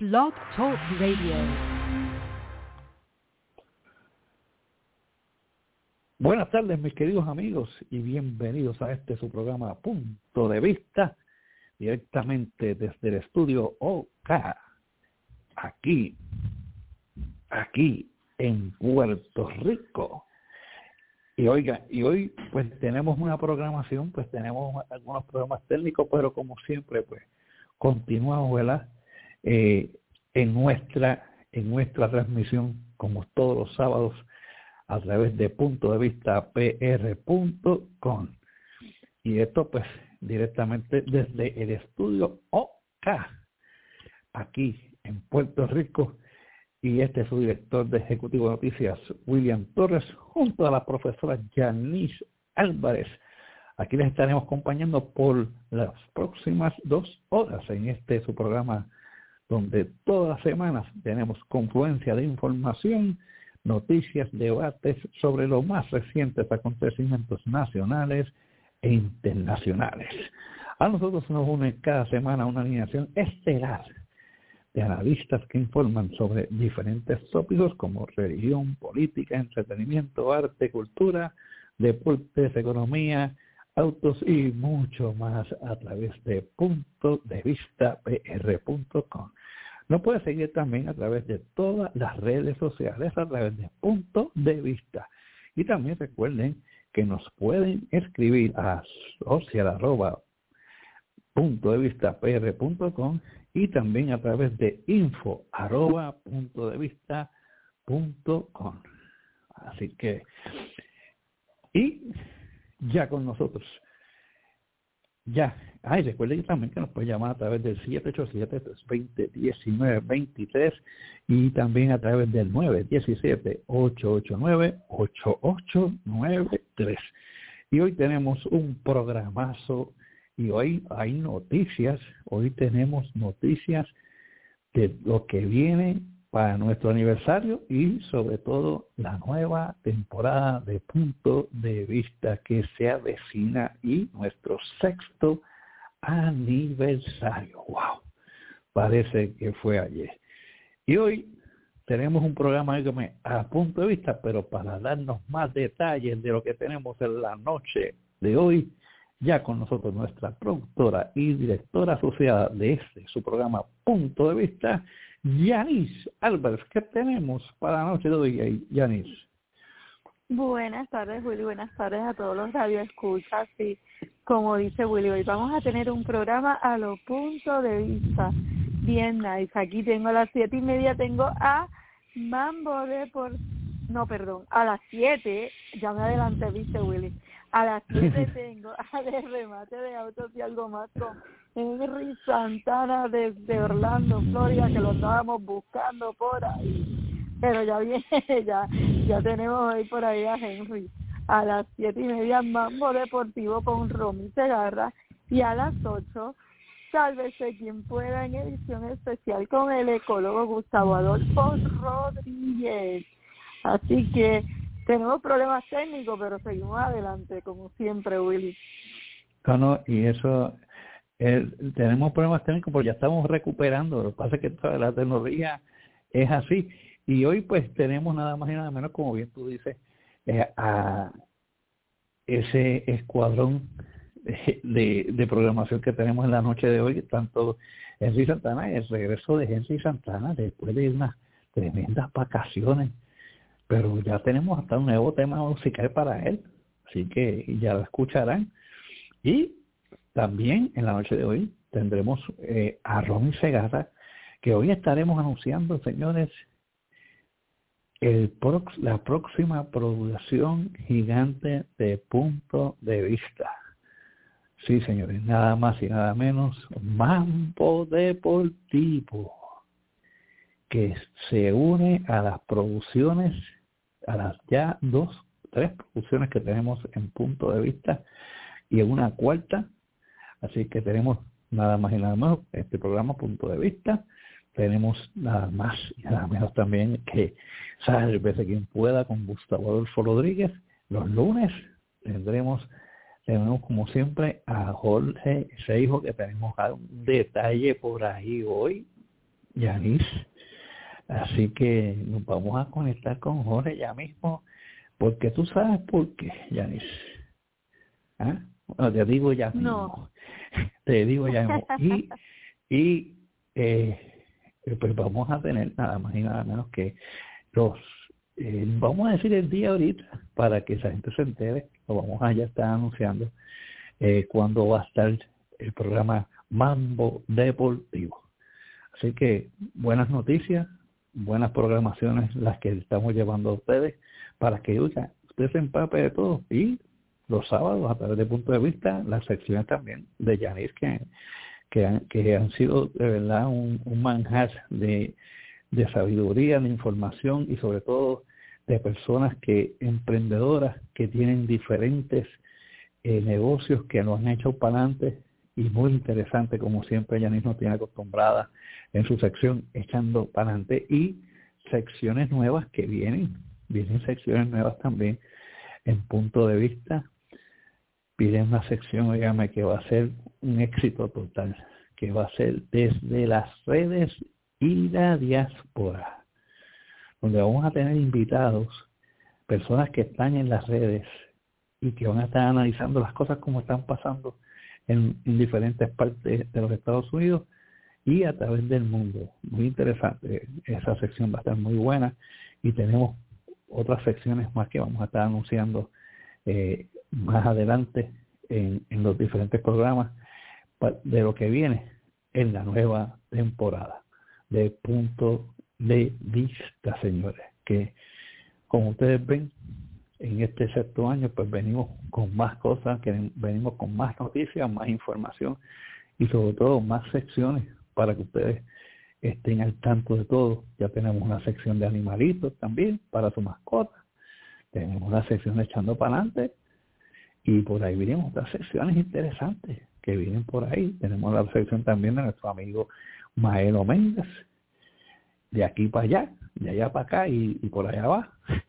Blog Talk Radio. Buenas tardes, mis queridos amigos, y bienvenidos a su programa Punto de Vista, directamente desde el estudio OK, aquí en Puerto Rico. Y hoy pues tenemos una programación, pues tenemos algunos problemas técnicos, pero como siempre pues continuamos, ¿verdad? En nuestra transmisión, como todos los sábados, a través de puntodevistapr.com. Y esto pues directamente desde el estudio OK, aquí en Puerto Rico. Y este es su director de Ejecutivo de Noticias, William Torres, junto a la profesora Yanis Álvarez. Aquí les estaremos acompañando por las próximas 2 horas en su programa, donde todas las semanas tenemos confluencia de información, noticias, debates sobre los más recientes acontecimientos nacionales e internacionales. A nosotros nos une cada semana una alineación estelar de analistas que informan sobre diferentes tópicos como religión, política, entretenimiento, arte, cultura, deportes, economía, autos y mucho más a través de puntodevistapr.com. Nos puede seguir también a través de todas las redes sociales, a través de Punto de Vista. Y también recuerden que nos pueden escribir a social@puntodevistapr.com y también a través de info@puntodevista.com. Así que, y ya con nosotros, recuerden también que nos puede llamar a través del 787-320-1923 y también a través del 917-889-8893. Y hoy tenemos un programazo. Y hoy hay noticias, hoy tenemos noticias de lo que viene para nuestro aniversario y sobre todo la nueva temporada de Punto de Vista que se avecina y nuestro 6º aniversario. ¡Wow! Parece que fue ayer. Y hoy tenemos un programa a Punto de Vista, pero para darnos más detalles de lo que tenemos en la noche de hoy, ya con nosotros nuestra productora y directora asociada de su programa Punto de Vista, Yanis Álvarez. ¿Qué tenemos para la noche de hoy, Yanis? Buenas tardes, Willy. Buenas tardes a todos los radioescuchas. Y como dice Willy, hoy vamos a tener un programa a lo Punto de Vista. Bien nice. Aquí tengo a las 7:30, tengo a Mambo a las 7, ya me adelanté, viste, Willy. A las 7 tengo a De Remate de Autos y Algo Más con Henry Santana desde Orlando, Florida, que lo estábamos buscando por ahí. Pero ya viene, ya tenemos hoy por ahí a Henry. A las 7:30 Mambo Deportivo con Romy Segarra y a las 8 Sálvese quien pueda en edición especial con el ecólogo Gustavo Adolfo Rodríguez. Así que tenemos problemas técnicos, pero seguimos adelante, como siempre, Willy. No, y eso, tenemos problemas técnicos porque ya estamos recuperando. Lo que pasa es que toda la tecnología es así. Y hoy pues tenemos nada más y nada menos, como bien tú dices, a ese escuadrón de programación que tenemos en la noche de hoy, tanto Henry Santana, el regreso de Henry Santana después de unas tremendas vacaciones. Pero ya tenemos hasta un nuevo tema musical para él, así que ya lo escucharán. Y también en la noche de hoy tendremos a Romy Segarra, que hoy estaremos anunciando, señores, la próxima producción gigante de Punto de Vista. Sí, señores, nada más y nada menos, Mambo Deportivo, que se une a las producciones, a las ya 3 producciones que tenemos en Punto de Vista y en una cuarta. Así que tenemos nada más y nada menos este programa Punto de Vista. Tenemos nada más y nada menos también que Sálvese quien pueda con Gustavo Adolfo Rodríguez. Los lunes tenemos como siempre a Jorge Seijo, que tenemos un detalle por ahí hoy Yanis. Así que nos vamos a conectar con Jorge ya mismo, porque tú sabes por qué, Yanis. ¿Ah? Bueno, te digo ya mismo. No. Te digo ya mismo. Y pues vamos a tener nada más y nada menos que vamos a decir el día ahorita para que esa gente se entere. Lo vamos a ya estar anunciando cuando va a estar el programa Mambo Deportivo. Así que buenas noticias, buenas programaciones las que estamos llevando a ustedes para que usted se empape de todo. Y los sábados, a través de Punto de Vista, las secciones también de Yanis que han sido de verdad un manjar de sabiduría, de información y sobre todo de personas emprendedoras que tienen diferentes negocios que nos han hecho para adelante, y muy interesante como siempre Yanis nos tiene acostumbrada en su sección echando para adelante, y secciones nuevas que vienen secciones nuevas también en Punto de Vista. Piden una sección, óigame, que va a ser un éxito total, que va a ser desde las redes y la diáspora, donde vamos a tener invitados, personas que están en las redes y que van a estar analizando las cosas como están pasando en diferentes partes de los Estados Unidos y a través del mundo. Muy interesante, esa sección va a estar muy buena, y tenemos otras secciones más que vamos a estar anunciando más adelante en los diferentes programas de lo que viene en la nueva temporada de Punto de Vista, señores, que como ustedes ven en este sexto año pues venimos con más cosas, que venimos con más noticias, más información y sobre todo más secciones para que ustedes estén al tanto de todo. Ya tenemos una sección de animalitos también para su mascota, tenemos una sección de echando para adelante, y por ahí vienen otras secciones interesantes que vienen por ahí. Tenemos la sección también de nuestro amigo Maelo Méndez, de aquí para allá, de allá para acá y por allá va.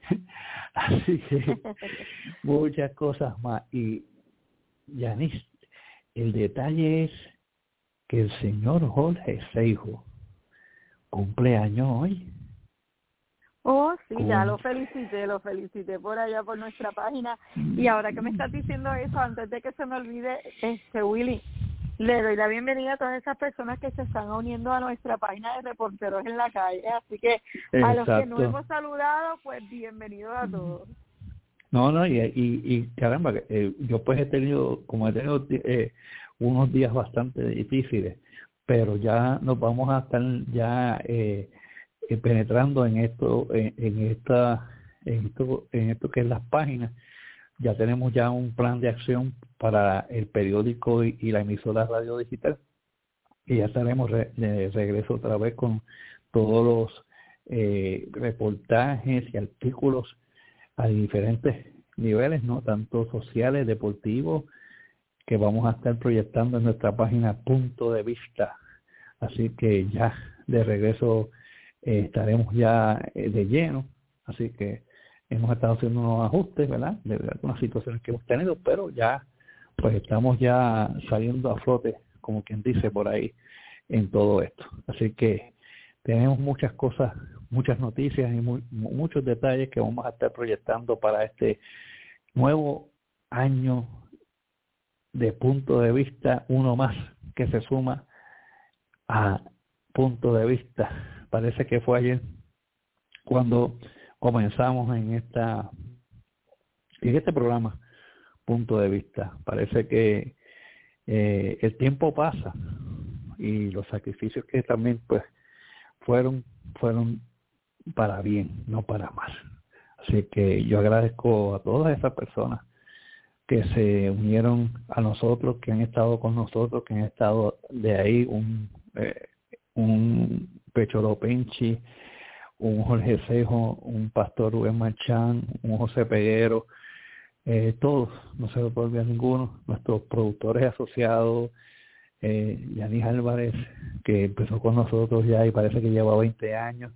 Así que muchas cosas más. Y Yanis, el detalle es que el señor Jorge Seijo cumple años hoy. Oh, sí, ya lo felicité por allá por nuestra página. Y ahora que me estás diciendo eso, antes de que se me olvide, Willy, le doy la bienvenida a todas esas personas que se están uniendo a nuestra página de Reporteros en la Calle. Así que a los que no hemos saludado, pues bienvenidos a todos. No, y caramba, yo pues he tenido unos días bastante difíciles, pero ya nos vamos a estar ya penetrando en esto que es las páginas. Ya tenemos ya un plan de acción para el periódico y la emisora Radio Digital, y ya estaremos de regreso otra vez con todos los reportajes y artículos a diferentes niveles, no tanto sociales, deportivos, que vamos a estar proyectando en nuestra página Punto de Vista. Así que ya de regreso estaremos ya de lleno. Así que hemos estado haciendo unos ajustes, ¿verdad?, de algunas situaciones que hemos tenido, pero ya pues estamos ya saliendo a flote, como quien dice por ahí, en todo esto. Así que tenemos muchas cosas, muchas noticias y muchos detalles que vamos a estar proyectando para este nuevo año de Punto de Vista, uno más que se suma a Punto de Vista. Parece que fue ayer cuando comenzamos en este programa Punto de Vista. Parece que el tiempo pasa y los sacrificios que también pues fueron para bien, no para mal. Así que yo agradezco a todas esas personas que se unieron a nosotros, que han estado con nosotros, que han estado de ahí, un Pecholo Penchi, un Jorge Cejo, un Pastor Rubén Marchán, un José Peguero, todos, no se me puede olvidar ninguno, nuestros productores asociados, Yanis Álvarez, que empezó con nosotros ya y parece que lleva 20 años.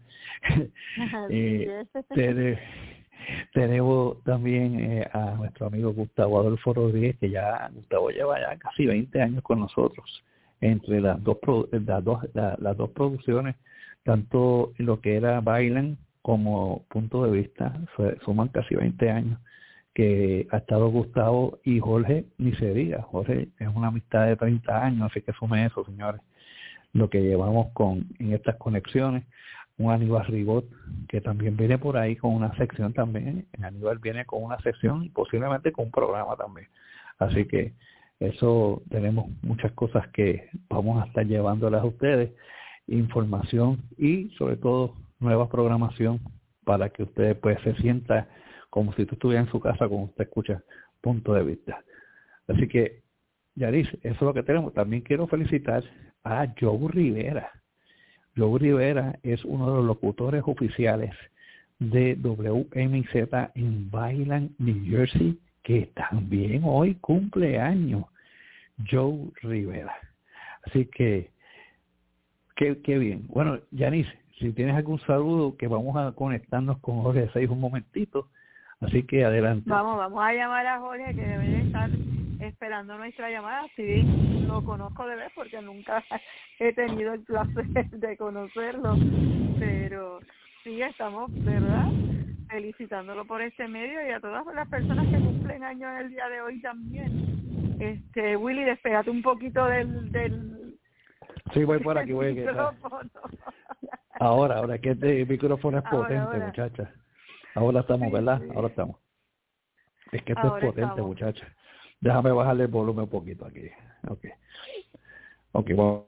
Tenemos también a nuestro amigo Gustavo Adolfo Rodríguez, que Gustavo lleva ya casi 20 años con nosotros, entre las dos producciones, tanto lo que era Bailan como Punto de Vista. Suman casi 20 años que ha estado Gustavo y Jorge, ni se diga. Jorge es una amistad de 30 años, así que sume eso, señores, lo que llevamos en estas conexiones. Un Aníbal Ribot, que también viene por ahí con una sección también. Aníbal viene con una sección y posiblemente con un programa también. Así que eso, tenemos muchas cosas que vamos a estar llevándolas a ustedes, información y sobre todo nueva programación para que ustedes pues se sientan como si tú estuvieras en su casa cuando usted escucha Punto de Vista. Así que, Yaris, eso es lo que tenemos. También quiero felicitar a Joe Rivera. Joe Rivera es uno de los locutores oficiales de WMZ en Bailan, New Jersey, que también hoy cumple años. Joe Rivera. Así que, qué bien. Bueno, Yanis, si tienes algún saludo, que vamos a conectarnos con Jorge Seijo un momentito. Así que adelante. Vamos a llamar a Jorge, que debe de estar esperando nuestra llamada. Sí, lo conozco de vez porque nunca he tenido el placer de conocerlo, pero sí, estamos, ¿verdad?, felicitándolo por este medio y a todas las personas que cumplen años el día de hoy también. Willy, despégate un poquito del Sí, voy por aquí, voy a Ahora que este micrófono es potente, muchacha. Ahora estamos, ¿verdad? Sí. Ahora estamos. Es que esto es potente, muchacha. Déjame bajarle el volumen un poquito aquí. Ok, bueno.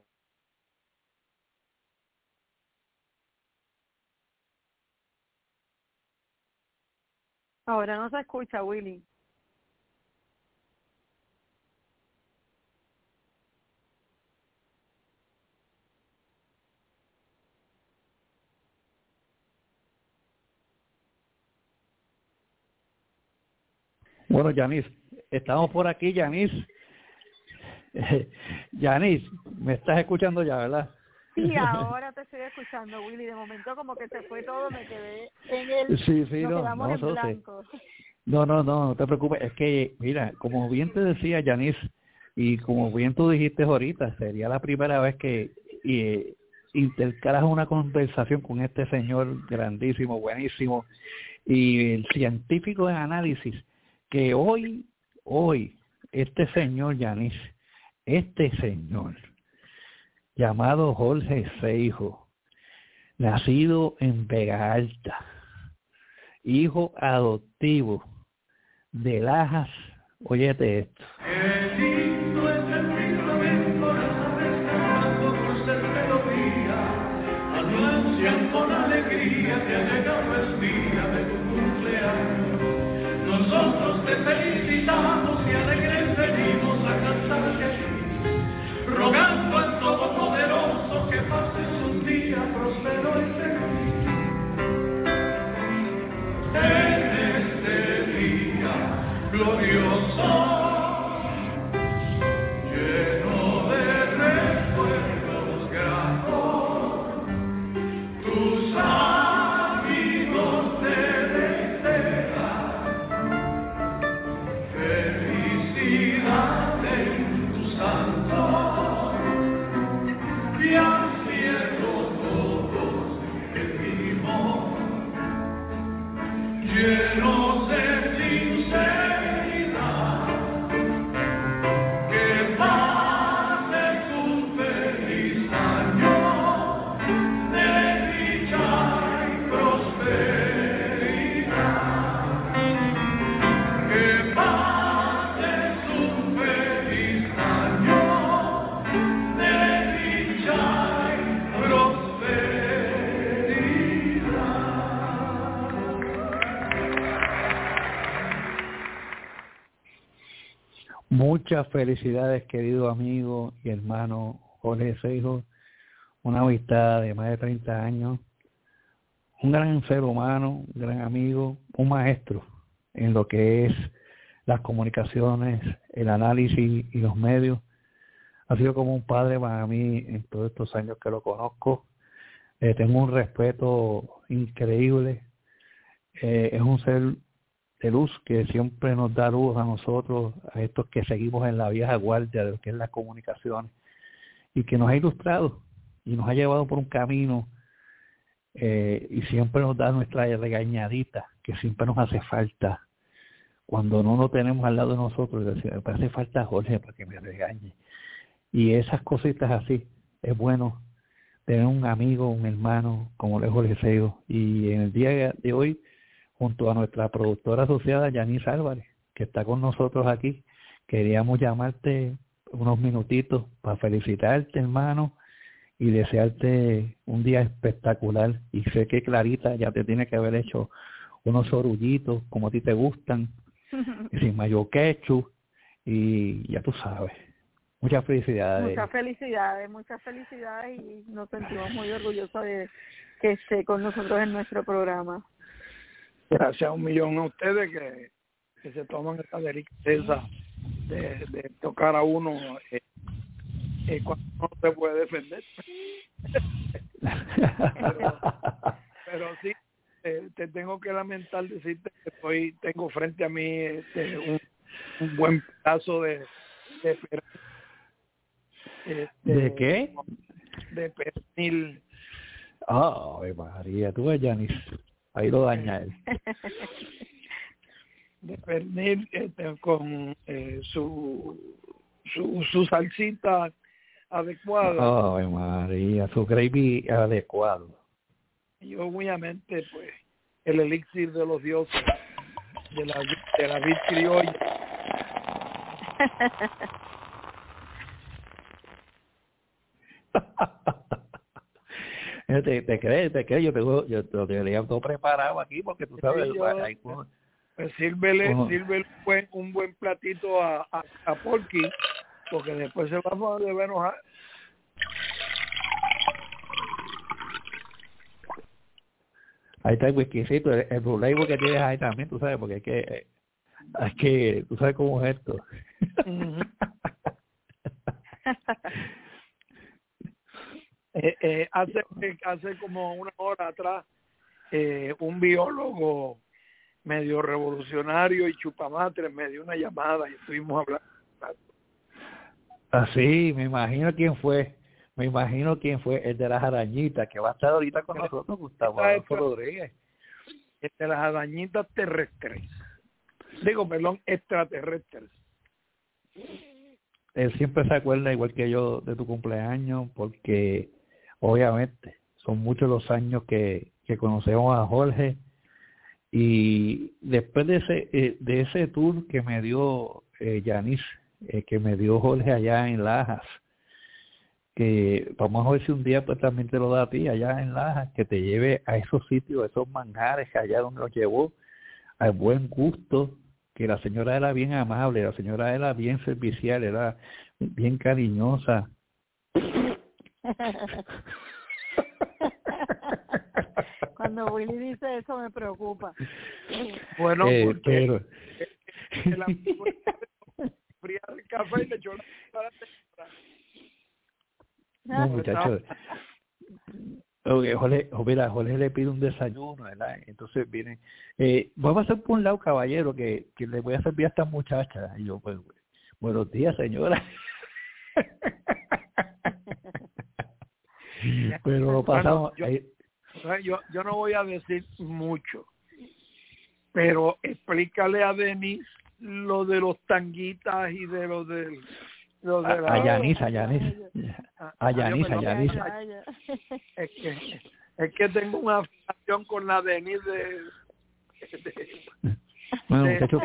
Ahora no se escucha, Willy. Bueno, Yanis, estamos por aquí, Yanis. Yanis, me estás escuchando ya, ¿verdad? Sí, ahora te estoy escuchando, Willy. De momento como que se fue todo, me quedé en el... Sí, nos quedamos en blanco. No te preocupes. Es que, mira, como bien te decía, Yanis, y como bien tú dijiste ahorita, sería la primera vez que intercalas una conversación con este señor grandísimo, buenísimo, y el científico de análisis, que hoy, este señor, Yanis, este señor, llamado Jorge Seijo, nacido en Vega Alta, hijo adoptivo de Lajas, óyete esto. Qué lindo es el firmamento, las aves cantando dulces melodías, anuncian con alegría que ha llegado el día de tu cumpleaños. Nosotros te felicitamos y alegres venimos a cantarte aquí, rogando al Todopoderoso que pases un día próspero y feliz. En este día glorioso, lleno de recuerdos gratos, tus amigos te desean felicidad en tu santo, y al cielo todos pedimos, llenos de sinceridad, que pases un feliz año de dicha y prosperidad, que pases un feliz año de dicha y prosperidad. Muchas felicidades, querido amigo y hermano Jorge Seijo, una amistad de más de 30 años, un gran ser humano, un gran amigo, un maestro en lo que es las comunicaciones, el análisis y los medios. Ha sido como un padre para mí en todos estos años que lo conozco. Tengo un respeto increíble. Es un ser de luz que siempre nos da luz a nosotros, a estos que seguimos en la vieja guardia de lo que es las comunicaciones, y que nos ha ilustrado y nos ha llevado por un camino y siempre nos da nuestra regañadita, que siempre nos hace falta. Cuando no lo tenemos al lado de nosotros, me hace falta Jorge para que me regañe. Y esas cositas así, es bueno tener un amigo, un hermano como es Jorge Seido. Y en el día de hoy, junto a nuestra productora asociada, Yanis Álvarez, que está con nosotros aquí, queríamos llamarte unos minutitos para felicitarte, hermano, y desearte un día espectacular. Y sé que Clarita ya te tiene que haber hecho unos sorullitos como a ti te gustan, sin mayo ketchup, y ya tú sabes. Muchas felicidades. Muchas felicidades y nos sentimos muy orgullosos de que esté con nosotros en nuestro programa. Gracias a un millón a ustedes que se toman esta delicadeza de tocar a uno cuando no se puede defender. pero sí, te tengo que lamentar decirte que tengo frente a mí un buen pedazo de ¿De qué? De pernil. Ay, María, tú ves, Yanis, ahí lo daña él. De pernil con su salsita adecuada. Ay, María, su gravy adecuado. Y obviamente, pues, el elixir de los dioses de la vid criolla. ¿Te crees? Yo te tenía todo preparado aquí porque tú sabes. Pues sírvele un buen platito a Porky, porque después se va a enojar. Ahí está el whiskycito, el Blue Label que tienes ahí también, tú sabes, porque hay que tú sabes cómo es esto. Uh-huh. Hace como una hora atrás, un biólogo medio revolucionario y chupamatres me dio una llamada y estuvimos hablando. Así, me imagino quién fue, el de las arañitas, que va a estar ahorita con nosotros, Gustavo Adolfo Rodríguez. El de las arañitas terrestres. Extraterrestres. Él siempre se acuerda, igual que yo, de tu cumpleaños, porque obviamente son muchos los años que conocemos a Jorge, y después de ese tour que me dio Yanis, que me dio Jorge allá en Lajas, que vamos a ver si un día pues también te lo da a ti allá en Lajas, que te lleve a esos sitios, a esos manjares allá donde los llevó, al buen gusto, que la señora era bien amable, la señora era bien servicial, era bien cariñosa. Cuando Willy dice eso me preocupa. Bueno, pero fría el café y le echó no, muchachos. Okay, Jorge le pide un desayuno, ¿verdad? Entonces viene, vamos a hacer por un lado, caballero, que le voy a servir a esta muchacha. Y yo, pues, buenos días, señora. Pero lo pasamos. Yo no voy a decir mucho, pero explícale a Denis lo de los tanguitas y de lo de a Yanis. Es que tengo una afiliación con la Denis bueno, muchachos,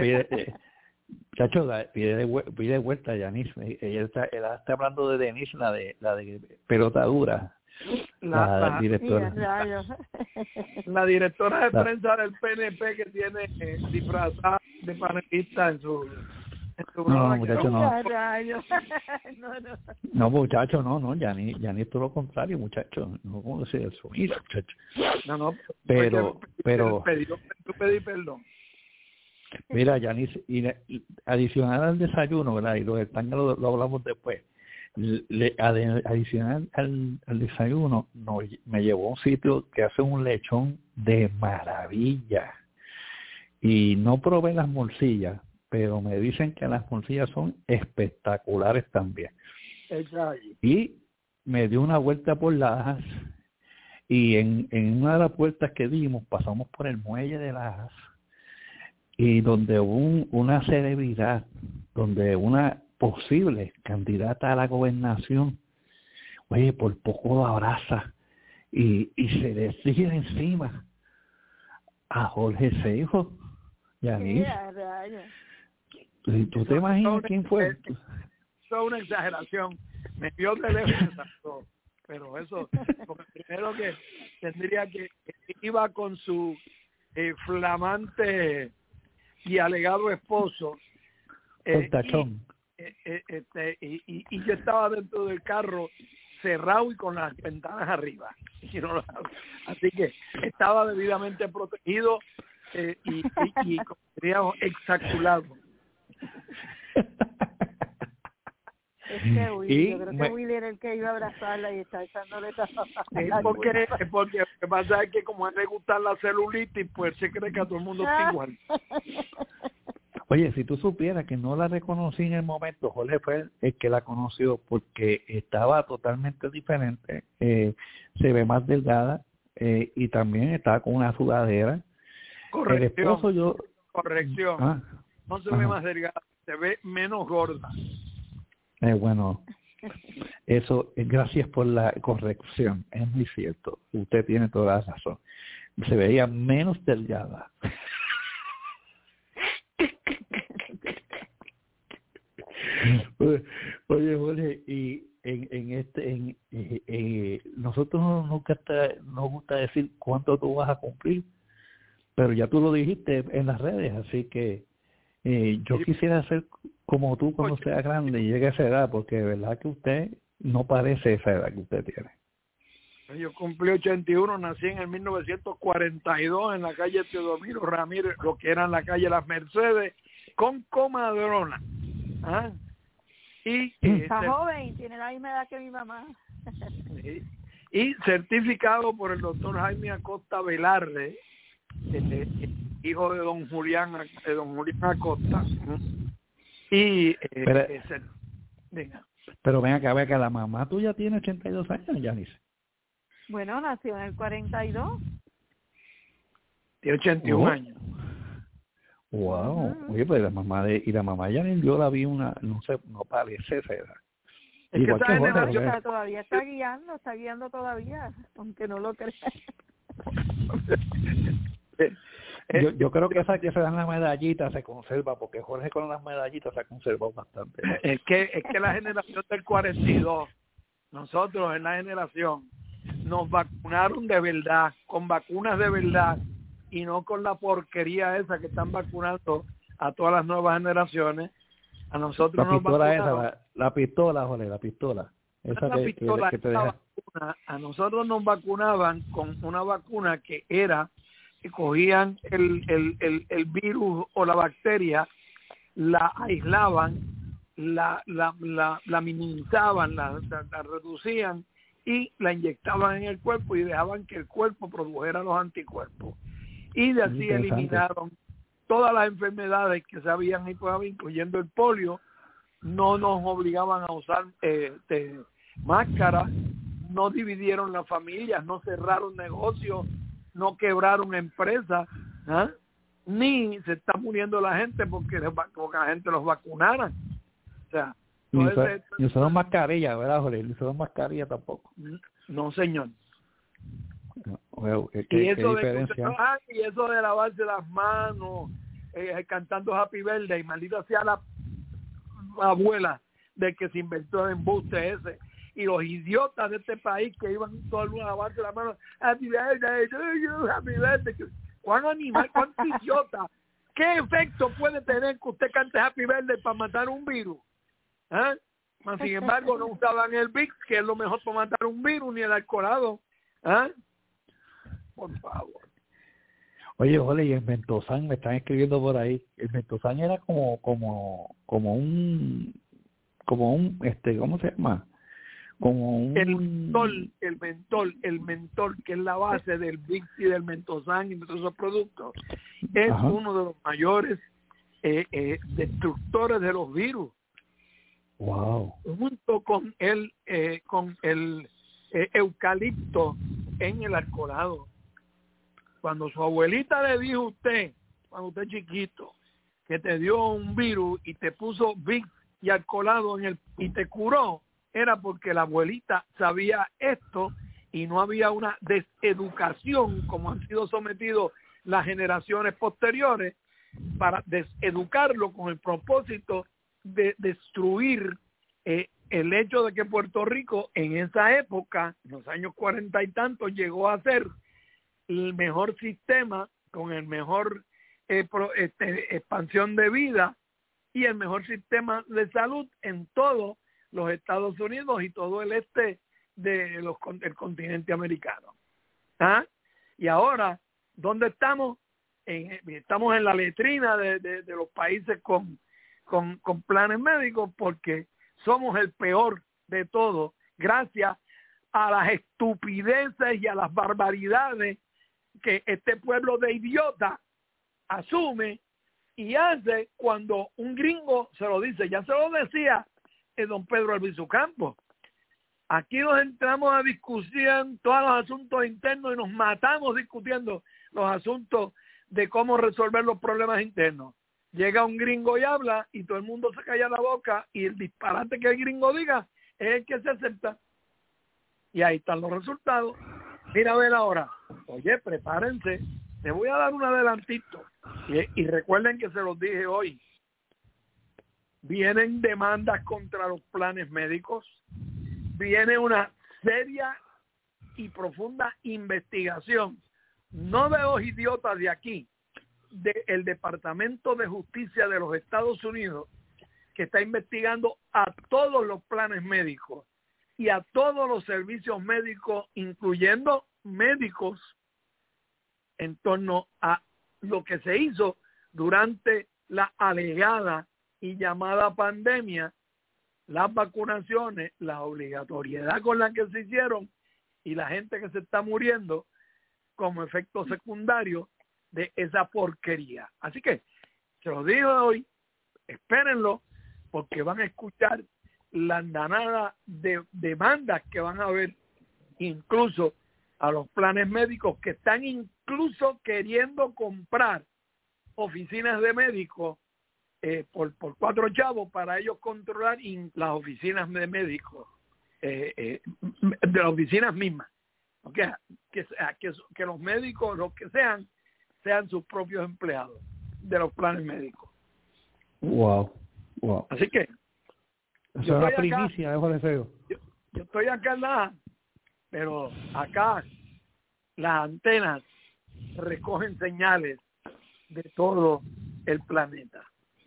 pide vuelta a Yanis. Ella está hablando de Denis, la de pelotadura. La directora. La directora de prensa del PNP que tiene disfrazada de panelista en su no, muchacho, no. No, muchacho, no, Yanis todo lo contrario, muchacho. No, ¿cómo decir eso? Mira, muchacho. No, pero pedí perdón. Mira, Yanis, y adicional al desayuno, ¿verdad? Y lo del tanga lo hablamos después. Adicional al desayuno, me llevó a un sitio que hace un lechón de maravilla. Y no probé las morcillas, pero me dicen que las morcillas son espectaculares también. Exacto. Y me dio una vuelta por Lajas Y en una de las puertas que dimos, pasamos por el muelle de Lajas, y donde hubo una celebridad, donde una posible candidata a la gobernación, oye, por poco lo abraza y se le sigue encima a Jorge Seijo. Yanis, ¿tú te imaginas quién fue? Eso es una exageración. Me vio de lejos, pero eso, porque primero que tendría que iba con su flamante y alegado esposo, Tachón. y yo estaba dentro del carro cerrado y con las ventanas arriba, así que estaba debidamente protegido y como diríamos, exaculado. Yo creo que Willy era el que iba a abrazarla y está echándole porque lo que pasa es que como a él le gusta la celulitis, pues se cree que a todo el mundo es igual. Oye, si tú supieras que no la reconocí en el momento, Jorge fue el que la conoció porque estaba totalmente diferente, se ve más delgada y también estaba con una sudadera. Corrección. El esposo Corrección. No se ve más delgada, se ve menos gorda. Bueno, eso, gracias por la corrección, es muy cierto, usted tiene toda la razón, se veía menos delgada. Oye, Jorge, y nosotros nos gusta decir cuánto tú vas a cumplir, pero ya tú lo dijiste en las redes, así que yo quisiera ser como tú cuando sea grande y llegue a esa edad, porque de verdad que usted no parece esa edad que usted tiene. Yo cumplí 81, nací en el 1942 en la calle Teodomiro Ramírez, lo que era en la calle Las Mercedes, con Comadrona. Está joven, tiene la misma edad que mi mamá. Y certificado por el doctor Jaime Acosta Velarde, hijo de don Julián Acosta. Y pero ven acá, la mamá tuya tiene 82 años, Yanis. Bueno, nació en el 42. Tiene 81 años. Wow. Oye, pues la mamá de Yanis, yo la vi no parece esa edad. Es igual que Jorge, todavía está guiando todavía, aunque no lo creas. Yo creo que esa que se dan las medallitas se conserva, porque Jorge con las medallitas se ha conservado bastante. Es que la generación del 42, nosotros en la generación, nos vacunaron de verdad, con vacunas de verdad, y no con la porquería esa que están vacunando a todas las nuevas generaciones. A nosotros nos vacunaron. La pistola, Jorge, la pistola. Esa que te deja. A nosotros nos vacunaban con una vacuna que cogían el virus o la bacteria, la aislaban, la minimizaban, la reducían y la inyectaban en el cuerpo y dejaban que el cuerpo produjera los anticuerpos. Y de así eliminaron todas las enfermedades que se habían incluyendo el polio. No nos obligaban a usar máscaras, no dividieron las familias, no cerraron negocios, no quebraron empresas, ni se está muriendo la gente porque la gente los vacunara. O sea, ni usaron mascarilla, ¿verdad, Jorge? Ni usaron mascarilla tampoco. No, señor. ¿Qué diferencia? Y eso de lavarse las manos, cantando Happy Birthday, maldita sea la abuela del que se inventó el embuste ese. Y los idiotas de este país que iban todo el mundo a lavarse las manos, Happy Birthday, Happy Birthday. ¿Cuán animal, cuánto idiota? ¿Qué efecto puede tener que usted cante Happy Birthday para matar un virus? Sin embargo, no usaban el Vicks, que es lo mejor para matar un virus, ni el alcoholado. Por favor. Oye, y el Mentozán, me están escribiendo por ahí. El Mentozán era como un ¿cómo se llama? Como un... El mentol, que es la base del Vicks y del Mentozán y de todos esos productos, es uno de los mayores destructores de los virus. Wow. Junto con el eucalipto en el alcoholado. Cuando su abuelita le dijo a usted, cuando usted es chiquito, que te dio un virus y te puso Vicks y alcoholado y te curó, era porque la abuelita sabía esto y no había una deseducación como han sido sometidos las generaciones posteriores para deseducarlo con el propósito de destruir el hecho de que Puerto Rico en esa época, en los años 40 y tantos, llegó a ser el mejor sistema con el mejor expansión de vida y el mejor sistema de salud en todos los Estados Unidos y todo el este del continente americano. ¿Ah? Y ahora, ¿dónde estamos? Estamos en la letrina de los países con planes médicos porque somos el peor de todo gracias a las estupideces y a las barbaridades que este pueblo de idiotas asume y hace cuando un gringo se lo dice. Ya se lo decía don Pedro Albizu Campos. Aquí nos entramos a discusión todos los asuntos internos y nos matamos discutiendo los asuntos de cómo resolver los problemas internos. Llega un gringo y habla y todo el mundo se calla la boca y el disparate que el gringo diga es el que se acepta. Y ahí están los resultados. Mira a ver ahora. Oye, prepárense. Les voy a dar un adelantito. Y recuerden que se los dije hoy. Vienen demandas contra los planes médicos. Viene una seria y profunda investigación. No de los idiotas de aquí, del Departamento de Justicia de los Estados Unidos, que está investigando a todos los planes médicos y a todos los servicios médicos, incluyendo médicos, en torno a lo que se hizo durante la alegada y llamada pandemia, las vacunaciones, la obligatoriedad con la que se hicieron y la gente que se está muriendo como efecto secundario de esa porquería. Así que se lo digo hoy, espérenlo, porque van a escuchar la andanada de demandas que van a haber incluso a los planes médicos que están incluso queriendo comprar oficinas de médicos por 4 chavos para ellos controlar las oficinas de médicos, de las oficinas mismas. Okay, que los médicos, los que sean sus propios empleados de los planes médicos. Wow. Así que eso es la primicia de Jorge Feo. Yo estoy acá pero acá las antenas recogen señales de todo el planeta.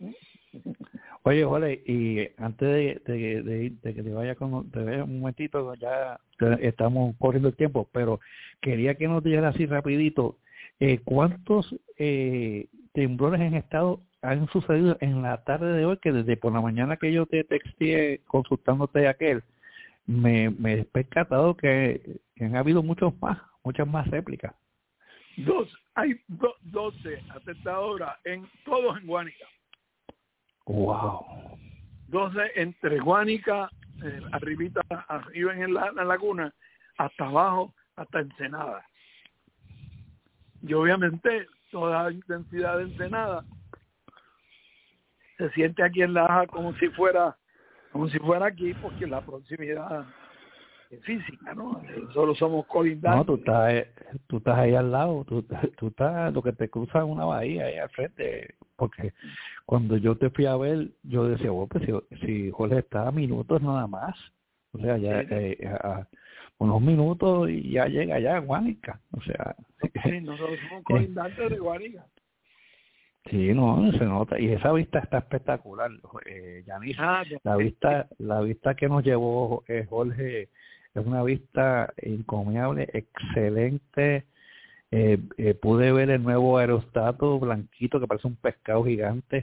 Oye, Jorge, y antes de que te vaya un momentito, ya estamos corriendo el tiempo, pero quería que nos dijeras así rapidito, ¿cuántos temblores en estado han sucedido en la tarde de hoy? Que desde por la mañana que yo te texté consultándote aquel, me he percatado que han habido muchas más réplicas. Hay 12 hasta esta hora, todos en Guánica. Wow. 12 entre Guánica, arriba en la laguna, hasta abajo, hasta Ensenada. Y obviamente toda la intensidad de Ensenada se siente aquí en La Aja como si fuera aquí, porque la proximidad es física, ¿no? Solo somos colindantes. No, tú estás ahí al lado, tú estás lo que te cruza una bahía ahí al frente, porque cuando yo te fui a ver, yo decía, bueno, pues si Jorge está a minutos nada más, o sea, ya a unos minutos y ya llega allá a Guánica, o sea. Sí, nosotros somos colindantes de Guánica. Sí, no, se nota, y esa vista está espectacular, Yanis. La vista que nos llevó Jorge es una vista encomiable, excelente. Pude ver el nuevo aerostato blanquito que parece un pescado gigante.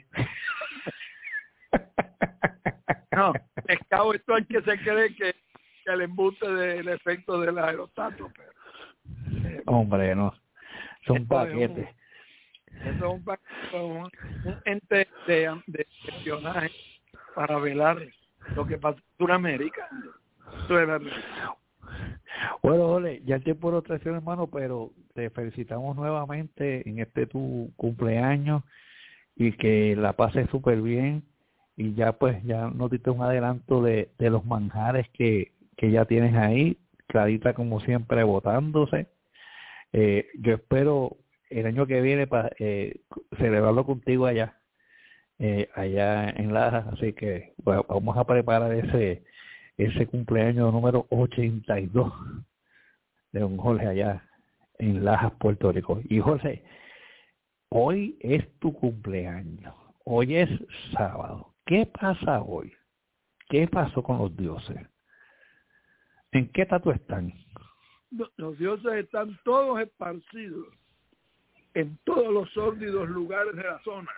No, pescado esto hay que se cree que el embuste del efecto del aerostato, pero hombre, no, son paquetes. Eso es un ente de espionaje para velar lo que pasa en Sudamérica. Bueno, Ole, ya el tiempo lo traicionó, hermano, pero te felicitamos nuevamente en tu cumpleaños y que la pases súper bien. Y ya pues ya nos diste un adelanto de los manjares que ya tienes ahí. Clarita como siempre votándose. Yo espero el año que viene para celebrarlo contigo allá en Lajas, así que bueno, vamos a preparar ese cumpleaños número 82 de don Jorge allá en Lajas, Puerto Rico. Y Jorge, hoy es tu cumpleaños, hoy es sábado. ¿Qué pasa hoy? ¿Qué pasó con los dioses? ¿En qué estatus están? Los dioses están todos esparcidos en todos los sórdidos lugares de la zona,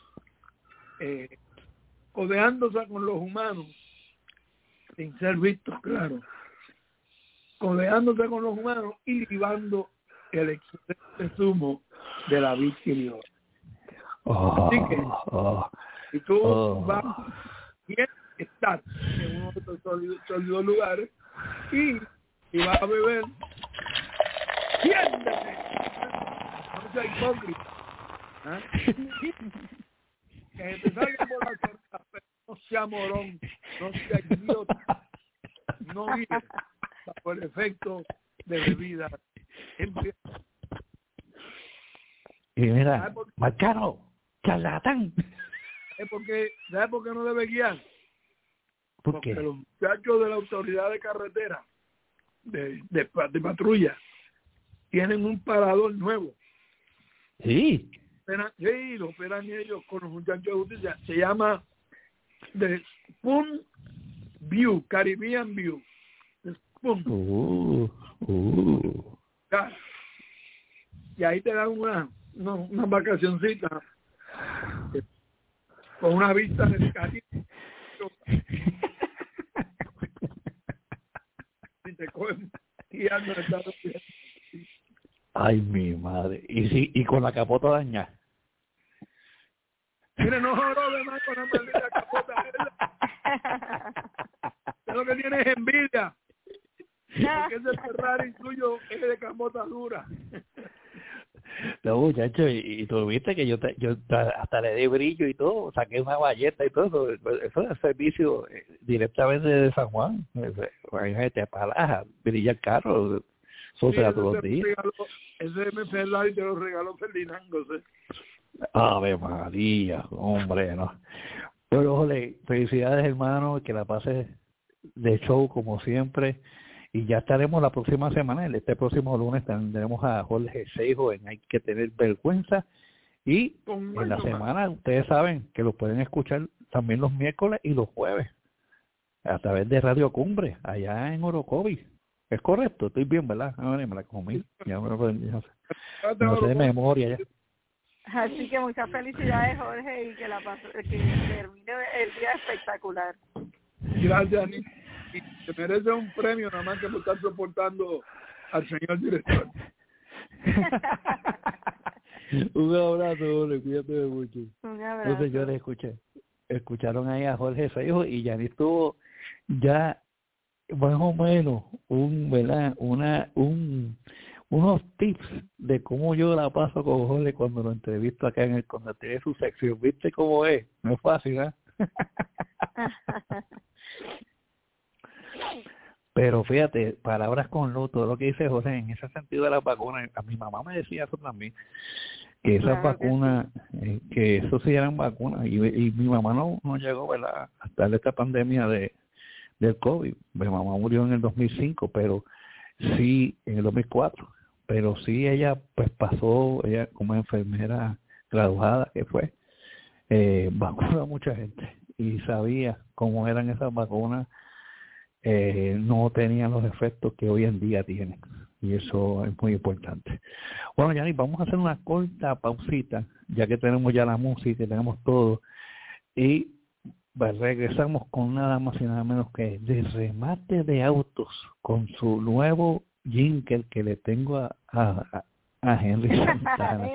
codeándose con los humanos, sin ser vistos, claro, codeándose con los humanos y libando el excelente zumo de la víctima. Así que, si tú vas bien, estás en uno de estos sórdidos lugares y vas a beber, siéntate, no sea hipócrita, que te salga por la cerca, pero no sea morón, no sea idiota, no vive por efecto de bebida. Y mira, Marcano, charlatán. ¿Sabes por qué no debe guiar? Porque los muchachos de la autoridad de carretera, de patrulla, tienen un parador nuevo. Sí. Lo operan ellos con los muchachos de justicia. Se llama The Spoon View, Caribbean View. The Spoon. Y ahí te dan una vacacioncita con una vista del Caribe. Y te cogen guiando el Estados Unidos. Ay, mi madre. Y con la capota dañada. Mire, no joró de más con la maldita capota. Es lo que tienes envidia. Porque ese Ferrari tuyo es de capota dura. No, muchacho, y tú viste que yo hasta le di brillo y todo, saqué una valleta y todo, eso es servicio directamente de San Juan. Imagínate, para brilla el carro, eso se da todos los días. Ese Ferrari te lo regaló Ferdinando, ¿sí? Ave María, hombre, no. Bueno, Jorge, felicidades, hermano, que la pases de show como siempre. Y ya estaremos la próxima semana, este próximo lunes tendremos a Jorge Seijo en Hay que tener vergüenza. Y en la semana, ustedes saben que lo pueden escuchar también los miércoles y los jueves a través de Radio Cumbre, allá en Orocovis. ¿Es correcto? Estoy bien, ¿verdad? Me la comí. No sé de memoria ya. Así que muchas felicidades, Jorge, y que termine el día espectacular. Gracias, Ani. Y te merece un premio nada más que por estar soportando al señor director. Un abrazo, Jorge, cuídate mucho. Un abrazo. Los señores escucharon ahí a Jorge Seijo y Yanis tuvo ya más o menos unos tips de cómo yo la paso con Jorge cuando lo entrevisto acá cuando tiene su sección. ¿Viste cómo es? No es fácil, ¿eh? Pero fíjate, palabras con todo lo que dice José, en ese sentido de las vacunas, a mi mamá me decía eso también, que esas vacunas, que eso sí eran vacunas, y mi mamá no llegó, ¿verdad?, hasta esta pandemia del COVID. Mi mamá murió en el 2005, pero sí, en el 2004, pero sí ella pues pasó, ella como enfermera graduada que fue, vacunó a mucha gente y sabía cómo eran esas vacunas. No tenían los efectos que hoy en día tienen, y eso es muy importante. Bueno, Yanis, vamos a hacer una corta pausita, ya que tenemos ya la música, tenemos todo, y regresamos con nada más y nada menos que de remate de autos, con su nuevo jingle que le tengo a Henry Santana.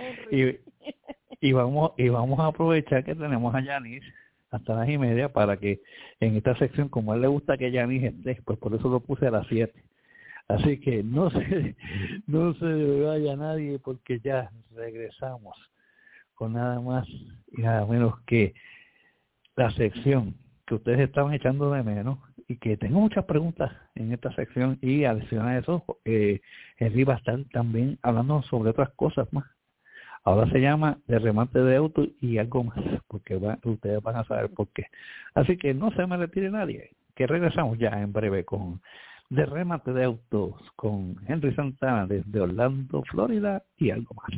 y vamos a aprovechar que tenemos a Yanis hasta las 1:30 para que en esta sección, como a él le gusta que Yanis esté, pues por eso lo puse a las 7. Así que no se vaya nadie porque ya regresamos con nada más y nada menos que la sección que ustedes estaban echando de menos y que tengo muchas preguntas en esta sección y adicional a eso, Henry va a estar también hablando sobre otras cosas más. Ahora se llama de remate de auto y algo más, porque ustedes van a saber por qué. Así que no se me retire nadie, que regresamos ya en breve con de remate de autos con Henry Santana desde Orlando, Florida y algo más.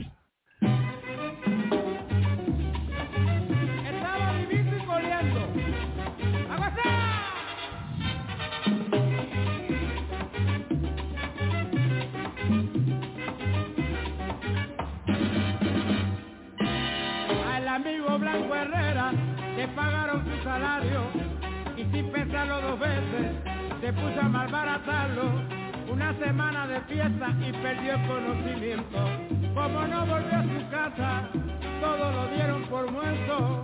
Estaba vivito y coleando. ¡Aguacá! Al amigo Blanco Herrera le pagaron su salario y sin pensarlo dos veces se puso a malbaratarlo. Una semana de fiesta y perdió el conocimiento. Como no volvió a su casa, todo lo dieron por muerto.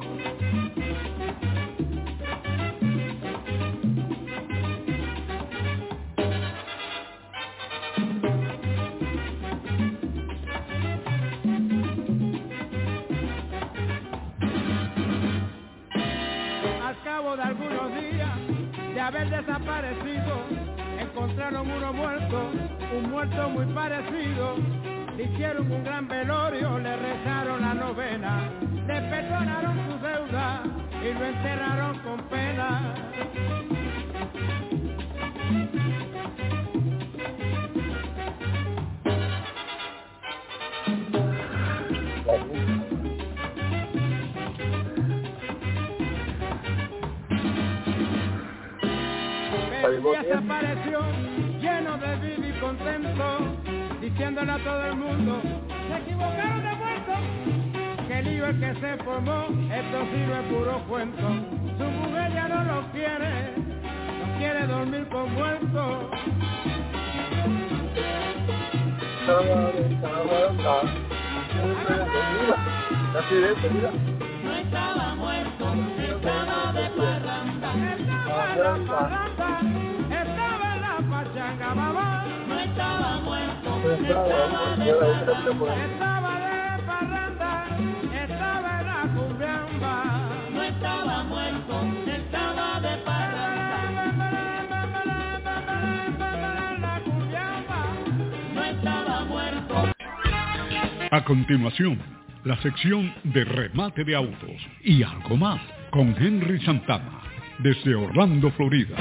Al cabo de algunos días de haber desaparecido, encontraron uno muerto, un muerto muy parecido. Le hicieron un gran velorio, le rezaron la novena, le perdonaron su deuda y lo enterraron con pena. Pero un día desapareció, lleno de vida y contento, diciéndole a todo el mundo, se equivocaron de muerto, que el lío el que se formó, esto sí no es puro cuento, su mujer ya no lo quiere dormir con muertos. No estaba muerto, estaba de parranda. Estaba en la parranda, estaba en la pachanga, mamá. No estaba muerto, estaba de parranda. Estaba de parranda, estaba en la cumbiamba. No estaba muerto, estaba de parranda. La cumbiamba. No estaba muerto. A continuación, la sección de remate de autos y algo más con Henry Santana desde Orlando, Florida.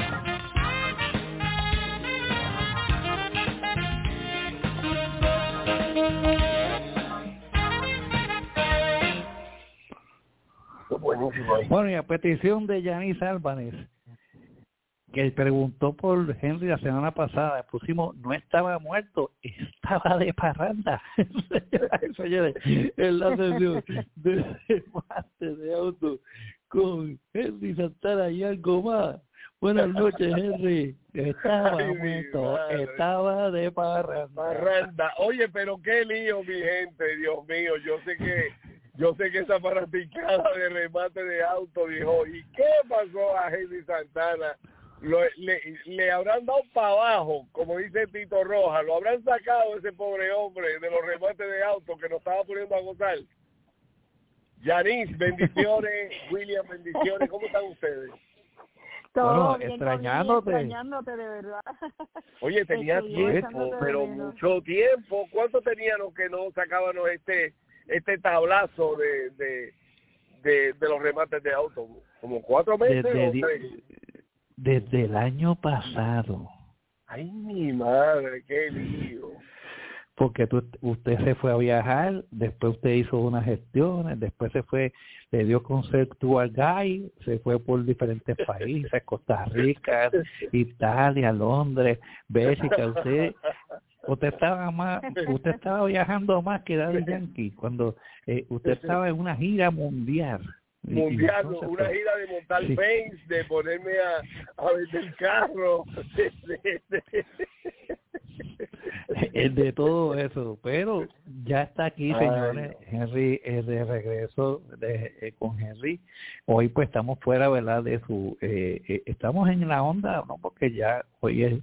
Bueno, y a petición de Yanis Álvarez, que preguntó por Henry la semana pasada, pusimos no estaba muerto, estaba de parranda. Señores, en la sesión de remate de auto con Henry Santana y algo más. Buenas noches, Henry. Estaba muerto, estaba de parranda. Oye, pero qué lío, mi gente, Dios mío. Yo sé que esa fanaticada de remate de auto dijo, ¿y qué pasó a Henry Santana? Le habrán dado para abajo, como dice Tito Rojas, lo habrán sacado ese pobre hombre de los remates de auto que nos estaba poniendo a gozar. Yanis, bendiciones. William, bendiciones. ¿Cómo están ustedes? Todo Bueno, bien, extrañándote de verdad. Oye, tenía tiempo, pero mucho tiempo. ¿Cuánto teníamos que no sacábamos este tablazo de los remates de auto? ¿Como 4 meses o 3? Desde el año pasado. Ay, mi madre, qué lío. Porque usted se fue a viajar, después usted hizo unas gestiones, después se fue, le dio concepto al guy, se fue por diferentes países, Costa Rica, Italia, Londres, Bélgica. Usted estaba viajando más que Daddy Yankee cuando usted estaba en una gira mundial. Mundial, una gira de montar Benz, de ponerme a vender carro, de todo eso, pero ya está aquí, señores. Henry es de regreso con Henry. Hoy pues estamos fuera, ¿verdad? De su estamos en la onda, no, porque ya hoy es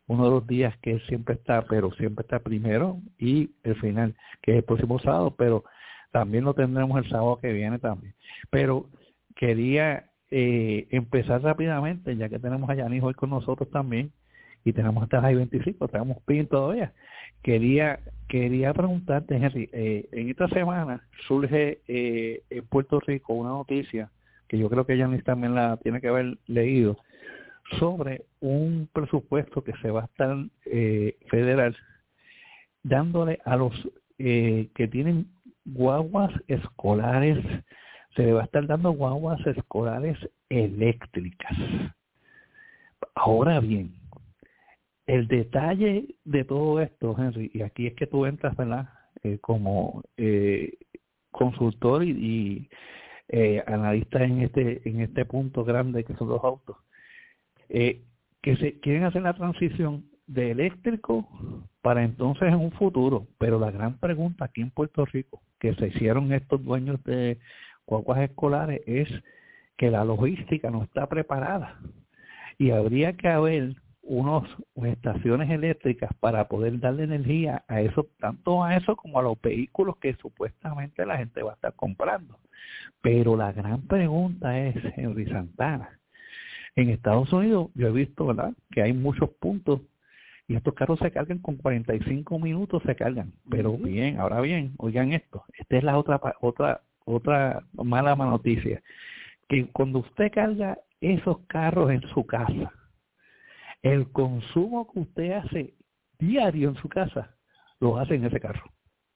uno de los días que siempre está, pero siempre está primero, y el final, que es el próximo sábado, pero también lo tendremos el sábado que viene también. Pero quería empezar rápidamente, ya que tenemos a Yanis hoy con nosotros también, y tenemos hasta las 25, tenemos PIN todavía. Quería preguntarte, Henry, en esta semana surge en Puerto Rico una noticia, que yo creo que Yanis también la tiene que haber leído, sobre un presupuesto que se va a estar federal, dándole a los que tienen guaguas escolares, se le va a estar dando guaguas escolares eléctricas. Ahora bien, el detalle de todo esto, Henry, y aquí es que tú entras, ¿verdad? Como consultor y analista en este punto grande que son los autos, que se quieren hacer la transición de eléctrico para entonces en un futuro, pero la gran pregunta aquí en Puerto Rico que se hicieron estos dueños de guaguas escolares es que la logística no está preparada y habría que haber unas estaciones eléctricas para poder darle energía a eso, tanto a eso como a los vehículos que supuestamente la gente va a estar comprando. Pero la gran pregunta es, Henry Santana, en Estados Unidos yo he visto, ¿verdad?, que hay muchos puntos y estos carros se cargan con 45 minutos, se cargan. Pero bien, ahora bien, oigan esto, esta es la otra mala noticia, que cuando usted carga esos carros en su casa, el consumo que usted hace diario en su casa, lo hace en ese carro.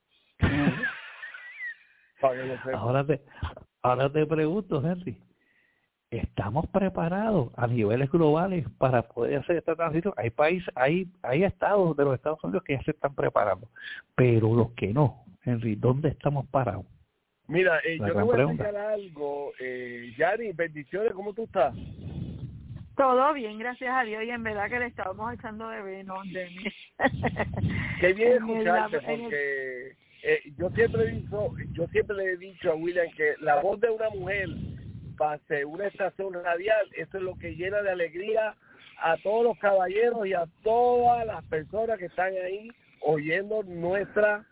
Ahora te pregunto, Henry, ¿estamos preparados a niveles globales para poder hacer esta transición? Hay países, hay estados de los Estados Unidos que ya se están preparando, pero los que no, Henry, ¿dónde estamos parados? Mira, yo te voy a explicar algo. Yari, bendiciones, ¿cómo tú estás? Todo bien, gracias a Dios, y en verdad que le estábamos echando de menos de mí. Qué bien escucharte, porque yo siempre le he dicho a William que la voz de una mujer pase una estación radial, eso es lo que llena de alegría a todos los caballeros y a todas las personas que están ahí oyendo nuestro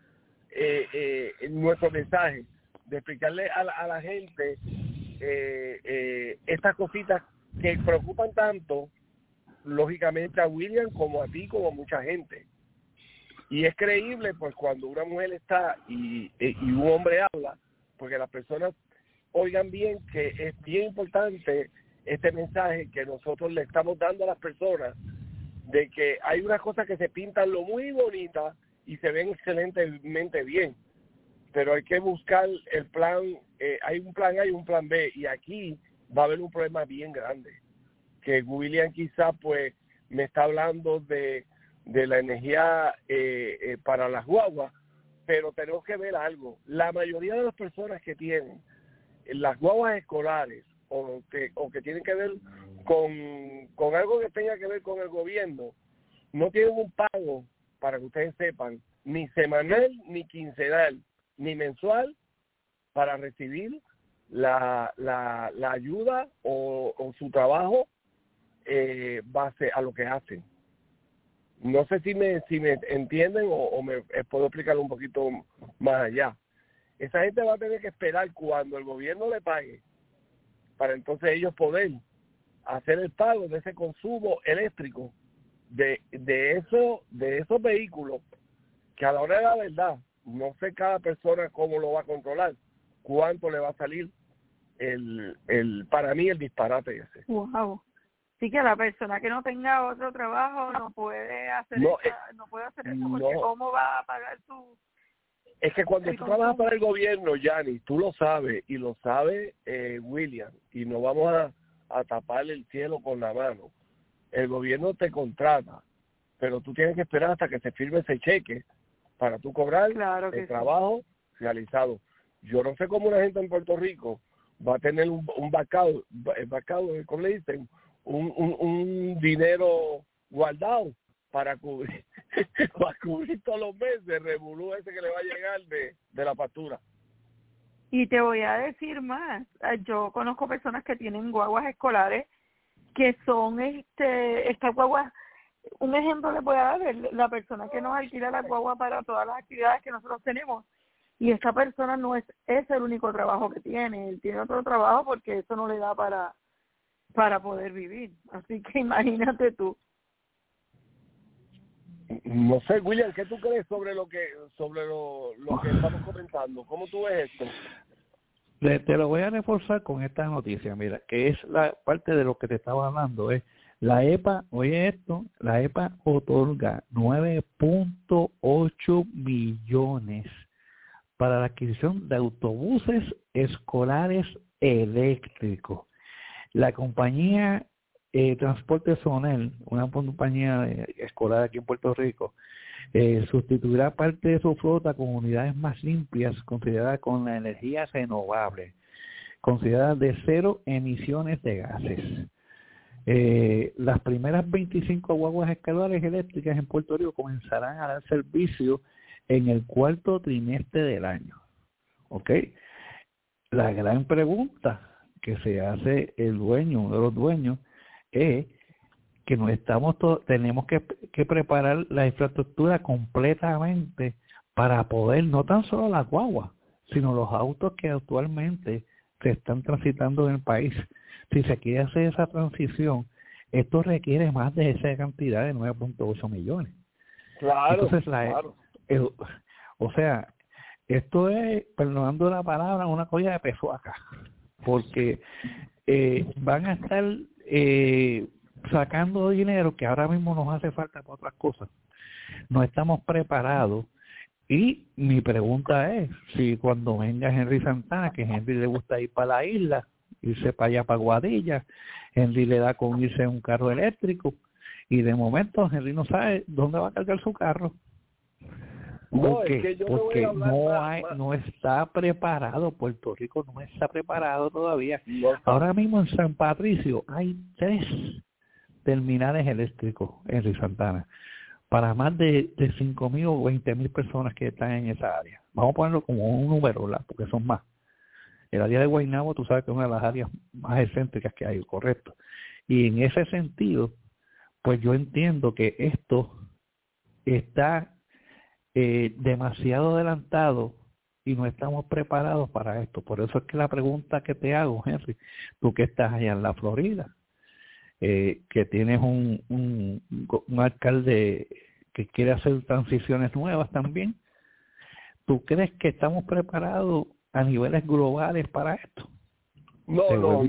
mensaje, de explicarle a la gente estas cositas que preocupan tanto, lógicamente, a William como a ti, como a mucha gente. Y es creíble, pues, cuando una mujer está y un hombre habla, porque las personas oigan bien que es bien importante este mensaje que nosotros le estamos dando a las personas, de que hay unas cosas que se pintan lo muy bonitas y se ven excelentemente bien, pero hay que buscar el plan. Hay un plan A y un plan B, y aquí va a haber un problema bien grande, que William quizá pues me está hablando de la energía para las guaguas, pero tenemos que ver algo. La mayoría de las personas que tienen las guaguas escolares o que tienen que ver con algo que tenga que ver con el gobierno, no tienen un pago, para que ustedes sepan, ni semanal, ni quincenal, ni mensual, para recibir la ayuda o su trabajo base a lo que hacen. No sé si me entienden o me puedo explicarlo un poquito más allá. Esa gente va a tener que esperar cuando el gobierno le pague, para entonces ellos poder hacer el pago de ese consumo eléctrico de esos vehículos, que a la hora de la verdad no sé cada persona cómo lo va a controlar, cuánto le va a salir para mí el disparate ese. Wow. Sí, que la persona que no tenga otro trabajo no puede hacer eso, porque ¿cómo va a pagar su... Es que cuando tú trabajas para el gobierno, Yanni, tú lo sabes, y lo sabe William, y no vamos a tapar el cielo con la mano. El gobierno te contrata, pero tú tienes que esperar hasta que se firme ese cheque para tú cobrar el trabajo realizado. Yo no sé cómo una gente en Puerto Rico va a tener un backup, ¿cómo le dicen? Un dinero guardado para cubrir todos los meses el revolú ese que le va a llegar de la factura. Y te voy a decir más, yo conozco personas que tienen guaguas escolares que son estas guaguas, un ejemplo le voy a dar, la persona que nos alquila la guagua para todas las actividades que nosotros tenemos, y esta persona no es el único trabajo que tiene, él tiene otro trabajo porque eso no le da para poder vivir, así que imagínate tú. No sé, William, ¿qué tú crees sobre lo que estamos comentando? ¿Cómo tú ves esto? Te lo voy a reforzar con esta noticia, mira, que es la parte de lo que te estaba hablando, es la EPA, oye esto, la EPA otorga 9.8 millones para la adquisición de autobuses escolares eléctricos. La compañía Transporte Sonel, una compañía escolar aquí en Puerto Rico, sustituirá parte de su flota con unidades más limpias, consideradas con la energía renovable, consideradas de cero emisiones de gases. Las primeras 25 guaguas escolares eléctricas en Puerto Rico comenzarán a dar servicio en el cuarto trimestre del año. ¿Ok? La gran pregunta que se hace uno de los dueños, es que tenemos que preparar la infraestructura completamente para poder, no tan solo las guaguas, sino los autos que actualmente se están transitando en el país. Si se quiere hacer esa transición, esto requiere más de esa cantidad de 9.8 millones. Claro, entonces, claro. O sea, esto es, perdonando la palabra, una colla de peso acá, porque van a estar sacando dinero que ahora mismo nos hace falta para otras cosas. No estamos preparados. Y mi pregunta es, si cuando venga Henry Santana, que a Henry le gusta ir para la isla, irse para allá para Guadilla, Henry le da con irse en un carro eléctrico, y de momento Henry no sabe dónde va a cargar su carro. No, es que yo porque más. no está preparado, Puerto Rico no está preparado todavía. No. Ahora mismo en San Patricio hay 3 terminales eléctricos en Santana para más de 5.000 o 20.000 personas que están en esa área. Vamos a ponerlo como un número, ¿verdad? Porque son más. El área de Guaynabo, tú sabes que es una de las áreas más excéntricas que hay, correcto. Y en ese sentido, pues yo entiendo que esto está demasiado adelantado y no estamos preparados para esto. Por eso es que la pregunta que te hago, Henry, tú que estás allá en la Florida, que tienes un alcalde que quiere hacer transiciones nuevas también, ¿tú crees que estamos preparados a niveles globales para esto? No.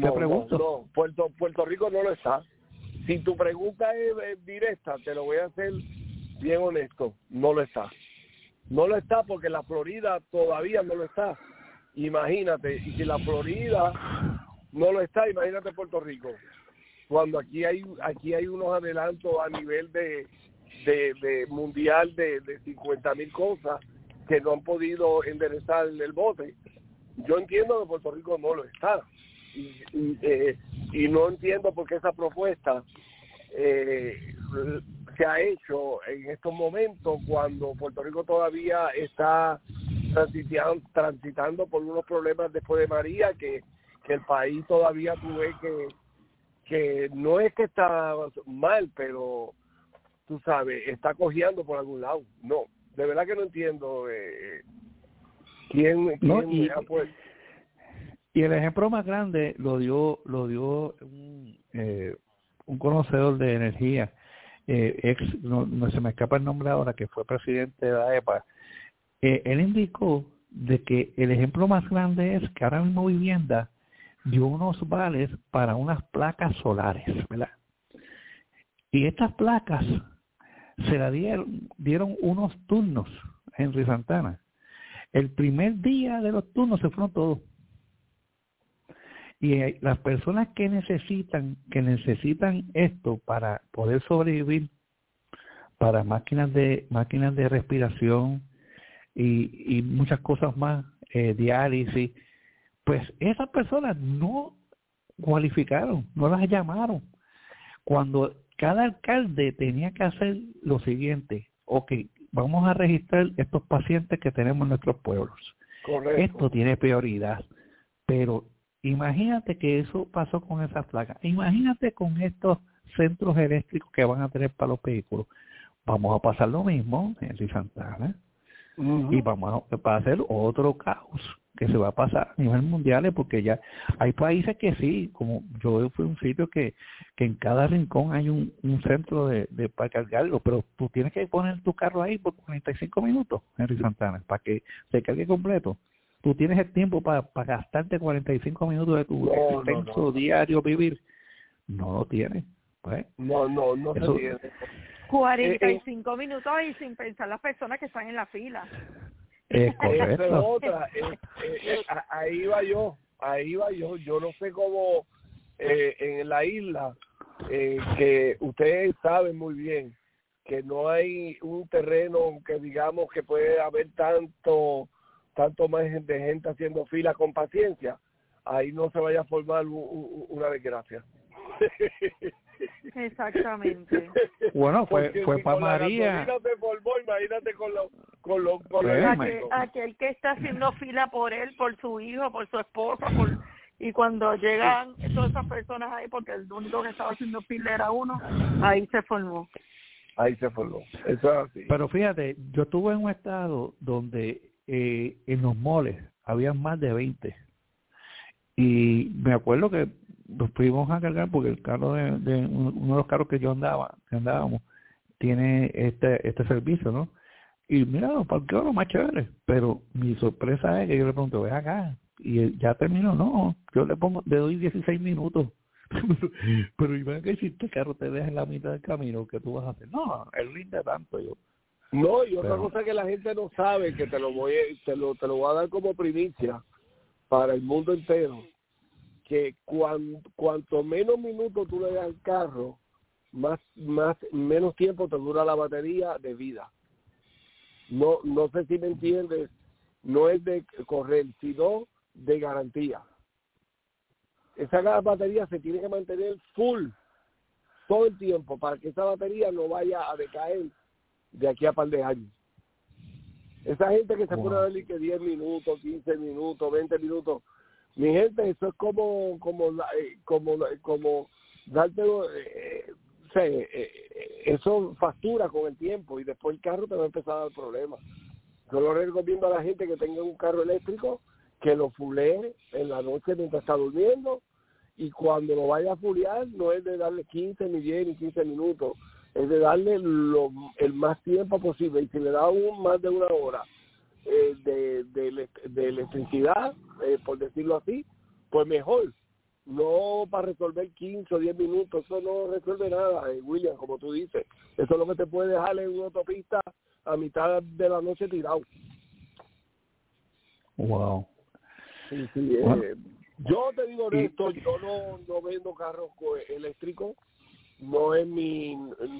Puerto Rico no lo está. Si tu pregunta es directa, te lo voy a hacer bien honesto, no lo está. No lo está porque la Florida todavía no lo está. Imagínate, y si la Florida no lo está, imagínate Puerto Rico. Cuando aquí hay unos adelantos a nivel de mundial de 50.000 cosas que no han podido enderezar el bote. Yo entiendo que Puerto Rico no lo está. Y no entiendo por qué esa propuesta se ha hecho en estos momentos cuando Puerto Rico todavía está transitando por unos problemas después de María, que el país todavía tuve que no es que está mal, pero tú sabes, está cojeando por algún lado. No, de verdad que no entiendo quién y el ejemplo más grande lo dio un conocedor de energía, no se me escapa el nombre ahora, que fue presidente de la EPA. Él indicó de que el ejemplo más grande es que ahora mismo Vivienda dio unos vales para unas placas solares, ¿verdad? Y estas placas se la dieron unos turnos a Henry Santana. El primer día de los turnos se fueron todos. Y las personas que necesitan esto para poder sobrevivir, para máquinas de respiración y muchas cosas más, diálisis, pues esas personas no cualificaron, no las llamaron. Cuando cada alcalde tenía que hacer lo siguiente: ok, vamos a registrar estos pacientes que tenemos en nuestros pueblos. Correcto. Esto tiene prioridad, pero imagínate que eso pasó con esas placas. Imagínate con estos centros eléctricos que van a tener para los vehículos, vamos a pasar lo mismo en Henry Santana, y vamos a hacer otro caos que se va a pasar a nivel mundial, porque ya hay países que sí, como yo fui a un sitio que en cada rincón hay un centro de para cargarlo, pero tú tienes que poner tu carro ahí por 45 minutos, Henry Santana, para que se cargue completo. Tú tienes el tiempo para gastarte 45 minutos de tu extenso diario vivir. No lo tienes. Pues, No eso, se tiene. 45 minutos y sin pensar las personas que están en la fila. es correcto. Esa es otra. Ahí va yo. Yo no sé cómo en la isla, que ustedes saben muy bien que no hay un terreno que digamos que puede haber tanto más de gente haciendo fila con paciencia. Ahí no se vaya a formar una desgracia. Exactamente. Bueno, fue si para con la María. gasolina se formó, imagínate con lo Pues, eléctrico. Aquel que está haciendo fila por él, por su hijo, por su esposa, y cuando llegan todas esas personas ahí, porque el único que estaba haciendo fila era uno, ahí se formó. Ahí se formó. Eso es así. Pero fíjate, yo estuve en un estado donde en los moles había más de 20. Y me acuerdo que nos fuimos a cargar porque el carro de uno de los carros que andábamos, tiene este servicio, ¿no? Y mira, ¿por qué lo más chévere? Pero mi sorpresa es que yo le pregunto, ven acá, y él, ya terminó, no, yo le doy 16 minutos. Pero y ven que si este carro te deja en la mitad del camino, ¿qué tú vas a hacer? No, él rinde tanto. Yo, no, y otra cosa que la gente no sabe, que te lo voy a dar como primicia para el mundo entero, que cuanto menos minutos tú le das al carro, menos tiempo te dura la batería de vida. No sé si me entiendes, no es de correr, sino de garantía. Esa batería se tiene que mantener full todo el tiempo para que esa batería no vaya a decaer de aquí a par de años. Esa gente que se pone a darle que 10 minutos, 15 minutos, 20 minutos, mi gente, eso es como darte, eso factura con el tiempo y después el carro te va a empezar a dar problemas. Yo lo recomiendo a la gente que tenga un carro eléctrico que lo fulee en la noche mientras está durmiendo, y cuando lo vaya a fulear no es de darle 15 ni 10 ni 15 minutos, es de darle el más tiempo posible, y si le da más de una hora de electricidad, por decirlo así, pues mejor. No para resolver 15 o 10 minutos, eso no resuelve nada, William, como tú dices. Eso es lo que te puede dejar en una autopista a mitad de la noche tirado. Wow. Sí, yo te digo esto, yo no vendo carros eléctricos, no es mi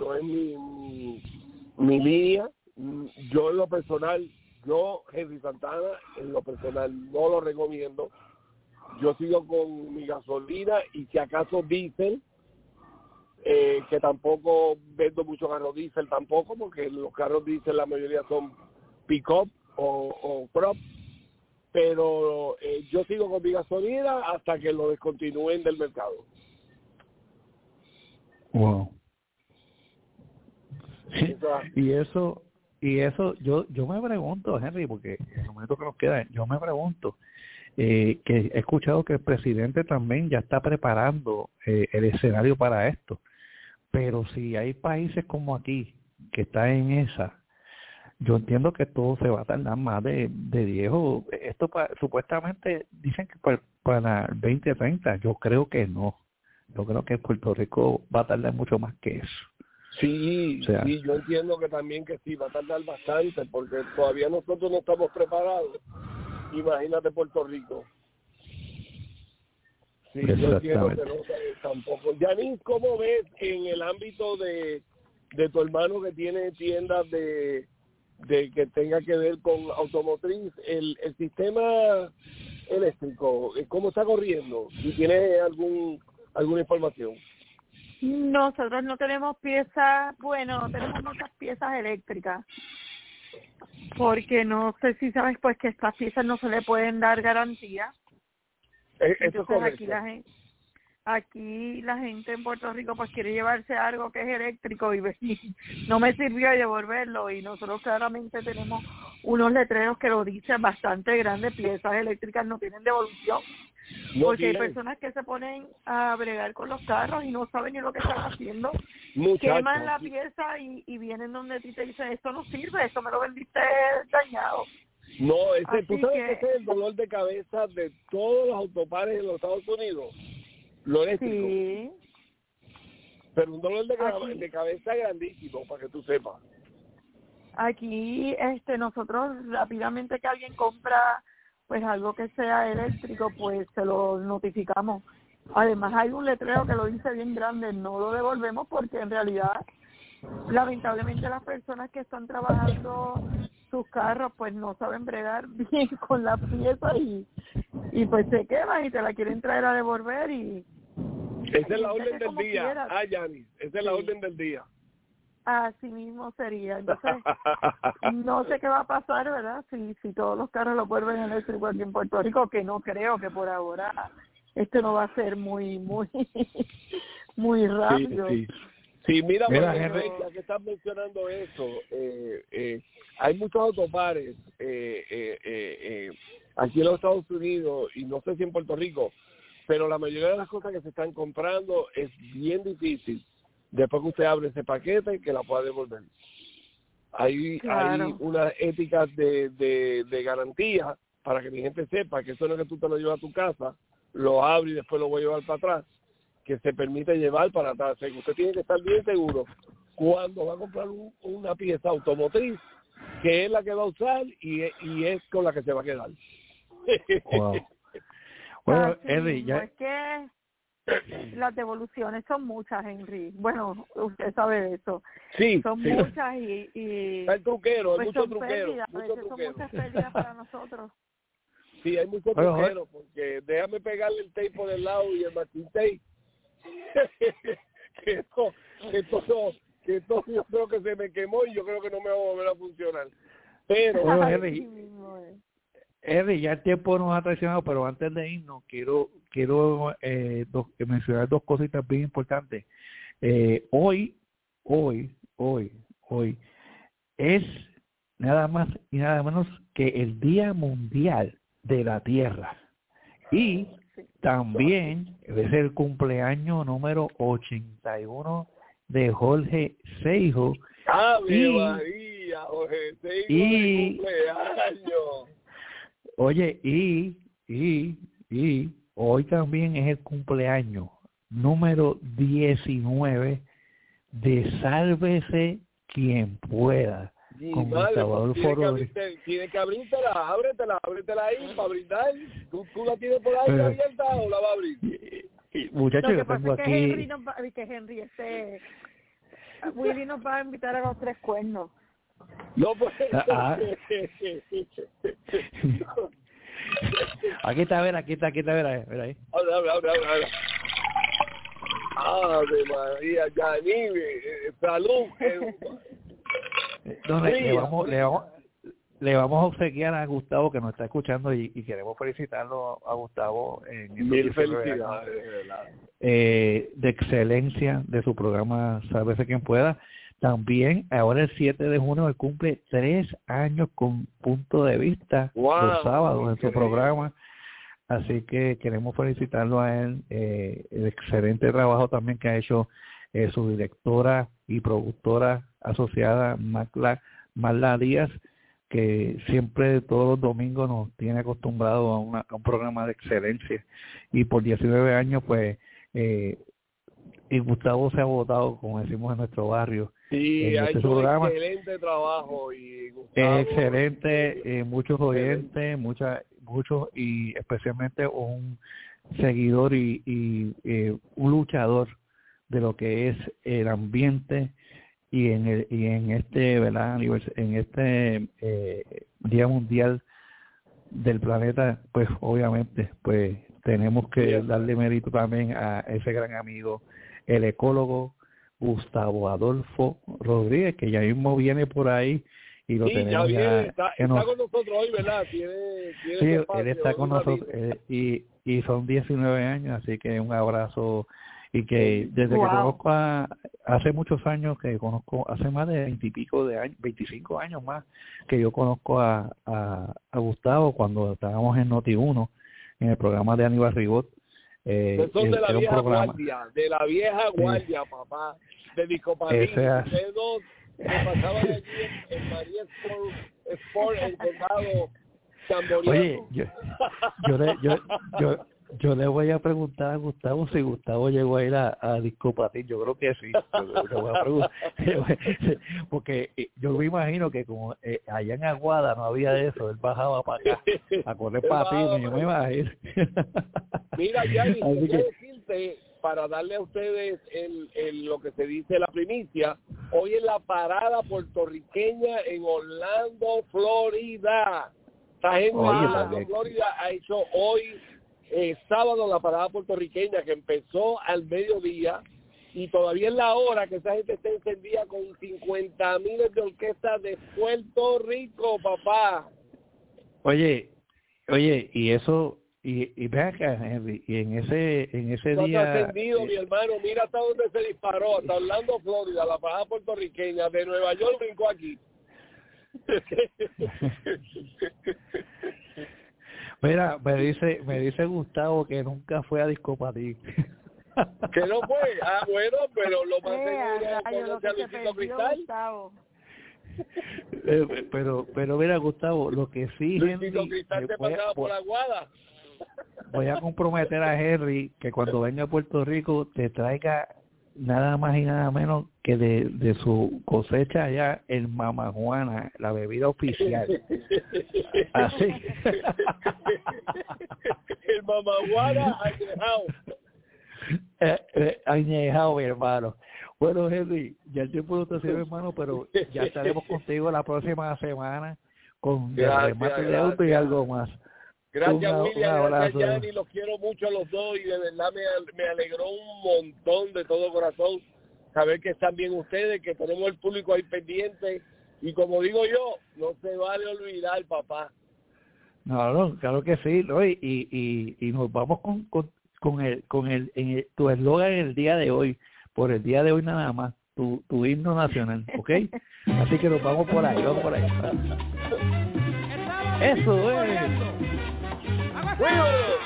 línea. Yo en lo personal, Henry Santana, en lo personal no lo recomiendo. Yo sigo con mi gasolina y si acaso diésel, que tampoco vendo muchos carros diésel tampoco, porque los carros diésel la mayoría son pick-up o crop, pero yo sigo con mi gasolina hasta que lo descontinúen del mercado. Wow. Y eso yo me pregunto, Henry, porque en el momento que nos queda, yo me pregunto, que he escuchado que el presidente también ya está preparando el escenario para esto, pero si hay países como aquí que están en esa, yo entiendo que todo se va a tardar más de 10 o esto supuestamente dicen que para el 2030, yo creo que no. Yo creo que Puerto Rico va a tardar mucho más que eso. Sí, o sea, sí, yo entiendo que también que sí, va a tardar bastante, porque todavía nosotros no estamos preparados. Imagínate Puerto Rico. Sí, yo entiendo que no tampoco. Yanis, ¿cómo ves en el ámbito de tu hermano que tiene tiendas de que tenga que ver con automotriz, el sistema eléctrico, cómo está corriendo? Si tiene alguna información. Nosotros no tenemos piezas, tenemos muchas piezas eléctricas, porque no sé si sabes pues que estas piezas no se le pueden dar garantía. Eso Entonces es correcto. aquí la gente, aquí la gente en Puerto Rico pues quiere llevarse algo que es eléctrico y no me sirvió devolverlo, y nosotros claramente tenemos unos letreros que lo dicen bastante grandes: piezas eléctricas no tienen devolución, porque hay personas que se ponen a bregar con los carros y no saben ni lo que están haciendo. Queman la pieza y vienen donde ti te dicen: esto no sirve, esto me lo vendiste dañado. No, tú sabes que ese es el dolor de cabeza de todos los autopares en los Estados Unidos, lo eléctrico. Sí. Pero un dolor de cabeza grandísimo, para que tú sepas. Aquí nosotros rápidamente que alguien compra pues algo que sea eléctrico, pues se lo notificamos. Además hay un letrero que lo dice bien grande: no lo devolvemos, porque en realidad lamentablemente las personas que están trabajando sus carros pues no saben bregar bien con la pieza y pues se queman y te la quieren traer a devolver. Y esa es la orden del día. Yanis, esa es la orden del día. Así mismo sería. Entonces, no sé qué va a pasar, ¿verdad? Si todos los carros lo vuelven eléctricos aquí en Puerto Rico, que no creo, que por ahora no va a ser muy rápido. Sí, mira, ya que estás mencionando eso, hay muchos autopares aquí en los Estados Unidos, y no sé si en Puerto Rico, pero la mayoría de las cosas que se están comprando es bien difícil después que usted abre ese paquete que la pueda devolver. Hay unas éticas de garantía para que mi gente sepa que eso no es que tú te lo llevas a tu casa, lo abres y después lo voy a llevar para atrás, que se permite llevar para atrás. Usted tiene que estar bien seguro cuando va a comprar una pieza automotriz, que es la que va a usar y es con la que se va a quedar. Wow. Bueno, Henry, ya... Es que las devoluciones son muchas, Henry. Bueno, usted sabe de eso. Sí, son muchas y hay truquero, pues hay mucho truquero. Pérdidas, a veces son muchas pérdidas para nosotros. Sí, hay mucho truquero, porque déjame pegarle el tape por el lado y el masking tape. que esto yo creo que se me quemó y yo creo que no me va a volver a funcionar. Pero Henry, ya el tiempo nos ha traicionado, pero antes de irnos quiero mencionar dos cositas bien importantes. Hoy es nada más y nada menos que el Día Mundial de la Tierra, y también es el cumpleaños número 81 de Jorge Seijo. María, Jorge Seijo, cumpleaños. Oye, y hoy también es el cumpleaños número 19 de Sálvese Quien Pueda, con Gustavo Adolfo Rodríguez. Tienes que ábretela ahí para brindar. ¿Tú la tienes por ahí abierta o la va a abrir? Muchachos, lo que pasa es que aquí... Willy nos va a invitar a los 3 cuernos. No, pues... Aquí está, a ver ahí. Habla. Ave María, Yanis, salud. Le vamos a obsequiar a Gustavo, que nos está escuchando, y queremos felicitarlo a Gustavo en mil felicidades, de excelencia de su programa Sálvese Quien Pueda. También ahora el 7 de junio él cumple 3 años con Punto de Vista, los sábados en su programa. Así que queremos felicitarlo a él, el excelente trabajo también que ha hecho su directora y productora asociada Marla Díaz, que siempre todos los domingos nos tiene acostumbrados a un programa de excelencia, y por 19 años pues y Gustavo se ha votado, como decimos en nuestro barrio. Sí, ha hecho un excelente trabajo, y Gustavo, excelente, muchos oyentes, muchos, y especialmente un seguidor y un luchador de lo que es el ambiente, y en este, ¿verdad?, en este Día Mundial del Planeta, pues obviamente pues tenemos que darle mérito también a ese gran amigo, el ecólogo Gustavo Adolfo Rodríguez, que ya mismo viene por ahí y lo Sí, tenemos ya viene, está con nosotros hoy, ¿verdad? Tiene sí, espacio, él está con nosotros y son 19 años, así que un abrazo. Y que desde que conozco hace muchos años que conozco, hace más de 20 y pico de años, 25 años más, que yo conozco a Gustavo cuando estábamos en Noti1, en el programa de Aníbal Ribot. Son de la vieja guardia, sí. Papá, de Disco Patín. Ustedes dos se pasaban allí en María Sport, en Condado, Oye, yo le voy a preguntar a Gustavo si Gustavo llegó a ir a Disco Patín. Yo creo que sí. Yo voy a preguntar, porque yo me imagino que como allá en Aguada no había eso, él bajaba para acá a correr patines, yo me imagino. Mira, Yanni, quería decirte, para darle a ustedes lo que se dice la primicia, hoy es la parada puertorriqueña en Orlando, Florida. Esta gente de Orlando, Florida ha hecho hoy sábado la parada puertorriqueña que empezó al mediodía y todavía es la hora que esa gente está encendida con 50,000 de orquestas de Puerto Rico, papá. Oye, y eso, y ve acá, Henry, y en ese día... Encendido, mi hermano, mira hasta dónde se disparó, hasta Orlando, Florida, la parada puertorriqueña, de Nueva York brincó aquí. Mira, me dice Gustavo que nunca fue a Disco Patín. Que no fue. Ah, bueno, pero lo más seguro conoce a Luisito Cristal. Pero mira, Gustavo, lo que sí, Luisito Henry, Cristal te pasaba por la Aguada. Voy a comprometer a Henry que cuando venga a Puerto Rico te traiga nada más y nada menos que de su cosecha allá el mamajuana, la bebida oficial. Así. El mamajuana añejado, mi hermano. Bueno, Henry, ya el tiempo no te sirve, hermano, pero ya estaremos contigo la próxima semana con remate de auto y algo más. Gracias, William, gracias, Yanni, los quiero mucho a los dos y de verdad me alegró un montón de todo corazón saber que están bien ustedes, que tenemos el público ahí pendiente y como digo yo, no se vale olvidar, papá. No, claro que sí, ¿no? Y nos vamos con tu eslogan el día de hoy, por el día de hoy nada más, tu himno nacional, ¿ok? Así que nos vamos por ahí, vamos por ahí. Eso es. Bueno.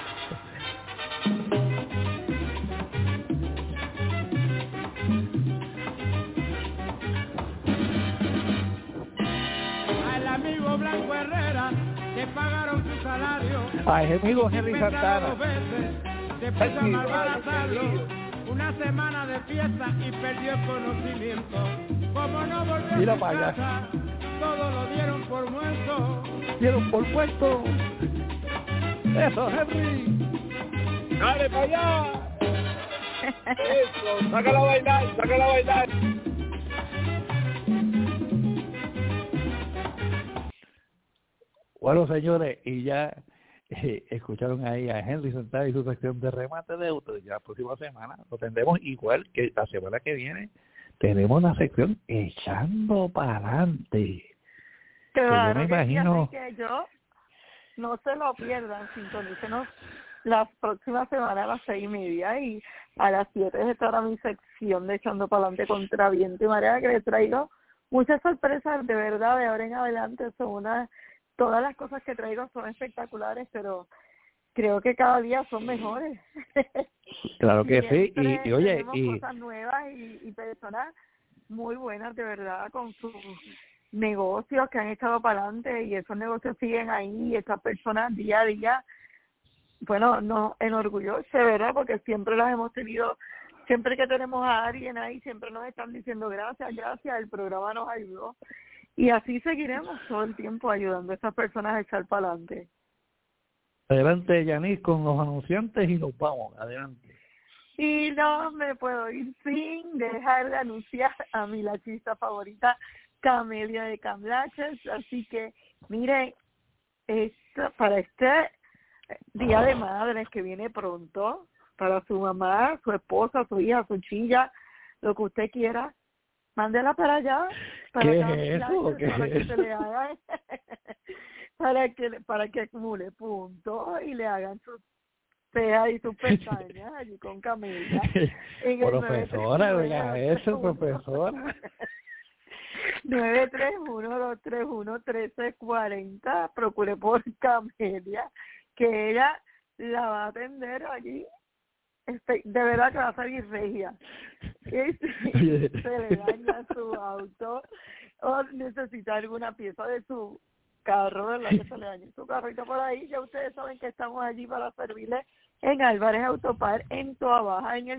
Al amigo Blanco Herrera le pagaron su salario. Ay, amigo Henry Santana. Después de malbaratarlo, una semana de fiesta y perdió el conocimiento. Como no volvió a su casa, todo lo dieron por muerto. Dieron por muerto. Eso, Henry. Dale para allá. Eso, sácala a bailar. Bueno, señores, y ya escucharon ahí a Henry Santana y su sección de remate de autos. Ya la próxima semana lo tendremos igual que la semana que viene. Tenemos una sección echando para adelante. Claro, yo me imagino que yo no se lo pierdan, sintonícenos la próxima semana a las 6:30 y a las 7 estará mi sección de Echando para adelante contra viento y marea, que les traigo muchas sorpresas de verdad de ahora en adelante. Todas las cosas que traigo son espectaculares, pero creo que cada día son mejores. Claro que sí, y oye, tenemos cosas nuevas y personas muy buenas de verdad con sus negocios que han echado para adelante y esos negocios siguen ahí y esas personas día a día, bueno, nos enorgullece, ¿verdad? Porque siempre las hemos tenido, siempre que tenemos a alguien ahí, siempre nos están diciendo gracias, el programa nos ayudó. Y así seguiremos todo el tiempo ayudando a esas personas a echar para adelante. Adelante, Yanis, con los anunciantes y nos vamos, adelante. Y no me puedo ir sin dejar de anunciar a mi lachista favorita, Camelia de Camlaches. Así que, miren, para este Día de Madres que viene pronto, para su mamá, su esposa, su hija, su chilla, lo que usted quiera, mándela para allá, ¿Qué es eso? ¿Qué para es que eso? se le hagan, para que acumule puntos y le hagan sus cejas y sus pestañas allí con Camelia. Profesora, oiga eso, profesora. 931-231-1340. Procure por Camelia, que ella la va a atender allí. De verdad que va a salir regia. Y si se le daña su auto o necesita alguna pieza de su carro, ¿verdad? Que se le dañe su carrito por ahí, ya ustedes saben que estamos allí para servirles en Álvarez Autopar en Toa Baja, en el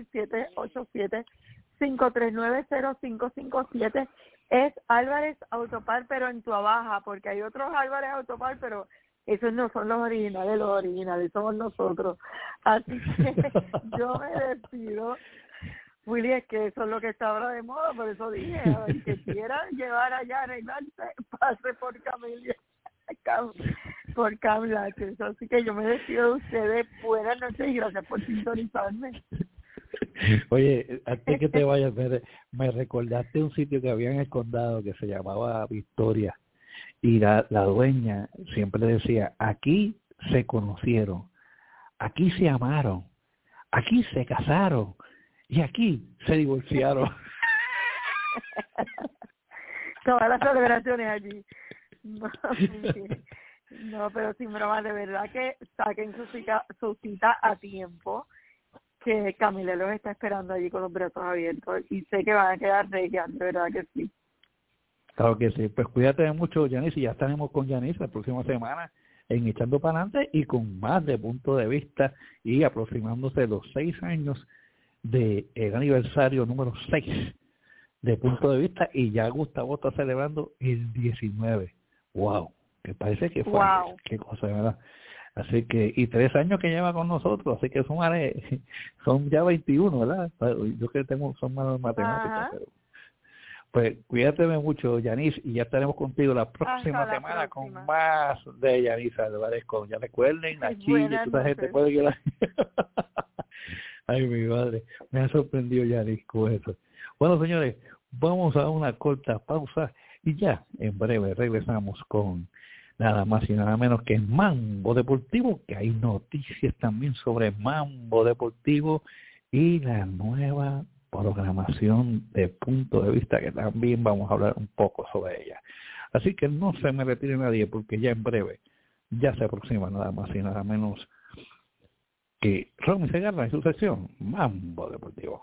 787-539-0557. Es Álvarez Autopar, pero en Toa Baja, porque hay otros Álvarez Autopar, pero esos no son los originales somos nosotros. Así que yo me despido. Willy, es que eso es lo que está ahora de moda, por eso dije, a ver, que quiera llevar allá a arreglarse, pase por Camelia, por Cam Lashes. Así que yo me despido de ustedes. Buenas noches y gracias por sintonizarme. Oye, antes que te vayas, me recordaste un sitio que había en el condado que se llamaba Victoria, y la dueña siempre decía, aquí se conocieron, aquí se amaron, aquí se casaron y aquí se divorciaron. Todas las celebraciones allí. No, pero sin broma, de verdad que saquen su cita a tiempo, que Camila los está esperando allí con los brazos abiertos y sé que van a quedar regias, de verdad que sí. Claro que sí. Pues cuídate mucho, Yanis, y ya estaremos con Yanis la próxima semana en Echando para Adelante y con más de Punto de Vista y aproximándose los 6 años del aniversario número 6 de Punto de Vista, y ya Gustavo está celebrando el 19. ¡Wow! Que parece que fue. Wow. Qué cosa, ¿verdad? Así que, y 3 años que lleva con nosotros, así que son ya 21, ¿verdad? Yo que son malas matemáticas, pero pues cuídate mucho, Yanis, y ya estaremos contigo la próxima semana con más de Yanis Álvarez. Ya recuerden, la chilla, toda gente puede que la... Ay, mi madre, me ha sorprendido Yanis con eso. Bueno, señores, vamos a una corta pausa y ya en breve regresamos con nada más y nada menos que Mambo Deportivo, que hay noticias también sobre Mambo Deportivo y la nueva programación de Punto de Vista, que también vamos a hablar un poco sobre ella. Así que no se me retire nadie, porque ya en breve ya se aproxima nada más y nada menos que Romy Segarra en su sección Mambo Deportivo.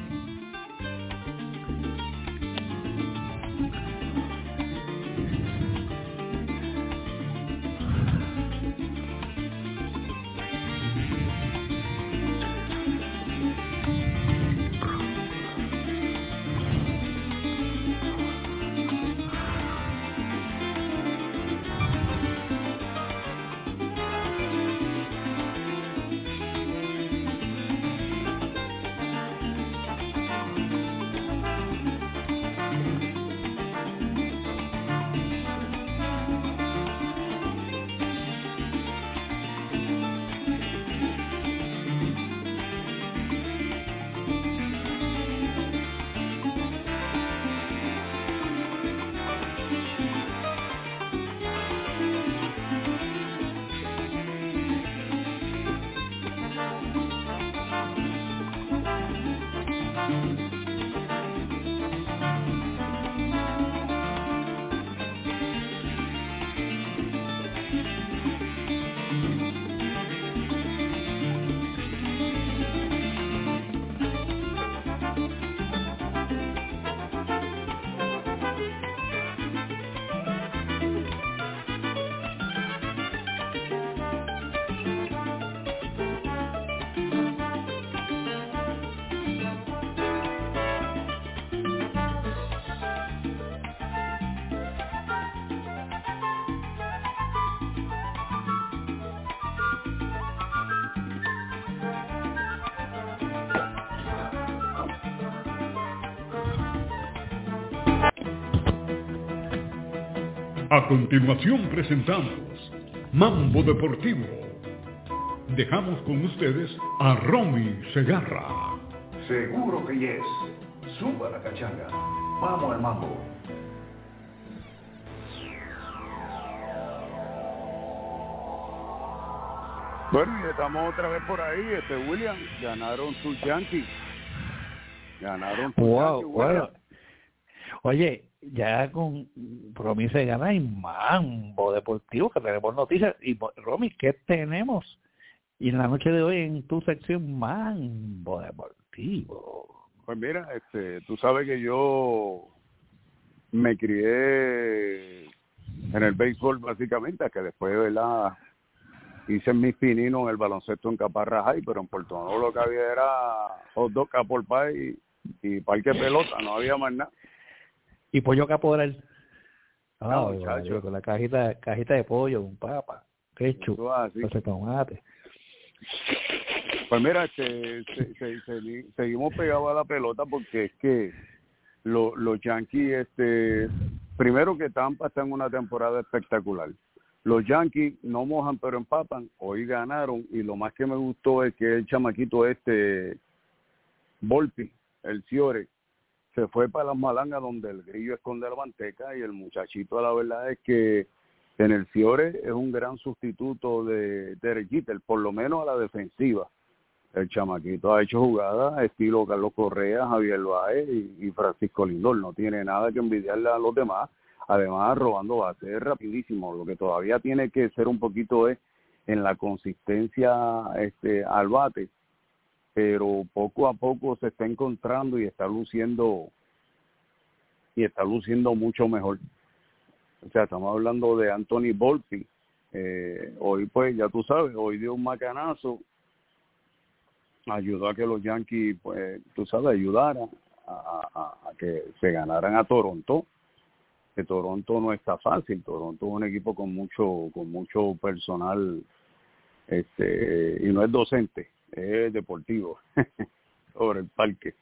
A continuación presentamos Mambo Deportivo. Dejamos con ustedes a Romy Segarra. Seguro que yes. Suba la cachanga. Vamos al mambo. Bueno, y estamos otra vez por ahí, William, ganaron sus Yankees. Wow, bueno. Oye, ya con promesa de ganar y Mambo Deportivo, que tenemos noticias. Y Romy, ¿qué tenemos? Y en la noche de hoy en tu sección Mambo Deportivo. Pues mira, tú sabes que yo me crié en el béisbol básicamente, que después, ¿verdad?, hice mis pininos en el baloncesto en Caparra High, pero en Puerto Rico lo que había era hot dog, apple pie y parque pelota, no había más nada. Y pollo caporal. No, muchacho. Con la cajita de pollo, un papa, ketchup, ese tomate. Pues mira, seguimos pegados a la pelota porque es que los Yankees, primero que Tampa está en una temporada espectacular. Los Yankees no mojan pero empapan, hoy ganaron y lo más que me gustó es que el chamaquito Volpi, el Ciore, se fue para las malangas donde el grillo esconde la manteca y el muchachito la verdad es que en el Ciore es un gran sustituto de Derek Jeter, por lo menos a la defensiva. El chamaquito ha hecho jugadas estilo Carlos Correa, Javier Baez y Francisco Lindor, no tiene nada que envidiarle a los demás. Además, robando bases es rapidísimo. Lo que todavía tiene que ser un poquito es en la consistencia al bate, pero poco a poco se está encontrando y está luciendo mucho mejor. O sea, estamos hablando de Anthony Volpi. Hoy, pues, ya tú sabes, hoy dio un macanazo, ayudó a que los Yankees, pues, tú sabes, ayudaran a que se ganaran a Toronto. Que Toronto no está fácil. Toronto es un equipo con mucho personal, y no es docente, es deportivo sobre el parque.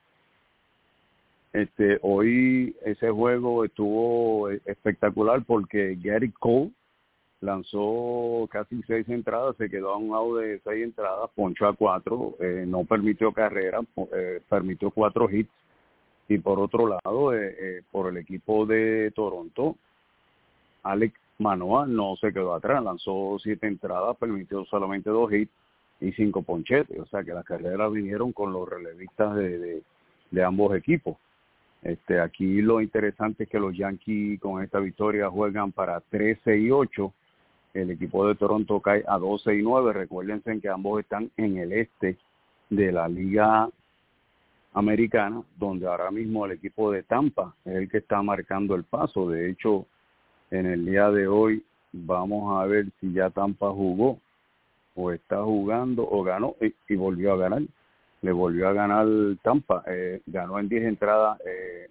Hoy ese juego estuvo espectacular porque Gary Cole lanzó casi 6 entradas, se quedó a un out de 6 entradas, ponchó a 4, no permitió carrera, permitió 4 hits. Y por otro lado, por el equipo de Toronto, Alex Manoah no se quedó atrás, lanzó 7 entradas, permitió solamente 2 hits y 5 ponchetes. O sea que las carreras vinieron con los relevistas de ambos equipos. Aquí lo interesante es que los Yankees con esta victoria juegan para 13-8. El equipo de Toronto cae a 12-9. Recuérdense que ambos están en el este de la Liga Americana, donde ahora mismo el equipo de Tampa es el que está marcando el paso. De hecho, en el día de hoy vamos a ver si ya Tampa jugó o está jugando o ganó y volvió a ganar. Le volvió a ganar Tampa, ganó en 10 entradas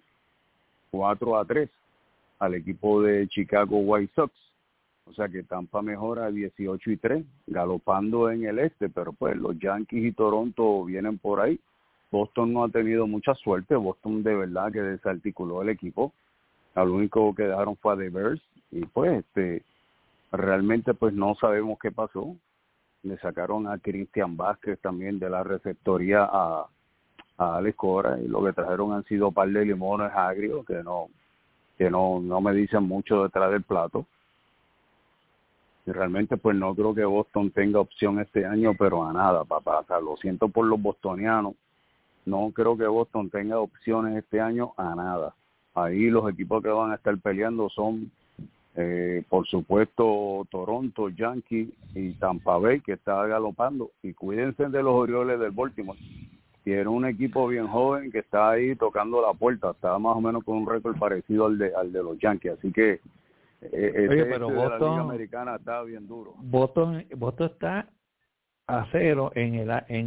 4-3 al equipo de Chicago White Sox. O sea que Tampa mejora 18-3, galopando en el este, pero pues los Yankees y Toronto vienen por ahí. Boston no ha tenido mucha suerte. Boston de verdad que desarticuló el equipo. Al único que dejaron fue a Devers y pues realmente pues no sabemos qué pasó. Le sacaron a Cristian Vázquez también de la receptoría a Alex Cora y lo que trajeron han sido un par de limones agrios que no me dicen mucho detrás del plato. Y realmente pues no creo que Boston tenga opción este año, pero a nada, papá. O sea, lo siento por los bostonianos. No creo que Boston tenga opciones este año a nada. Ahí los equipos que van a estar peleando son, por supuesto, Toronto, Yankees y Tampa Bay, que está galopando. Y cuídense de los Orioles del Baltimore. Tiene un equipo bien joven que está ahí tocando la puerta. Está más o menos con un récord parecido al de los Yankees. Así que pero Boston, de la Liga Americana está bien duro. Boston está a 0 en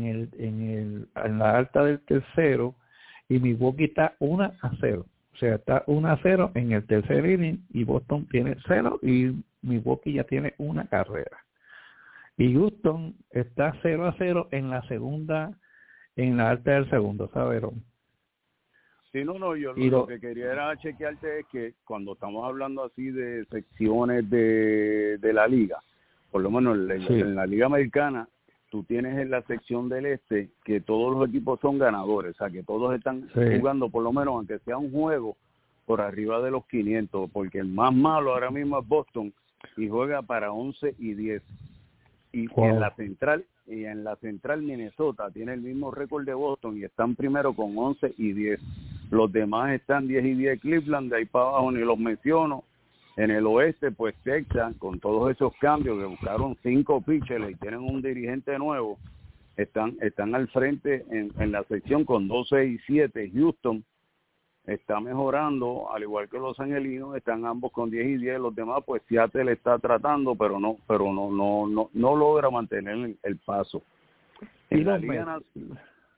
la alta del tercero y Milwaukee está 1-0. O sea, está 1-0 en el tercer inning y Boston tiene 0 y Milwaukee ya tiene 1 carrera. Y Houston está 0-0 en la segunda, en la alta del segundo, ¿sabes? Sí, no, yo lo que quería era chequearte es que cuando estamos hablando así de secciones de la liga, por lo menos en la Liga Americana, tú tienes en la sección del este que todos los equipos son ganadores, o sea, que todos están jugando por lo menos, aunque sea un juego, por arriba de los 500, porque el más malo ahora mismo es Boston y juega para 11-10. Wow. en la central Minnesota tiene el mismo récord de Boston y están primero con 11-10. Los demás están 10-10. Cleveland, de ahí para abajo ni los menciono. En el oeste, pues Texas, con todos esos cambios que buscaron 5 pitchers y tienen un dirigente nuevo, están al frente en la sección con 12-7. Houston está mejorando, al igual que los angelinos, están ambos con 10-10. Los demás, pues Seattle está tratando, pero no logra mantener el paso. Y En la los Liga Mets,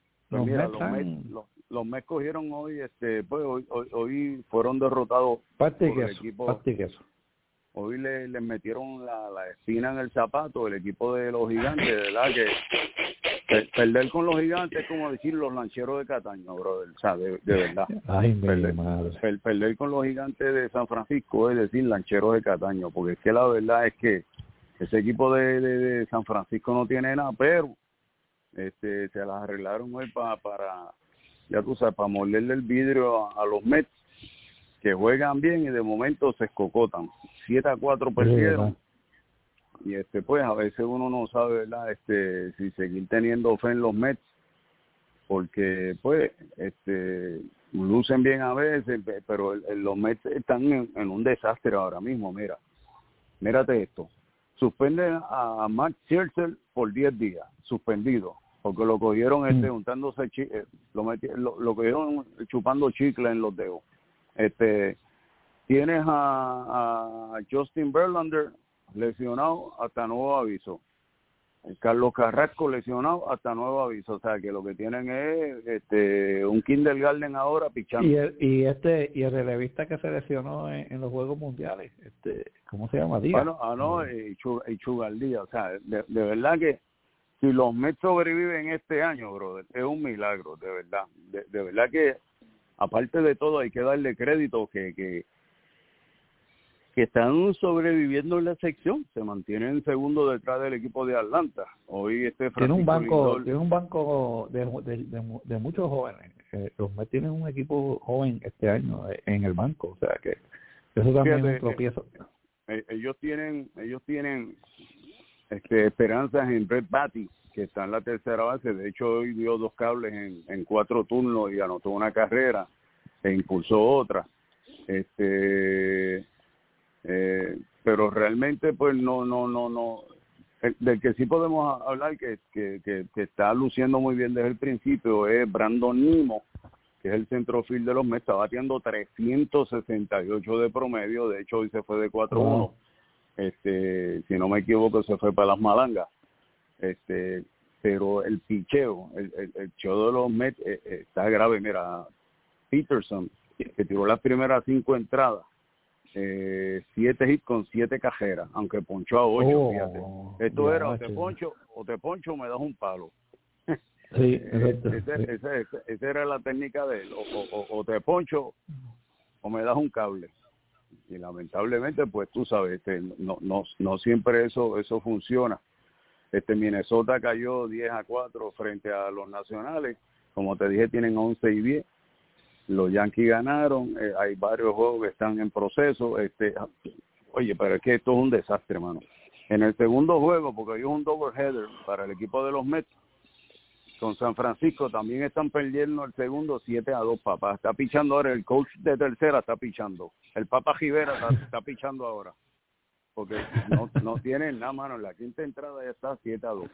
los Mets cogieron hoy, hoy fueron derrotados por el equipo. Hoy les metieron la espina en el zapato el equipo de los Gigantes, ¿verdad? Que perder con los Gigantes es como decir los Lancheros de Cataño, brother, o sea, de verdad. Ay, madre. Perder con los Gigantes de San Francisco es decir Lancheros de Cataño, porque es que la verdad es que ese equipo de San Francisco no tiene nada, pero se las arreglaron hoy para ya tú sabes, para morderle el vidrio a los Mets, que juegan bien y de momento se escocotan. 7-4 perdieron. Y pues a veces uno no sabe, ¿verdad? Si seguir teniendo fe en los Mets, porque pues lucen bien a veces, pero los Mets están en un desastre ahora mismo. Mírate esto. Suspenden a Max Scherzer por 10 días, suspendido, porque lo cogieron untándose lo cogieron chupando chicle en los dedos. Tienes a Justin Verlander lesionado hasta nuevo aviso. Carlos Carrasco lesionado hasta nuevo aviso. O sea que lo que tienen es un kindergarten ahora pichando. Y el relevista que se lesionó en los Juegos Mundiales, ¿cómo se llama? Díaz. Bueno, y Chugaldía. O sea, de verdad que si los Mets sobreviven este año, brother, es un milagro, de verdad. De verdad que, aparte de todo, hay que darle crédito que están sobreviviendo en la sección. Se mantienen segundo detrás del equipo de Atlanta. Hoy tiene un banco de muchos jóvenes. Los Mets tienen un equipo joven este año en el banco. O sea que eso también es un tropiezo. Ellos tienen esperanzas en Brett Baty, que está en la tercera base. De hecho, hoy dio 2 cables en 4 turnos y anotó una carrera e impulsó otra. Pero realmente pues no del que sí podemos hablar que está luciendo muy bien desde el principio es Brandon Nimmo, que es el centrofield de los Mets. Está bateando 368 de promedio. De hecho hoy se fue de 4-1. Si no me equivoco se fue para las malangas. Pero el picheo, el show de los Mets está grave. Mira, Peterson, que tiró las primeras 5 entradas, 7 hits con 7 cajeras, aunque ponchó a 8, fíjate. Esto era o te poncho o me das un palo. Sí, esa era la técnica de él, o te poncho o me das un cable. Y lamentablemente, pues tú sabes, no siempre eso funciona. Minnesota cayó 10-4 frente a los Nacionales. Como te dije, tienen 11-10. Los Yankees ganaron. Hay varios juegos que están en proceso. Oye, pero es que esto es un desastre, hermano. En el segundo juego, porque hay un doubleheader para el equipo de los Mets, con San Francisco también están perdiendo el segundo 7-2, papá. Está pichando ahora el coach de tercera, está pichando. El Papa Rivera está pichando ahora. Porque no tienen nada, mano. En la quinta entrada ya está 7-2.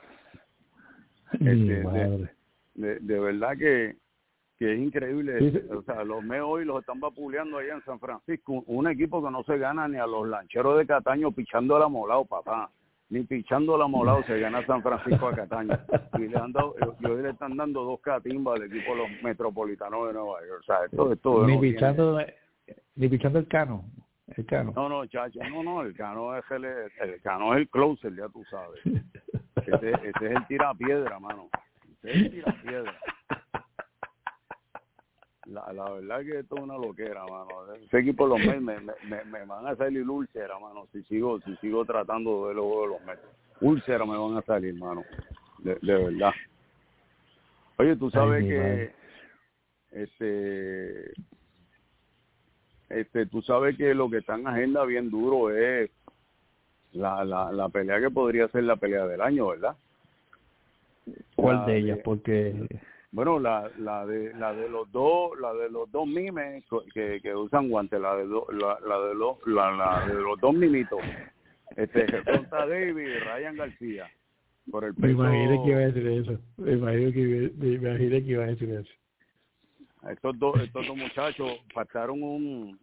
De verdad que es increíble. Sí. O sea, los Mets hoy los están vapuleando allá en San Francisco. Un equipo que no se gana ni a los Lancheros de Cataño pichando el amolado, papá. Ni pichando el amolado se gana San Francisco a Cataño. Y hoy le están dando 2 catimbas al equipo de los Metropolitanos de Nueva York. O sea, esto ni pichando el Cano. El Cano. No, chacho, el Cano es el closer, ya tú sabes. Ese es el tirapiedra, mano. Ese es el tirapiedra. La verdad que esto es una loquera, mano. Ese equipo de los Mets me van a salir úlcera, mano, si sigo tratando de los Mets. Úlcera me van a salir, mano. De verdad. Oye, tú sabes tú sabes que lo que está en agenda bien duro es la pelea que podría ser la pelea del año, ¿verdad? ¿Cuál de ellas? Porque bueno, la de los dos mimes que usan guantes, la de los dos mimitos, Conta Davis y Ryan García, por el peso. Me imaginé que iba a decir eso. Me imaginé que iba a decir eso. Estos dos muchachos pactaron un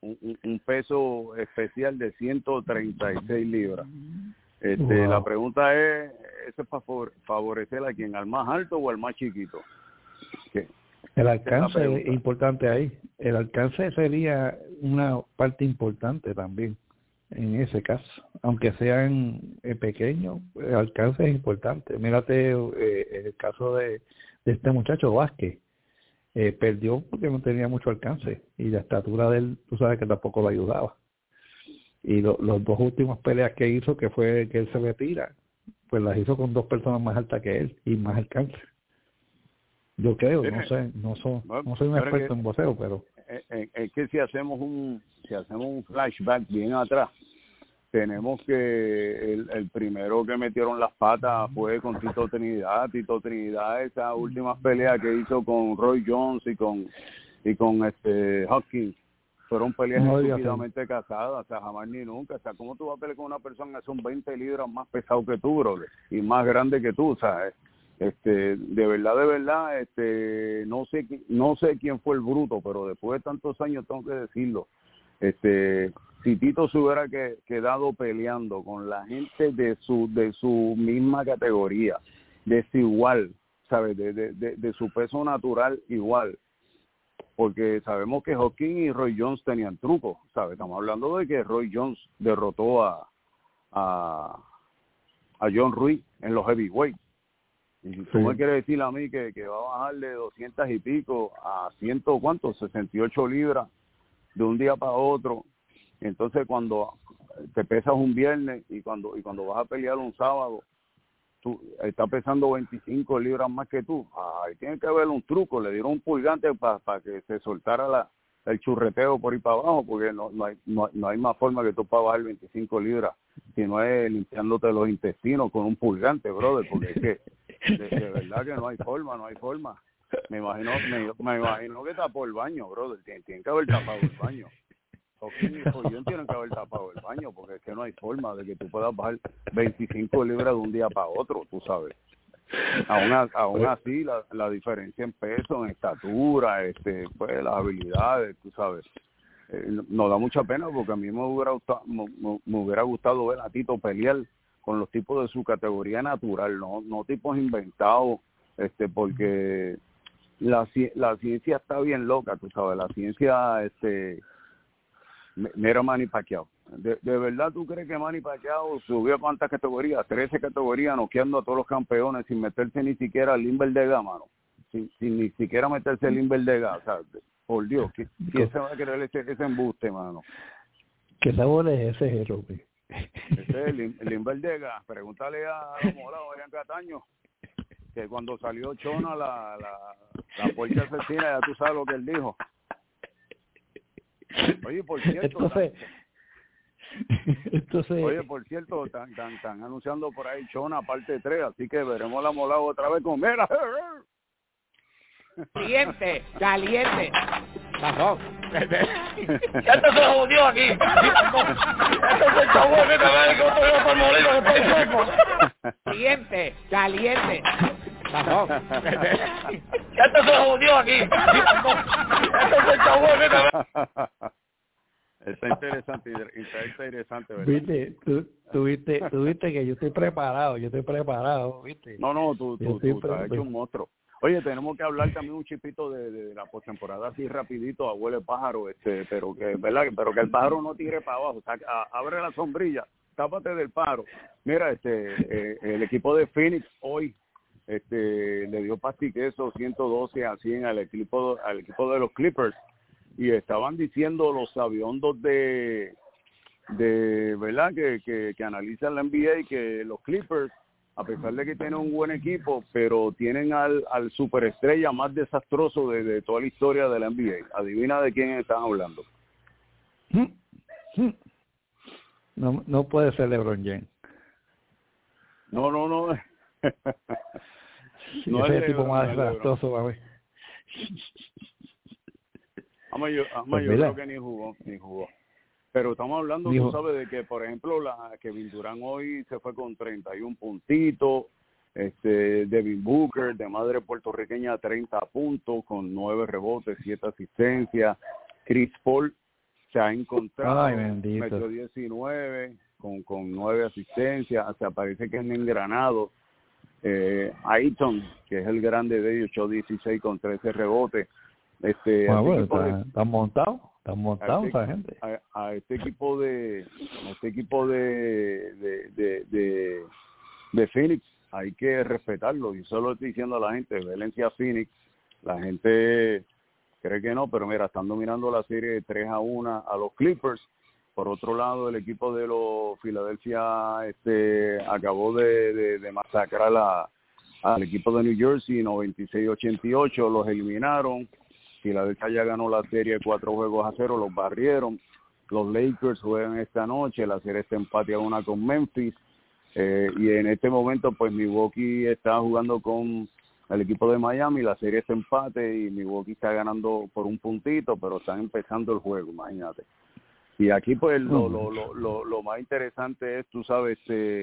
peso especial de 136 libras. Wow. La pregunta es, ¿eso es para favorecer a quién? ¿Al más alto o al más chiquito? ¿Qué? El alcance es importante ahí. El alcance sería una parte importante también en ese caso. Aunque sean pequeños, el alcance es importante. Mírate el caso de este muchacho Vázquez. Perdió porque no tenía mucho alcance y la estatura de él, tú sabes que tampoco lo ayudaba. Y los dos últimas peleas que hizo, que fue que él se retira, pues las hizo con dos personas más altas que él y más alcance. Yo creo, no sé, no soy un experto en boxeo, pero es que si hacemos un flashback bien atrás, tenemos que el primero que metieron las patas fue con Tito Trinidad. Esa última pelea que hizo con Roy Jones y con Hopkins fueron peleas estúpidamente casadas, o sea, jamás ni nunca. O sea, ¿cómo tú vas a pelear con una persona que son 20 libras más pesado que tú, brother, y más grande que tú, ¿sabes? De verdad, no sé quién fue el bruto, pero después de tantos años tengo que decirlo. Si Tito se hubiera quedado peleando con la gente de su misma categoría, de su igual, ¿sabes? De su peso natural igual, porque sabemos que Hopkins y Roy Jones tenían trucos, ¿sabes? Estamos hablando de que Roy Jones derrotó a John Ruiz en los heavyweight. Y si tú me quieres decir a mí que va a bajar de 200 y pico a 68 libras de un día para otro, entonces cuando te pesas un viernes y cuando vas a pelear un sábado, tú estás pesando 25 libras más que tú, ahí tiene que haber un truco. Le dieron un pulgante para que se soltara el churreteo por ahí para abajo, porque no hay más forma que tú para bajar 25 libras si no es limpiándote los intestinos con un pulgante, brother, porque es que de verdad que no hay forma. Me imagino que tapó el baño, brother. Tienen que haber tapado el baño. Yo tienen que haber tapado el baño, porque es que no hay forma de que tú puedas bajar 25 libras de un día para otro, tú sabes. Aún así, la diferencia en peso, en estatura, pues las habilidades, tú sabes, nos da mucha pena, porque a mí me hubiera gustado ver a Tito pelear con los tipos de su categoría natural, no tipos inventados, porque la ciencia está bien loca, tú sabes. La ciencia, mira Manny Pacquiao. ¿De verdad tú crees que Manny Pacquiao subió a cuántas categorías? 13 categorías, noqueando a todos los campeones sin meterse ni siquiera al Limber de Gama, ¿no? Sin ni siquiera meterse al Limber de Gama, o sea, por Dios, ¿quién se va a creer ese embuste, mano? ¿Qué sabor es ese, Ropi? Ese es el Limber de Gama. Pregúntale a los molados allá en Cataño, que cuando salió Chona la puerta asesina, ya tú sabes lo que él dijo. Oye, por cierto, oye, por cierto, están anunciando por ahí Chona parte 3, así que veremos la molada otra vez con mira. Caliente. Pasó. Ya te se jodió aquí. Este es el chabón que te ve que estoy por morir, que estoy seco. Caliente. Pasó. Ya te se jodió aquí. Este es el chabón que te ve. Está interesante, ¿verdad? Viste, tú viste que yo estoy preparado, ¿viste? No, tú has hecho un monstruo. Oye, tenemos que hablar también un chipito de la postemporada así rapidito, abuelo pájaro, pero que el pájaro no tire para abajo, o sea, abre la sombrilla, tápate del pájaro. Mira, el equipo de Phoenix hoy le dio pastiqueso 112 a 100 al equipo de los Clippers, y estaban diciendo los sabiondos de verdad que analizan la NBA, que los Clippers, a pesar de que tienen un buen equipo, pero tienen al superestrella más desastroso de toda la historia de la NBA. Adivina de quién están hablando. no puede ser LeBron James. No. No ese es el tipo más desastroso para mí. Yo creo que ni jugó. Pero estamos hablando, tú sabes, de que, por ejemplo, Kevin Durant hoy se fue con 31 puntitos, Devin Booker, de madre puertorriqueña, 30 puntos, con 9 rebotes, 7 asistencias. Chris Paul se ha encontrado, metió 19 con 9 asistencias, o sea, parece que es un engranado. Ayton, que es el grande de ellos, echó 16 con 13 rebotes. Están montados esa gente. A este equipo de Phoenix hay que respetarlo. Y solo estoy diciendo a la gente, Valencia Phoenix, la gente cree que no, pero mira, están dominando la serie de 3-1 a los Clippers. Por otro lado, el equipo de los Philadelphia acabó de masacrar al equipo de New Jersey, 96-88, los eliminaron. Philadelphia ya ganó la serie 4-0, los barrieron. Los Lakers juegan esta noche, la serie está empate a 1 con Memphis. Y en este momento, pues Milwaukee está jugando con el equipo de Miami, la serie está empate y Milwaukee está ganando por un puntito, pero están empezando el juego, imagínate. Y aquí, pues, lo más interesante es, tú sabes,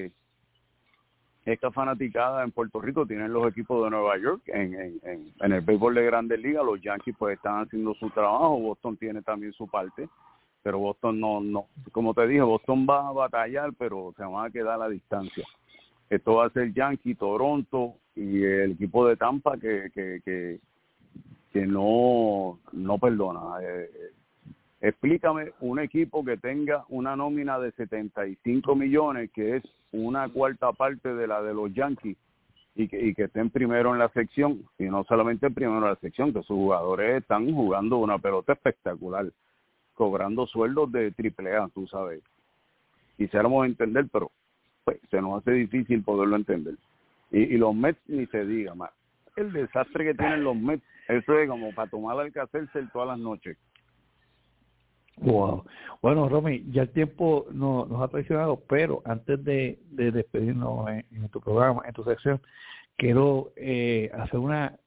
esta fanaticada en Puerto Rico tienen los equipos de Nueva York en el béisbol de Grandes Ligas. Los Yankees pues están haciendo su trabajo, Boston tiene también su parte, pero Boston no, como te dije, Boston va a batallar, pero se van a quedar a la distancia. Esto va a ser Yankee, Toronto y el equipo de Tampa que no perdona. Explícame un equipo que tenga una nómina de 75 millones, que es una cuarta parte de la de los Yankees, y que estén primero en la sección, y no solamente primero en la sección, que sus jugadores están jugando una pelota espectacular, cobrando sueldos de AAA, tú sabes. Quisiéramos entender, pero pues se nos hace difícil poderlo entender. Y los Mets ni se diga más. El desastre que tienen los Mets, eso es como para tomar Alka-Seltzer todas las noches. Wow. Bueno, Romy, ya el tiempo nos ha traicionado, pero antes de despedirnos en tu programa, en tu sección, quiero hacer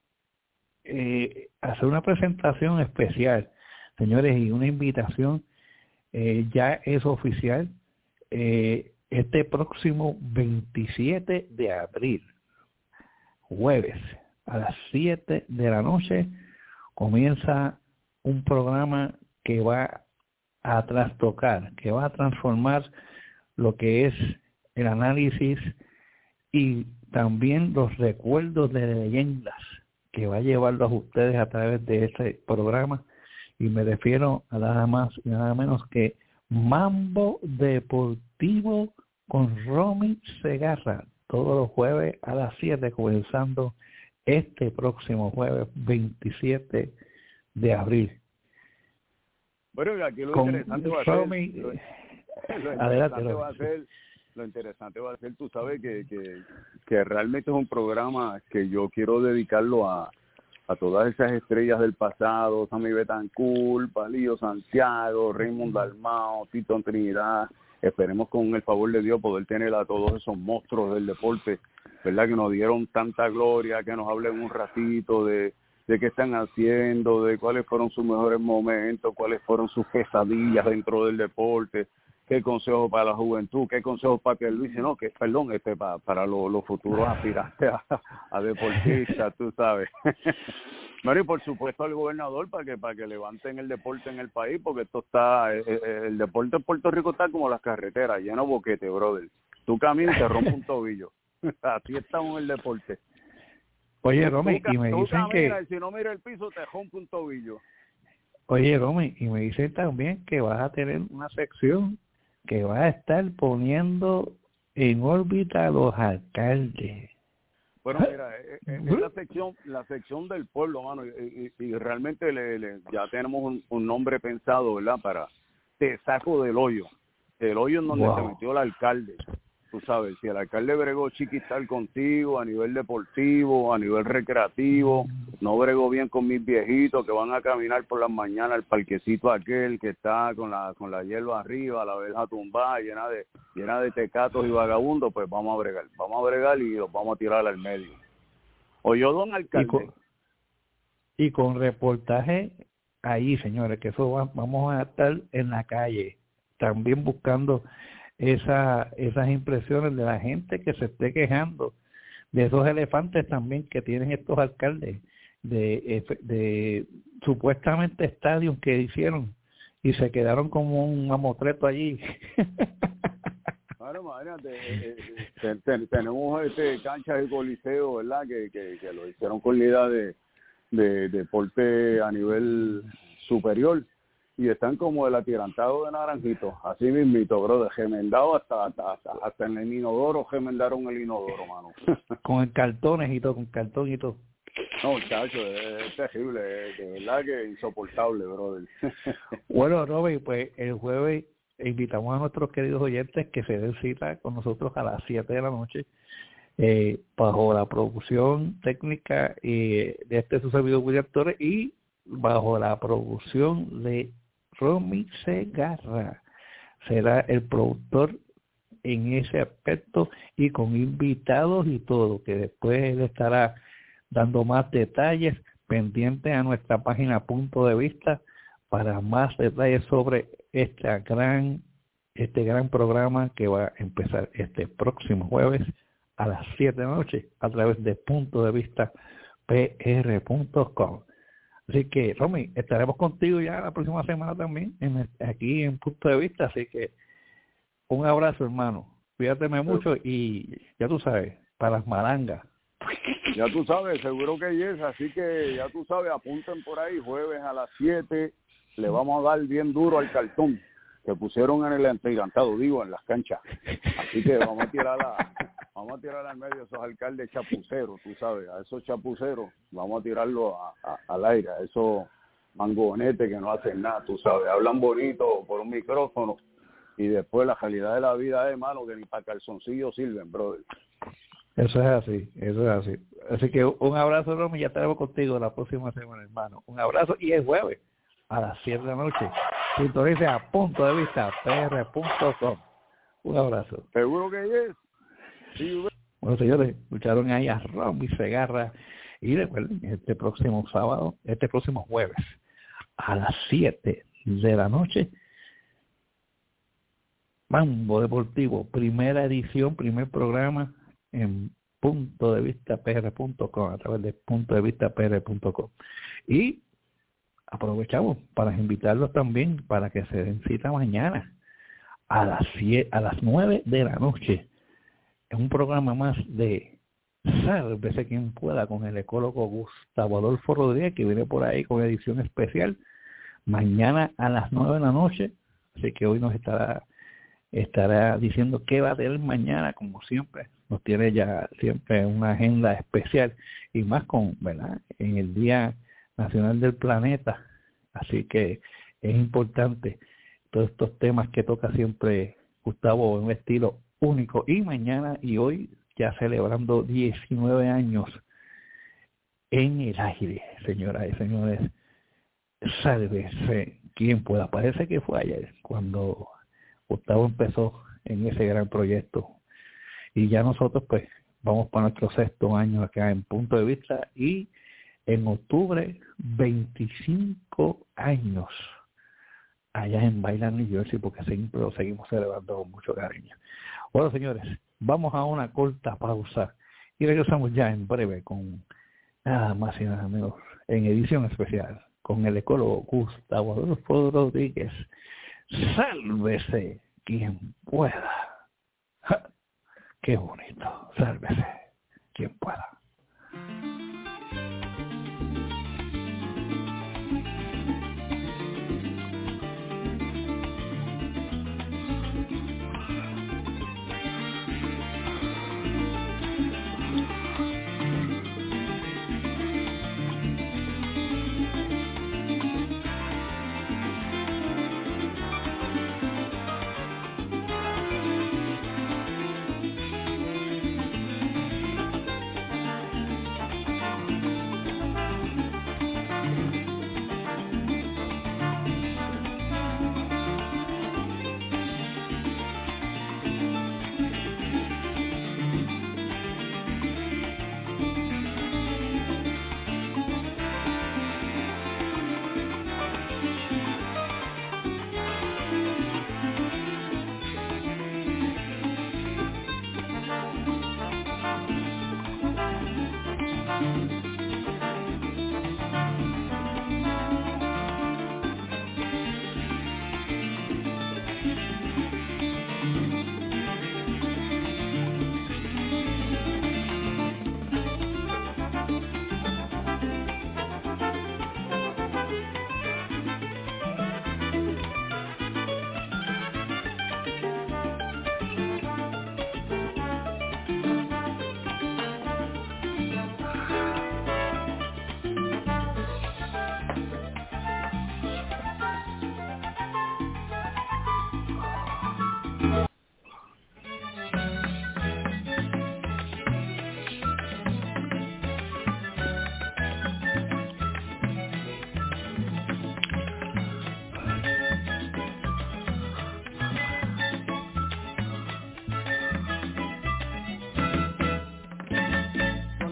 una presentación especial, señores, y una invitación. Ya es oficial, este próximo 27 de abril, jueves, a las 7 de la noche, comienza un programa que va a trastocar, que va a transformar lo que es el análisis y también los recuerdos de leyendas, que va a llevarlos a ustedes a través de este programa, y me refiero a nada más y nada menos que Mambo Deportivo con Romy Segarra, todos los jueves a las 7, comenzando este próximo jueves 27 de abril. Bueno, aquí lo interesante va a ser, lo interesante va a ser, tú sabes que realmente es un programa que yo quiero dedicarlo a todas esas estrellas del pasado, Sammy Betancourt, Palillo Santiago, Raymond Dalmao, Tito Trinidad. Esperemos con el favor de Dios poder tener a todos esos monstruos del deporte, ¿verdad? Que nos dieron tanta gloria, que nos hablen un ratito de qué están haciendo, de cuáles fueron sus mejores momentos, cuáles fueron sus pesadillas dentro del deporte, qué consejos para la juventud, qué consejos para que Luis, no, que perdón, para los futuros aspirantes a deportistas, tú sabes. Bueno, y por supuesto al gobernador para que levanten el deporte en el país, porque esto está, el deporte en Puerto Rico está como las carreteras, lleno de boquete, brother. Tú caminas y te rompes un tobillo. Así estamos en el deporte. Oye, Romy, y me dicen que si no mira el piso te rompe un tobillo. Oye, Romy, y me dicen también que vas a tener una sección que va a estar poniendo en órbita a los alcaldes. Bueno, mira, es la sección del pueblo, mano, y realmente ya tenemos un nombre pensado, ¿verdad? Para Te saco del hoyo, el hoyo en donde se metió el alcalde. tú sabes, si el alcalde bregó chiquistar contigo a nivel deportivo, a nivel recreativo, no bregó bien con mis viejitos que van a caminar por las mañanas al parquecito aquel que está con la hierba arriba, la verja tumbada, llena de tecatos y vagabundos, pues vamos a bregar y los vamos a tirar al medio. Oyó don alcalde. Y con reportaje ahí, señores, que eso vamos a estar en la calle, también buscando esas impresiones de la gente que se esté quejando de esos elefantes también que tienen estos alcaldes de supuestamente estadios que hicieron y se quedaron como un mamotreto allí. Claro, imagínate, tenemos canchas y coliseo, ¿verdad? Que lo hicieron con la idea de deporte a nivel superior y están como el atirantado de Naranjito, así mismito, bro, de gemendado hasta en el inodoro, gemendaron el inodoro, mano. Con cartones y todo, con cartón y todo. No, chacho, es terrible, de verdad que insoportable, brother. Bueno, Robert, pues el jueves invitamos a nuestros queridos oyentes que se den cita con nosotros a las 7 de la noche, bajo la producción técnica de su servidor William Torres y bajo la producción de Romy Segarra. Será el productor en ese aspecto y con invitados y todo, que después él estará dando más detalles, pendiente a nuestra página Punto de Vista para más detalles sobre este gran programa que va a empezar este próximo jueves a las 7 de la noche a través de Punto de Vista PR.com. Así que, Romy, estaremos contigo ya la próxima semana también aquí en Punto de Vista. Así que un abrazo, hermano. Cuídateme mucho y ya tú sabes, para las marangas. Ya tú sabes, seguro que yes, así que ya tú sabes, apunten por ahí, jueves a las 7, le vamos a dar bien duro al cartón que pusieron en el atrigantado, digo, en las canchas. Así que vamos a tirar al medio a esos alcaldes chapuceros, tú sabes, a esos chapuceros, vamos a tirarlo al aire, a esos mangonetes que no hacen nada, tú sabes, hablan bonito por un micrófono y después la calidad de la vida es, hermano, que ni para calzoncillos sirven, brother. Eso es así. Así que un abrazo, Romy, ya estaremos contigo la próxima semana, hermano. Un abrazo y el jueves a las 7 de la noche. Sintonice a Punto de Vista PR.com. Un abrazo. Seguro que es. Sí. Bueno, señores, escucharon ahí a Romy Segarra y recuerden, este próximo jueves a las 7 de la noche, Mambo Deportivo, primera edición, primer programa en Punto de Vista PR.com, a través de Punto de Vista PR.com. Y aprovechamos para invitarlos también para que se den cita mañana a las 9 de la noche. Es un programa más de Sálvese quien pueda con el ecólogo Gustavo Adolfo Rodríguez, que viene por ahí con edición especial mañana a las 9 de la noche. Así que hoy nos estará diciendo qué va a tener mañana, como siempre. Nos tiene ya siempre una agenda especial y más ¿verdad? En el Día Nacional del Planeta. Así que es importante todos estos temas que toca siempre Gustavo en un estilo único. Y mañana y hoy ya celebrando 19 años en el aire, señoras y señores. Sálvese quien pueda. Parece que fue ayer cuando Gustavo empezó en ese gran proyecto. Y ya nosotros pues vamos para nuestro 6º año acá en Punto de Vista y en octubre 25 años allá en Bayland, New Jersey, porque siempre lo seguimos celebrando con mucho cariño. Bueno, señores, vamos a una corta pausa y regresamos ya en breve con nada más y nada menos en edición especial con el ecólogo Gustavo Adolfo Rodríguez. Sálvese quien pueda. ¡Ja! Qué bonito. Sálvese quien pueda.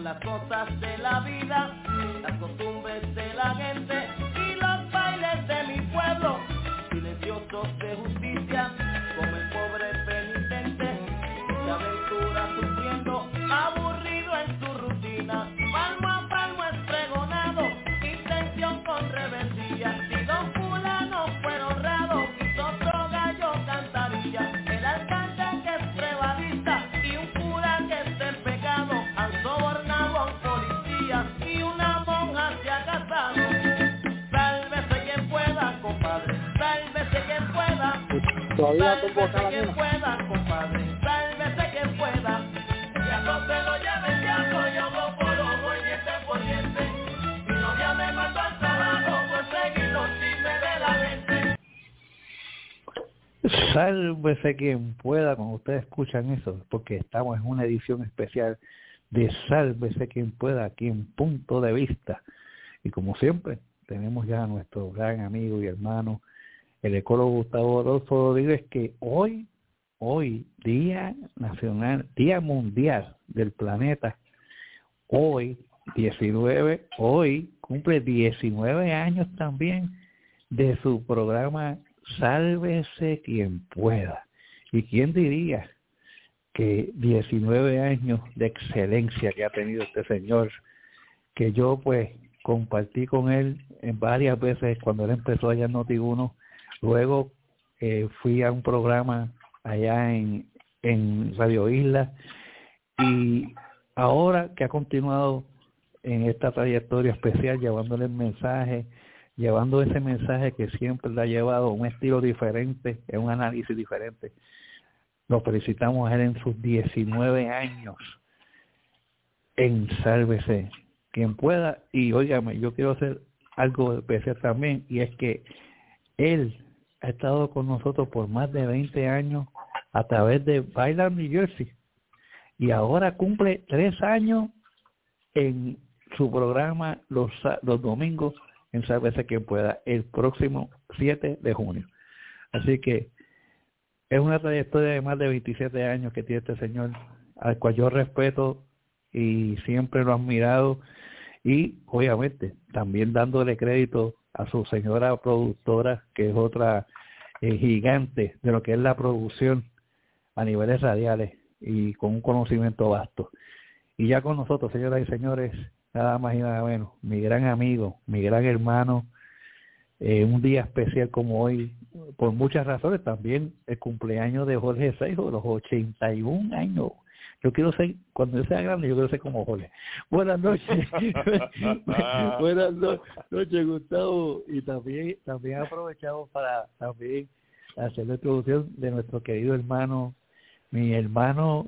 las cosas de la vida, las costumbres de la gente y los bailes de mi pueblo, silenciosos de justicia, como el pobre penitente, se aventura sufriendo, aburrido en su rutina, palmo a palmo es pregonado, intención con rebeldía, si don fulano fuera honrado, quizá otro gallo cantaría, el alcalde que es prevalista y un cura que está en pecado, han sobornado a un policía y una monja se ha casado. Sálvese quien pueda, compadre, sálvese quien pueda, sálvese quien pueda, compadre, sálvese quien pueda, ya no se lo lleven, ya soy ojo por ojo y diente por diente, mi novia me mandó al trabajo por seguir los chismes de la gente. Sálvese quien pueda cuando ustedes escuchan eso, porque estamos en una edición especial de Sálvese quien pueda aquí en Punto de Vista. Y como siempre, tenemos ya a nuestro gran amigo y hermano, el ecólogo Gustavo Adolfo Rodríguez, que hoy, Día Nacional, Día Mundial del Planeta, hoy cumple 19 años también de su programa Sálvese quien pueda. ¿Y quién diría que 19 años de excelencia que ha tenido este señor, que yo pues compartí con él en varias veces cuando él empezó allá en Noti1, luego fui a un programa allá en Radio Isla, y ahora que ha continuado en esta trayectoria especial llevándole el mensaje, llevando ese mensaje que siempre le ha llevado un estilo diferente, un análisis diferente. Lo felicitamos a él en sus 19 años en Sálvese quien pueda. Y óigame, yo quiero hacer algo especial también, y es que él ha estado con nosotros por más de 20 años a través de Bailar New Jersey, y ahora cumple 3 años en su programa los domingos en Sálvese quien pueda, el próximo 7 de junio. Así que es una trayectoria de más de 27 años que tiene este señor, al cual yo respeto y siempre lo he admirado, y obviamente también dándole crédito a su señora productora, que es otra gigante de lo que es la producción a niveles radiales y con un conocimiento vasto. Y ya con nosotros, señoras y señores, nada más y nada menos, mi gran amigo, mi gran hermano, un día especial como hoy, por muchas razones, también el cumpleaños de Jorge Seijo, los 81 años. Yo quiero ser, cuando yo sea grande, yo quiero ser como Jorge. Buenas noches. Buenas noches, Gustavo. Y también aprovechamos para también hacer la introducción de nuestro querido hermano, mi hermano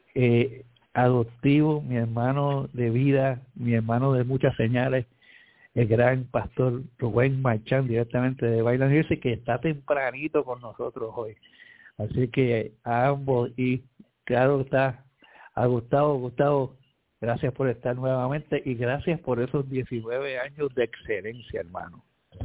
adoptivo, mi hermano de vida, mi hermano de muchas señales, el gran pastor Rubén Marchán, directamente de Bailar New Jersey, que está tempranito con nosotros hoy. Así que a ambos, y claro está a Gustavo, gracias por estar nuevamente y gracias por esos 19 años de excelencia, hermano.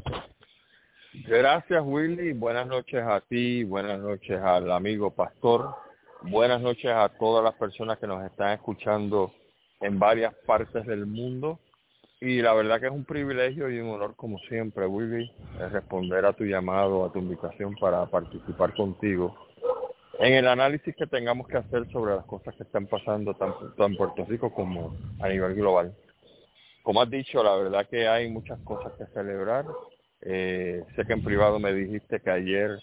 Gracias, Willy. Buenas noches a ti, buenas noches al amigo pastor, buenas noches a todas las personas que nos están escuchando en varias partes del mundo. Y la verdad que es un privilegio y un honor, como siempre, Willy, responder a tu llamado, a tu invitación para participar contigo en el análisis que tengamos que hacer sobre las cosas que están pasando tanto en Puerto Rico como a nivel global. Como has dicho, la verdad que hay muchas cosas que celebrar. Sé que en privado me dijiste que ayer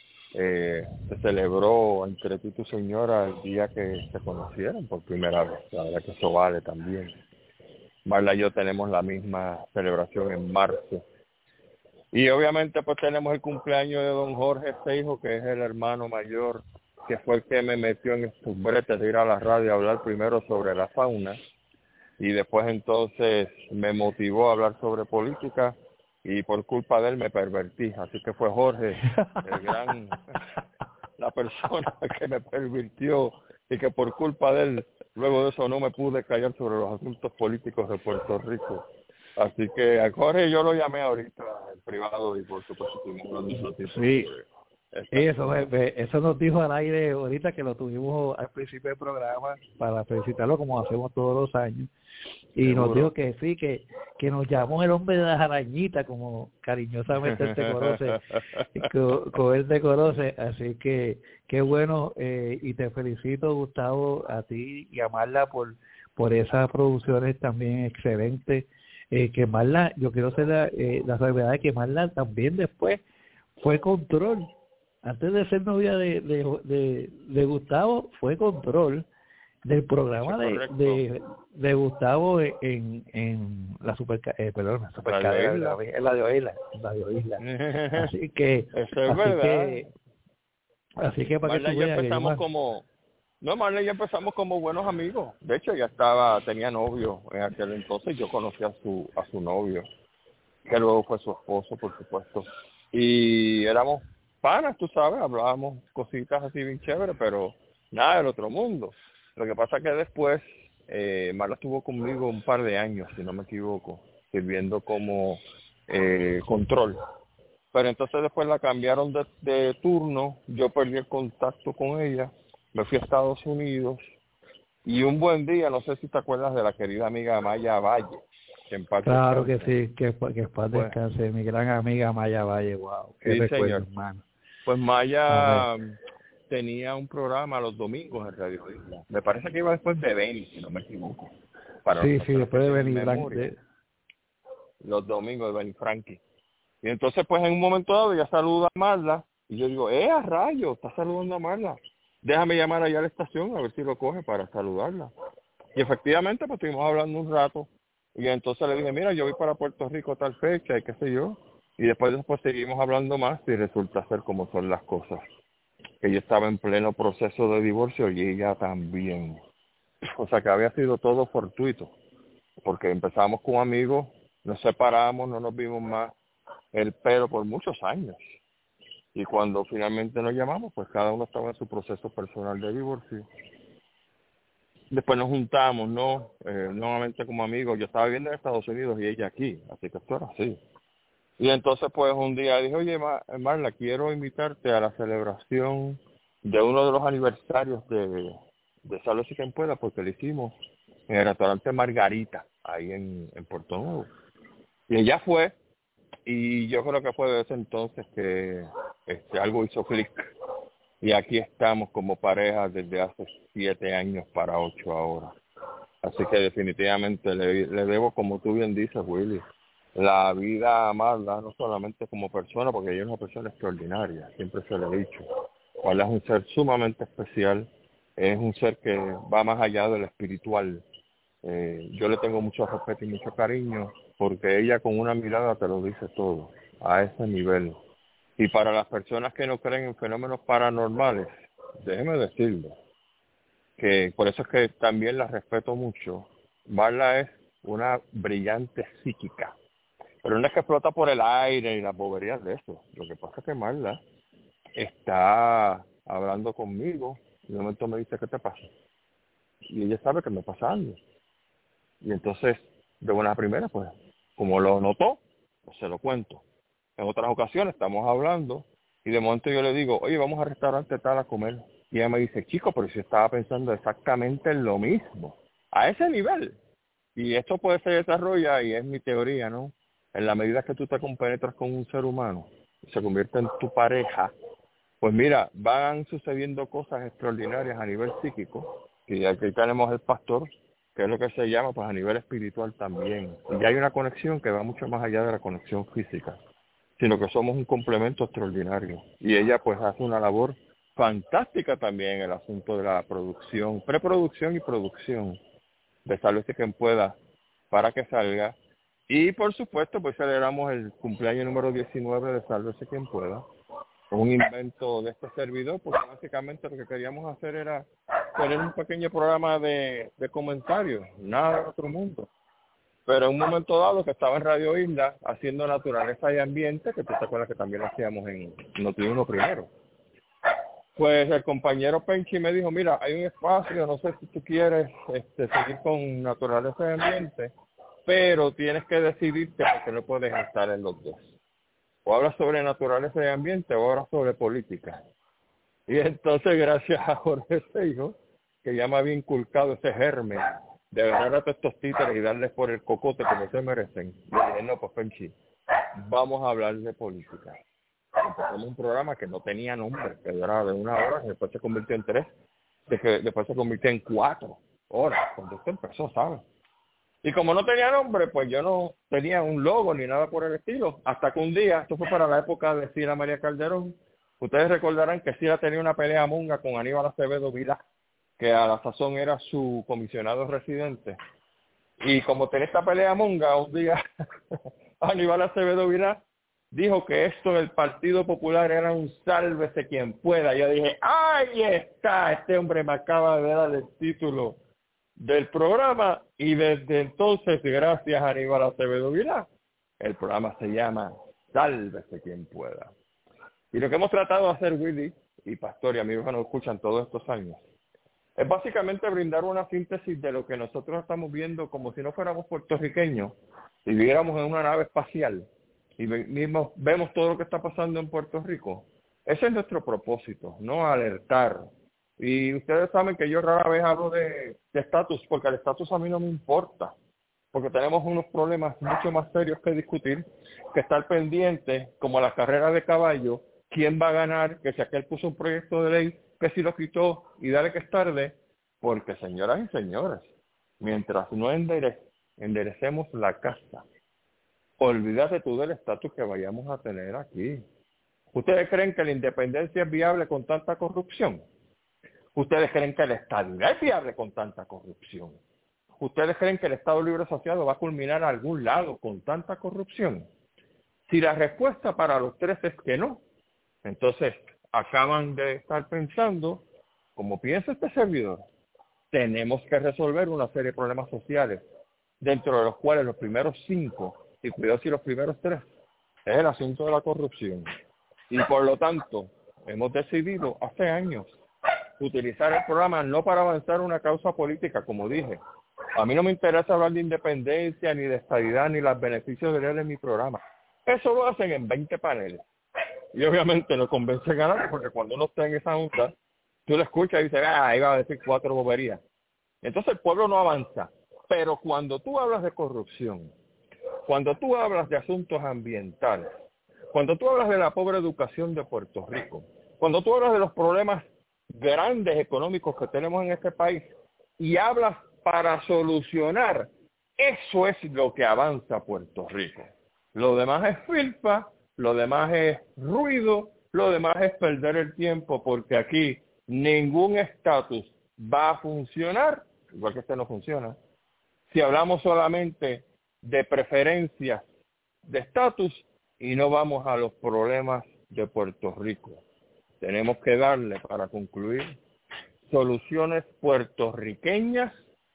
se celebró entre tú y tu señora el día que se conocieron por primera vez. La verdad que eso vale también. Marla y yo tenemos la misma celebración en marzo. Y obviamente pues tenemos el cumpleaños de don Jorge Seijo, que es el hermano mayor, que fue el que me metió en estos bretes de ir a la radio a hablar primero sobre la fauna, y después entonces me motivó a hablar sobre política, y por culpa de él me pervertí. Así que fue Jorge, la persona que me pervirtió, y que por culpa de él, luego de eso no me pude callar sobre los asuntos políticos de Puerto Rico. Así que a Jorge yo lo llamé ahorita en privado, y por supuesto tuvimos una noticias sobre Eso nos dijo al aire ahorita que lo tuvimos al principio del programa para felicitarlo como hacemos todos los años. Y nos dijo que sí, que nos llamó el hombre de las arañitas, como cariñosamente él te conoce, con él te conoce. Así que qué bueno, y te felicito, Gustavo, a ti y a Marla por esas producciones también excelentes. Que Marla, yo quiero hacer la salvedad de que Marla también después fue Control. Antes de ser novia de Gustavo, fue Control del programa de Gustavo en la supercadena, en Radio Isla. Así que eso es verdad. Así que para Marla que tú veas Marla y yo empezamos como buenos amigos. De hecho, ella tenía novio en aquel entonces. Yo conocí a su novio, que luego fue su esposo, por supuesto. Y éramos panas, tú sabes, hablábamos cositas así bien chéveres, pero nada del otro mundo. Lo que pasa que después, Marla estuvo conmigo un par de años, si no me equivoco, sirviendo como control. Pero entonces después la cambiaron de turno, yo perdí el contacto con ella, me fui a Estados Unidos, y un buen día, no sé si te acuerdas de la querida amiga Maya Valle. Claro que sí, que paz descanse, mi gran amiga Maya Valle, wow, qué sí, recuerdo, señor. hermano. Pues Maya tenía un programa los domingos en Radio Isla. Me parece que iba después de Benny, si no me equivoco. Sí, después de Benny los domingos de Benny Frankie. Y entonces, pues, en un momento dado, ella saluda a Marla, y yo digo, a rayo, está saludando a Marla. Déjame llamar allá a la estación a ver si lo coge para saludarla. Y efectivamente, pues, estuvimos hablando un rato, y entonces le dije, mira, yo voy para Puerto Rico a tal fecha, y qué sé yo. Y después seguimos hablando más, y resulta ser como son las cosas. Que yo estaba en pleno proceso de divorcio, y ella también. O sea, que había sido todo fortuito, porque empezamos como amigos, nos separamos, no nos vimos más el pelo por muchos años. Y cuando finalmente nos llamamos, pues cada uno estaba en su proceso personal de divorcio. Después nos juntamos, nuevamente como amigos. Yo estaba viviendo en Estados Unidos y ella aquí, así que esto era así. Y entonces pues un día dije, oye Marla, quiero invitarte a la celebración de uno de los aniversarios de Sálvese Quien Pueda, porque lo hicimos en el restaurante Margarita, ahí en Puerto Nuevo. Y ella fue, y yo creo que fue desde ese entonces que algo hizo clic. Y aquí estamos como pareja desde hace 7 años para 8 ahora. Así que definitivamente le debo, como tú bien dices, Willy, la vida a Marla, no solamente como persona, porque ella es una persona extraordinaria, siempre se le he dicho. Marla es un ser sumamente especial, es un ser que va más allá de lo espiritual. Yo le tengo mucho respeto y mucho cariño, porque ella con una mirada te lo dice todo, a ese nivel. Y para las personas que no creen en fenómenos paranormales, déjeme decirlo, que por eso es que también la respeto mucho. Marla es una brillante psíquica, pero no es que explota por el aire y las boberías de eso. Lo que pasa es que Marla está hablando conmigo y de momento me dice, ¿qué te pasa? Y ella sabe que me pasa algo. Y entonces, de buena primera, pues, como lo notó, pues se lo cuento. En otras ocasiones estamos hablando y de momento yo le digo, oye, vamos al restaurante tal a comer. Y ella me dice, chico, pero si estaba pensando exactamente en lo mismo, a ese nivel. Y esto puede se desarrolla, y es mi teoría, ¿no? En la medida que tú te compenetras con un ser humano, se convierte en tu pareja, pues mira, van sucediendo cosas extraordinarias a nivel psíquico, y aquí tenemos el pastor, que es lo que se llama, pues a nivel espiritual también. Y hay una conexión que va mucho más allá de la conexión física, sino que somos un complemento extraordinario. Y ella pues hace una labor fantástica también en el asunto de la producción, preproducción y producción de Sálvese Quien Pueda para que salga. Y por supuesto pues celebramos el cumpleaños número 19 de Sálvese Quien Pueda, un invento de este servidor, porque básicamente lo que queríamos hacer era tener un pequeño programa de comentarios, nada de otro mundo. Pero en un momento dado que estaba en Radio Isla haciendo naturaleza y ambiente, que tú te acuerdas que también lo hacíamos en Noti1 primero, pues el compañero Penchi me dijo, mira, hay un espacio, no sé si tú quieres seguir con naturaleza y ambiente, pero tienes que decidirte porque no puedes estar en los dos. o hablas sobre naturaleza y ambiente o hablas sobre política. Y entonces, gracias a Jorge Seijo, que ya me había inculcado ese germen de agarrar a todos estos títeres y darles por el cocote como se merecen, yo dije, no, pues Penchi, vamos a hablar de política. Empezamos un programa que no tenía nombre, que era de 1 hora, y después se convirtió en 3, después se convirtió en 4 horas, cuando esto empezó, ¿sabes? Y como no tenía nombre, pues yo no tenía un logo ni nada por el estilo, hasta que un día, esto fue para la época de Cira María Calderón, ustedes recordarán que Cira tenía una pelea monga con Aníbal Acevedo Vilá, que a la sazón era su comisionado residente. Y como tenía esta pelea monga, un día Aníbal Acevedo Vilá dijo que esto del Partido Popular era un sálvese quien pueda. Yo dije, ¡ahí está! Este hombre me acaba de dar el título del programa y desde entonces, gracias a Aníbal Acevedo Vilá, el programa se llama Sálvese quien pueda. Y lo que hemos tratado de hacer, Willy y Pastor y amigos que nos escuchan todos estos años, es básicamente brindar una síntesis de lo que nosotros estamos viendo como si no fuéramos puertorriqueños y viviéramos en una nave espacial y vemos todo lo que está pasando en Puerto Rico. Ese es nuestro propósito, no alertar. Y ustedes saben que yo rara vez hablo de estatus, porque el estatus a mí no me importa, porque tenemos unos problemas mucho más serios que discutir, que estar pendiente, como la carrera de caballo, quién va a ganar, que si aquel puso un proyecto de ley, que si lo quitó y dale que es tarde, porque señoras y señores, mientras no enderecemos la casa, olvídate tú del estatus que vayamos a tener aquí. ¿Ustedes creen que la independencia es viable con tanta corrupción? ¿Ustedes creen que la estabilidad es viable con tanta corrupción? ¿Ustedes creen que el Estado Libre Asociado va a culminar a algún lado con tanta corrupción? Si la respuesta para los 3 es que no, entonces acaban de estar pensando, como piensa este servidor, tenemos que resolver una serie de problemas sociales, dentro de los cuales los primeros 5, y cuidado si los primeros 3, es el asunto de la corrupción. Y por lo tanto, hemos decidido hace años utilizar el programa no para avanzar una causa política, como dije. A mí no me interesa hablar de independencia, ni de estabilidad, ni los beneficios de él en mi programa. Eso lo hacen en 20 paneles. Y obviamente no convence a ganar, porque cuando uno está en esa junta, tú lo escuchas y dices, iba a decir 4 boberías. Entonces el pueblo no avanza. Pero cuando tú hablas de corrupción, cuando tú hablas de asuntos ambientales, cuando tú hablas de la pobre educación de Puerto Rico, cuando tú hablas de los problemas grandes económicos que tenemos en este país y hablas para solucionar, eso es lo que avanza Puerto Rico. Lo demás es filfa, lo demás es ruido, lo demás es perder el tiempo, porque aquí ningún estatus va a funcionar, igual que este no funciona, si hablamos solamente de preferencias de estatus y no vamos a los problemas de Puerto Rico. Tenemos que darle, para concluir, soluciones puertorriqueñas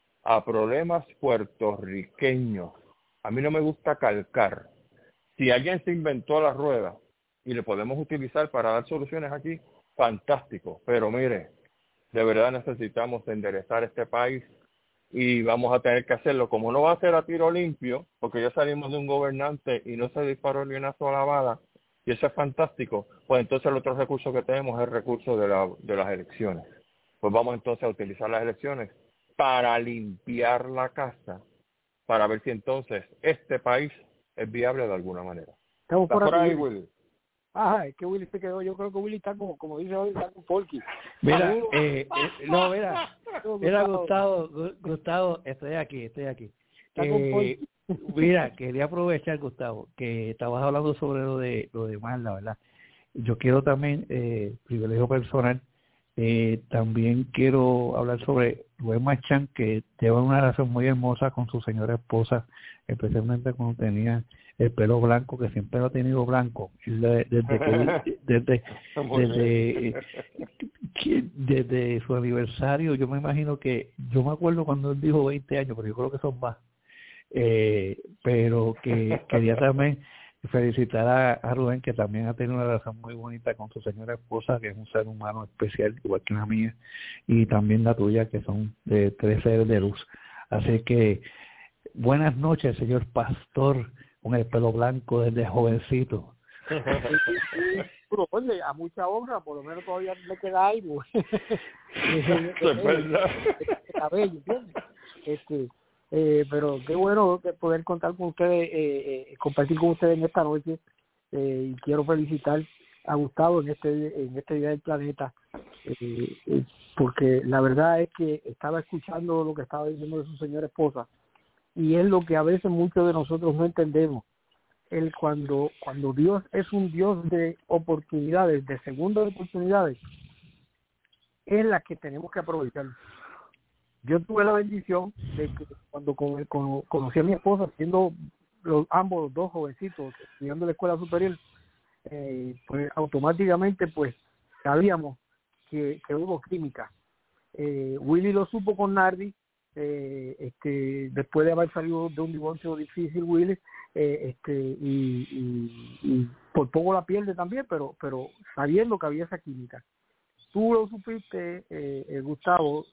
a problemas puertorriqueños. A mí no me gusta calcar. Si alguien se inventó la rueda y le podemos utilizar para dar soluciones aquí, fantástico. Pero mire, de verdad necesitamos enderezar este país y vamos a tener que hacerlo. Como no va a ser a tiro limpio, porque ya salimos de un gobernante y no se disparó ni una sola bala, y eso es fantástico, pues entonces el otro recurso que tenemos es el recurso de las elecciones. Pues vamos entonces a utilizar las elecciones para limpiar la casa, para ver si entonces este país es viable de alguna manera. Estamos por ahí, Willy. Ajá, es que Willy se quedó. Yo creo que Willy está como dice hoy, está con Polky. Mira, mira, Gustavo, estoy aquí. Mira, quería aprovechar, Gustavo, que estabas hablando sobre lo de Marla, ¿verdad? Yo quiero también, privilegio personal, también quiero hablar sobre Rubén Marchán, que lleva una relación muy hermosa con su señora esposa, especialmente cuando tenía el pelo blanco, que siempre lo ha tenido blanco, desde su aniversario. Yo me imagino que, yo me acuerdo cuando él dijo 20 años, pero yo creo que son más, pero que quería también felicitar a Rubén, que también ha tenido una relación muy bonita con su señora esposa, que es un ser humano especial, igual que la mía, y también la tuya, que son de 3 seres de luz. Así que buenas noches, señor pastor, con el pelo blanco desde jovencito. Oye, a mucha honra, por lo menos todavía le queda algo. Eso es verdad. Cabello, ¿entiendes? Pero qué bueno que poder contar con ustedes, compartir con ustedes en esta noche, y quiero felicitar a Gustavo en este Día del Planeta, porque la verdad es que estaba escuchando lo que estaba diciendo de su señora esposa, y es lo que a veces muchos de nosotros no entendemos. Cuando Dios es un Dios de oportunidades, de segundas oportunidades, es la que tenemos que aprovechar. Yo tuve la bendición de que cuando conocí a mi esposa, siendo ambos los dos jovencitos, estudiando en la escuela superior, pues automáticamente pues sabíamos que hubo química. Willy lo supo con Nardi, después de haber salido de un divorcio difícil, Willy, y por poco la pierde también, pero sabiendo que había esa química. Tú lo supiste, Gustavo,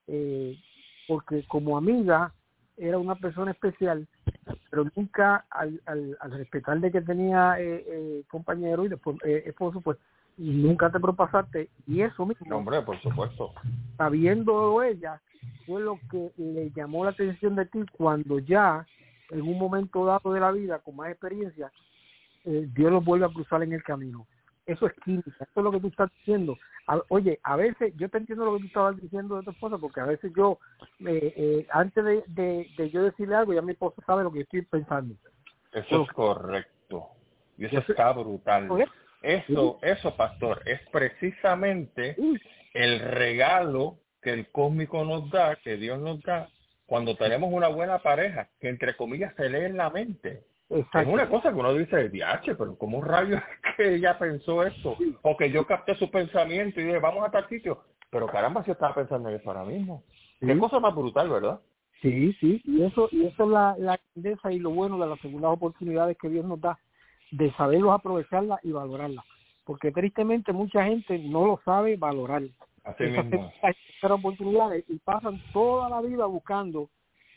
porque como amiga era una persona especial, pero nunca al respetar de que tenía compañero y después esposo, pues nunca te propasaste, y eso mismo, no, hombre, por supuesto, sabiendo ella, fue lo que le llamó la atención de ti cuando ya en un momento dado de la vida con más experiencia Dios los vuelve a cruzar en el camino. Eso es química, eso es lo que tú estás diciendo. Oye, a veces yo te entiendo lo que tú estabas diciendo de tu esposa, porque a veces yo antes de yo decirle algo, ya mi esposa sabe lo que estoy pensando. Eso es correcto, y eso está brutal. Eso, pastor, es precisamente el regalo que el cósmico nos da, que Dios nos da, cuando tenemos una buena pareja, que entre comillas se lee en la mente. Exacto. Es una cosa que uno dice, diache, pero ¿cómo rayos es que ella pensó esto? O que yo capté su pensamiento y dije, vamos a tal sitio. Pero caramba, si yo estaba pensando en eso ahora mismo. Sí. Qué cosa más brutal, ¿verdad? Sí, y eso es la grandeza y lo bueno de las segundas oportunidades que Dios nos da, de saberlos aprovecharlas y valorarlas. Porque tristemente mucha gente no lo sabe valorar. Así mismo. Esas oportunidades y pasan toda la vida buscando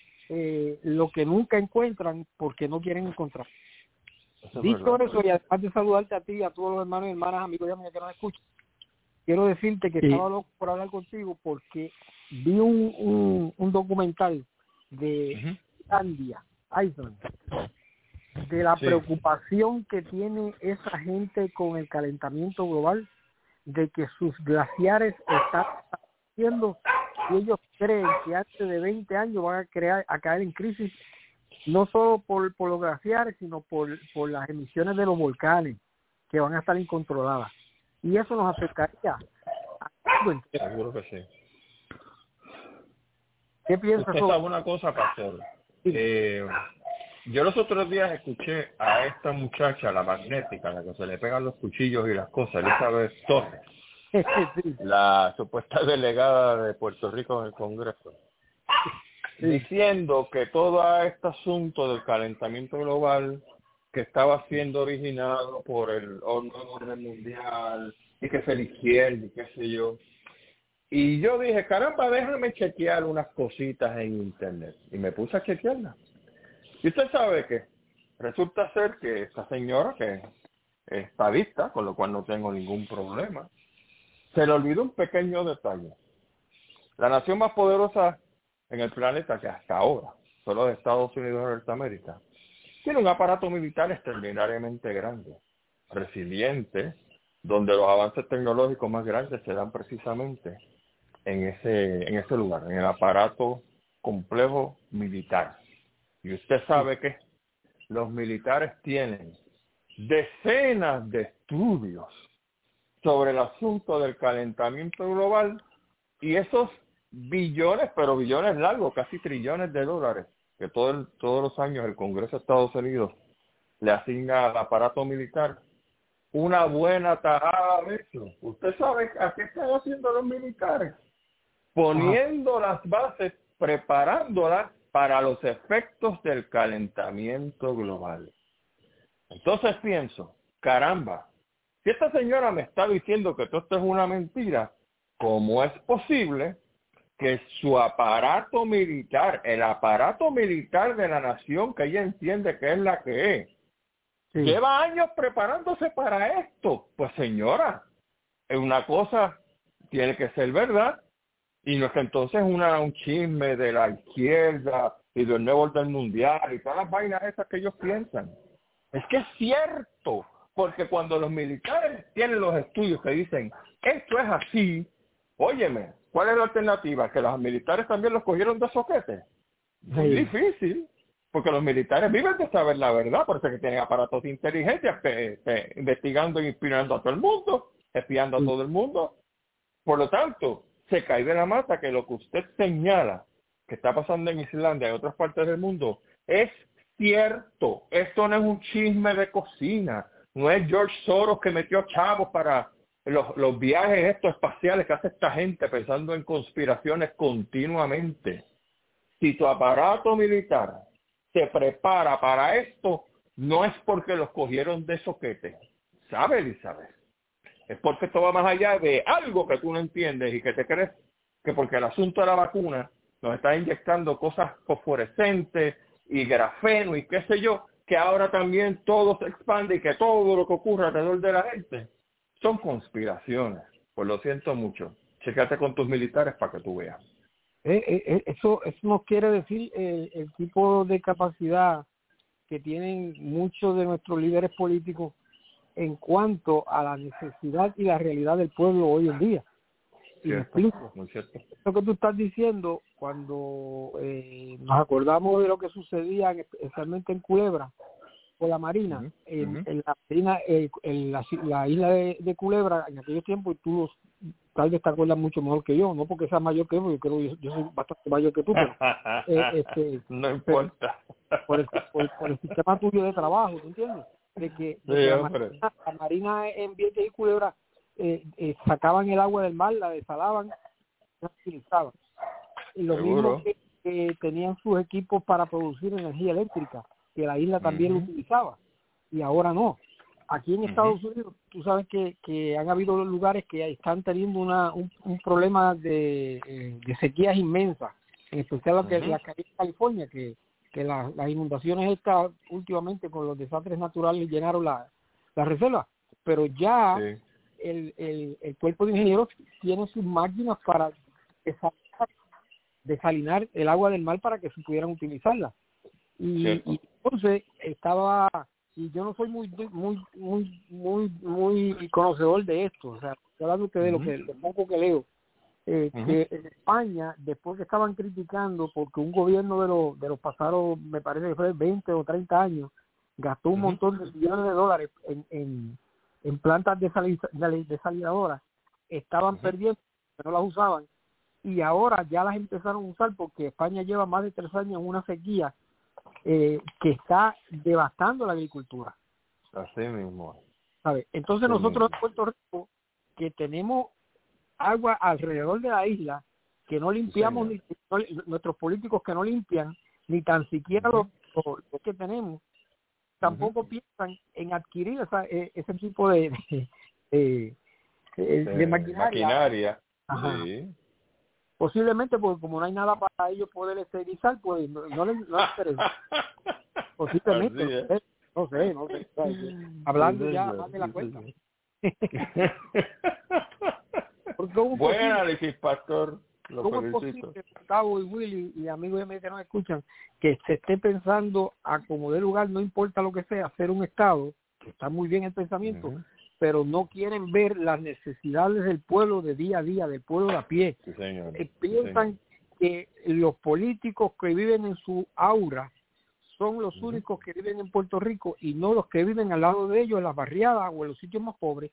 lo que nunca encuentran porque no quieren encontrar. Dicho eso, y además de saludarte a ti y a todos los hermanos y hermanas, amigos y amigas que nos escuchan, quiero decirte que estaba loco por hablar contigo porque vi un documental de Islandia, Iceland, de la preocupación que tiene esa gente con el calentamiento global, de que sus glaciares están haciendo, y ellos creen que antes de 20 años van a caer en crisis, no solo por los glaciares, sino por las emisiones de los volcanes, que van a estar incontroladas. Y eso nos afectaría. Seguro que sí. ¿Qué piensas? Usted sabe una cosa, pastor. Yo los otros días escuché a esta muchacha, la magnética, a la que se le pegan los cuchillos y las cosas, Elizabeth Torres, la supuesta delegada de Puerto Rico en el Congreso, diciendo que todo este asunto del calentamiento global que estaba siendo originado por el orden mundial y que se izquierda y qué sé yo. Y yo dije, caramba, déjame chequear unas cositas en internet. Y me puse a chequearlas. Y usted sabe que resulta ser que esta señora, que es estadista, con lo cual no tengo ningún problema, se le olvidó un pequeño detalle. La nación más poderosa en el planeta, que hasta ahora son los Estados Unidos de Norteamérica, tiene un aparato militar extraordinariamente grande, resiliente, donde los avances tecnológicos más grandes se dan precisamente en ese lugar, en el aparato complejo militar. Y usted sabe que los militares tienen decenas de estudios sobre el asunto del calentamiento global, y esos billones, pero billones largos, casi trillones de dólares, que todos los años el Congreso de Estados Unidos le asigna al aparato militar, una buena tajada de eso. ¿Usted sabe a qué están haciendo los militares? Poniendo las bases, preparándolas para los efectos del calentamiento global. Entonces pienso, caramba, si esta señora me está diciendo que todo esto es una mentira, ¿cómo es posible que su aparato militar, el aparato militar de la nación que ella entiende que es la que es, Lleva años preparándose para esto. Pues señora, una cosa tiene que ser verdad. Y no es que entonces un chisme de la izquierda y del nuevo orden mundial y todas las vainas esas que ellos piensan. Es que es cierto, porque cuando los militares tienen los estudios que dicen, esto es así, óyeme, ¿cuál es la alternativa? ¿Que los militares también los cogieron de soquete? Muy difícil, porque los militares viven de saber la verdad, por eso que tienen aparatos de inteligencia investigando e inspirando a todo el mundo, espiando a todo el mundo. Por lo tanto, se cae de la mata que lo que usted señala que está pasando en Islandia y en otras partes del mundo es cierto. Esto no es un chisme de cocina, no es George Soros que metió chavos para los viajes estos espaciales que hace esta gente pensando en conspiraciones continuamente. Si tu aparato militar se prepara para esto, no es porque los cogieron de soquete. ¿Sabe, Elizabeth? Es porque esto va más allá de algo que tú no entiendes y que te crees que porque el asunto de la vacuna nos está inyectando cosas fosforescentes y grafeno y qué sé yo, que ahora también todo se expande y que todo lo que ocurre alrededor de la gente son conspiraciones. Pues lo siento mucho. Chécate con tus militares para que tú veas. Eso nos quiere decir el tipo de capacidad que tienen muchos de nuestros líderes políticos en cuanto a la necesidad y la realidad del pueblo hoy en día. Y me explico. Muy cierto. Lo que tú estás diciendo, cuando nos acordamos de lo que sucedía especialmente en Culebra, con la Marina, en la Marina, la isla de Culebra, en aquellos tiempos, tú tal vez te acuerdas mucho mejor que yo, no porque seas mayor que yo creo yo soy bastante mayor que tú, pero no importa. Por el sistema tuyo de trabajo, ¿tú entiendes? De que la Marina en Vieques y Culebra sacaban el agua del mar, la desalaban, la utilizaban. Y lo mismo que tenían sus equipos para producir energía eléctrica, que la isla también lo utilizaba, y ahora no. Aquí en Estados Unidos, tú sabes que han habido lugares que están teniendo un problema de sequías inmensas, en especial la que en California, que las inundaciones estas últimamente con los desastres naturales llenaron la reserva, pero ya el cuerpo de ingenieros tiene sus máquinas para desalinar el agua del mar para que se pudieran utilizarla. Y entonces estaba, y yo no soy muy conocedor de esto, o sea, estoy hablando de lo poco que leo, que en España, después que estaban criticando porque un gobierno de los pasados, me parece que fue 20 o 30 años, gastó un montón de millones de dólares en plantas desalinadoras, estaban perdiendo, no las usaban, y ahora ya las empezaron a usar porque España lleva más de 3 años en una sequía que está devastando la agricultura. Así mismo. ¿Sabe? Entonces nosotros en Puerto Rico, que tenemos agua alrededor de la isla, que no limpiamos, nuestros políticos que no limpian, ni tan siquiera los que tenemos, tampoco piensan en adquirir ese tipo de maquinaria. Sí. Posiblemente porque como no hay nada para ellos poder esterilizar, pues no les interesa. Posiblemente, no sé. Hablando ya más de la cuenta. Buen análisis, Pastor. ¿Cómo es posible, Gustavo y Willy y amigos que nos escuchan, que se esté pensando a como de lugar, no importa lo que sea, hacer un Estado, que está muy bien el pensamiento, pero no quieren ver las necesidades del pueblo de día a día, del pueblo de a pie? Sí, señor. Piensan que los políticos que viven en su aura son los únicos que viven en Puerto Rico y no los que viven al lado de ellos en las barriadas o en los sitios más pobres.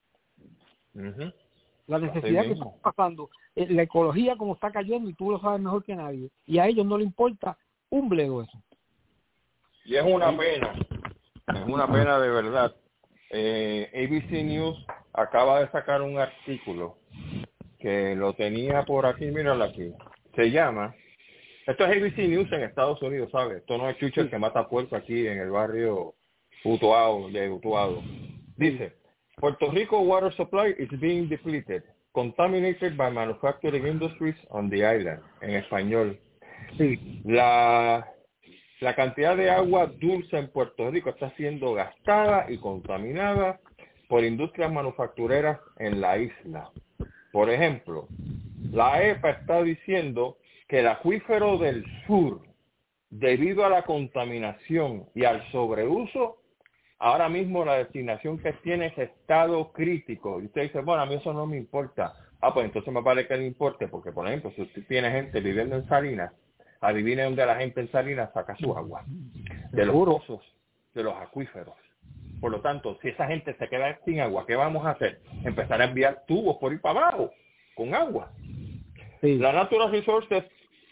La necesidad que está pasando, la ecología como está cayendo, y tú lo sabes mejor que nadie, y a ellos no les importa un bledo eso. Y es una pena de verdad. ABC News acaba de sacar un artículo que lo tenía por aquí, míralo aquí, se llama, esto es ABC News en Estados Unidos, ¿sabes? Esto no es Chucho el que mata puerco aquí en el barrio Utuado. Dice, Puerto Rico water supply is being depleted, contaminated by manufacturing industries on the island. En español. La la cantidad de agua dulce en Puerto Rico está siendo gastada y contaminada por industrias manufactureras en la isla. Por ejemplo, la EPA está diciendo que el acuífero del sur, debido a la contaminación y al sobreuso, ahora mismo la designación que tiene es estado crítico. Y usted dice, bueno, a mí eso no me importa. Pues entonces me parece que le importe, porque por ejemplo, si usted tiene gente viviendo en Salinas, adivine dónde la gente en Salinas saca su agua. De los pozos, de los acuíferos. Por lo tanto, si esa gente se queda sin agua, ¿qué vamos a hacer? Empezar a enviar tubos por ir para abajo, con agua. Sí. La Natural Resources,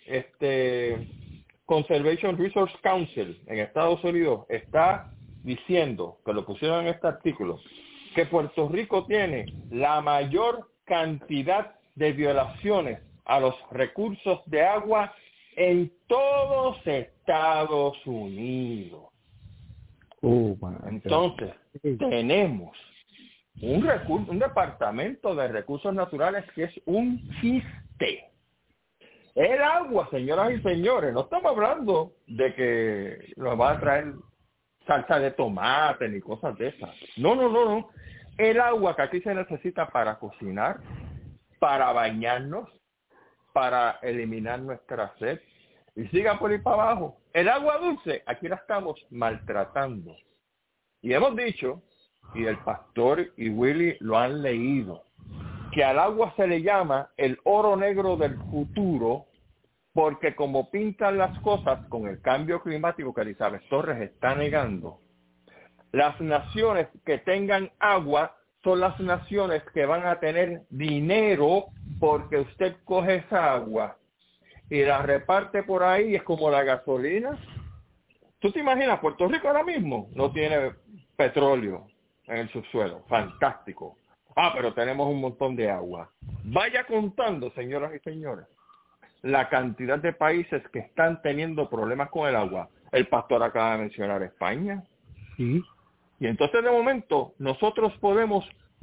Conservation Resource Council en Estados Unidos está diciendo, que lo pusieron en este artículo, que Puerto Rico tiene la mayor cantidad de violaciones a los recursos de agua en todos Estados Unidos. Entonces, tenemos un departamento de recursos naturales que es un chiste. El agua, señoras y señores, no estamos hablando de que nos va a traer salsa de tomate ni cosas de esas. No. El agua que aquí se necesita para cocinar, para bañarnos, para eliminar nuestra sed. Y sigan por ir para abajo. El agua dulce, aquí la estamos maltratando. Y hemos dicho, y el pastor y Willy lo han leído, que al agua se le llama el oro negro del futuro, porque como pintan las cosas con el cambio climático que Elizabeth Torres está negando, las naciones que tengan agua son las naciones que van a tener dinero, porque usted coge esa agua y la reparte por ahí, es como la gasolina. ¿Tú te imaginas? Puerto Rico ahora mismo no tiene petróleo en el subsuelo. Fantástico. Pero tenemos un montón de agua. Vaya contando, señoras y señores, la cantidad de países que están teniendo problemas con el agua. El pastor acaba de mencionar España. Sí. Y entonces de momento nosotros podemos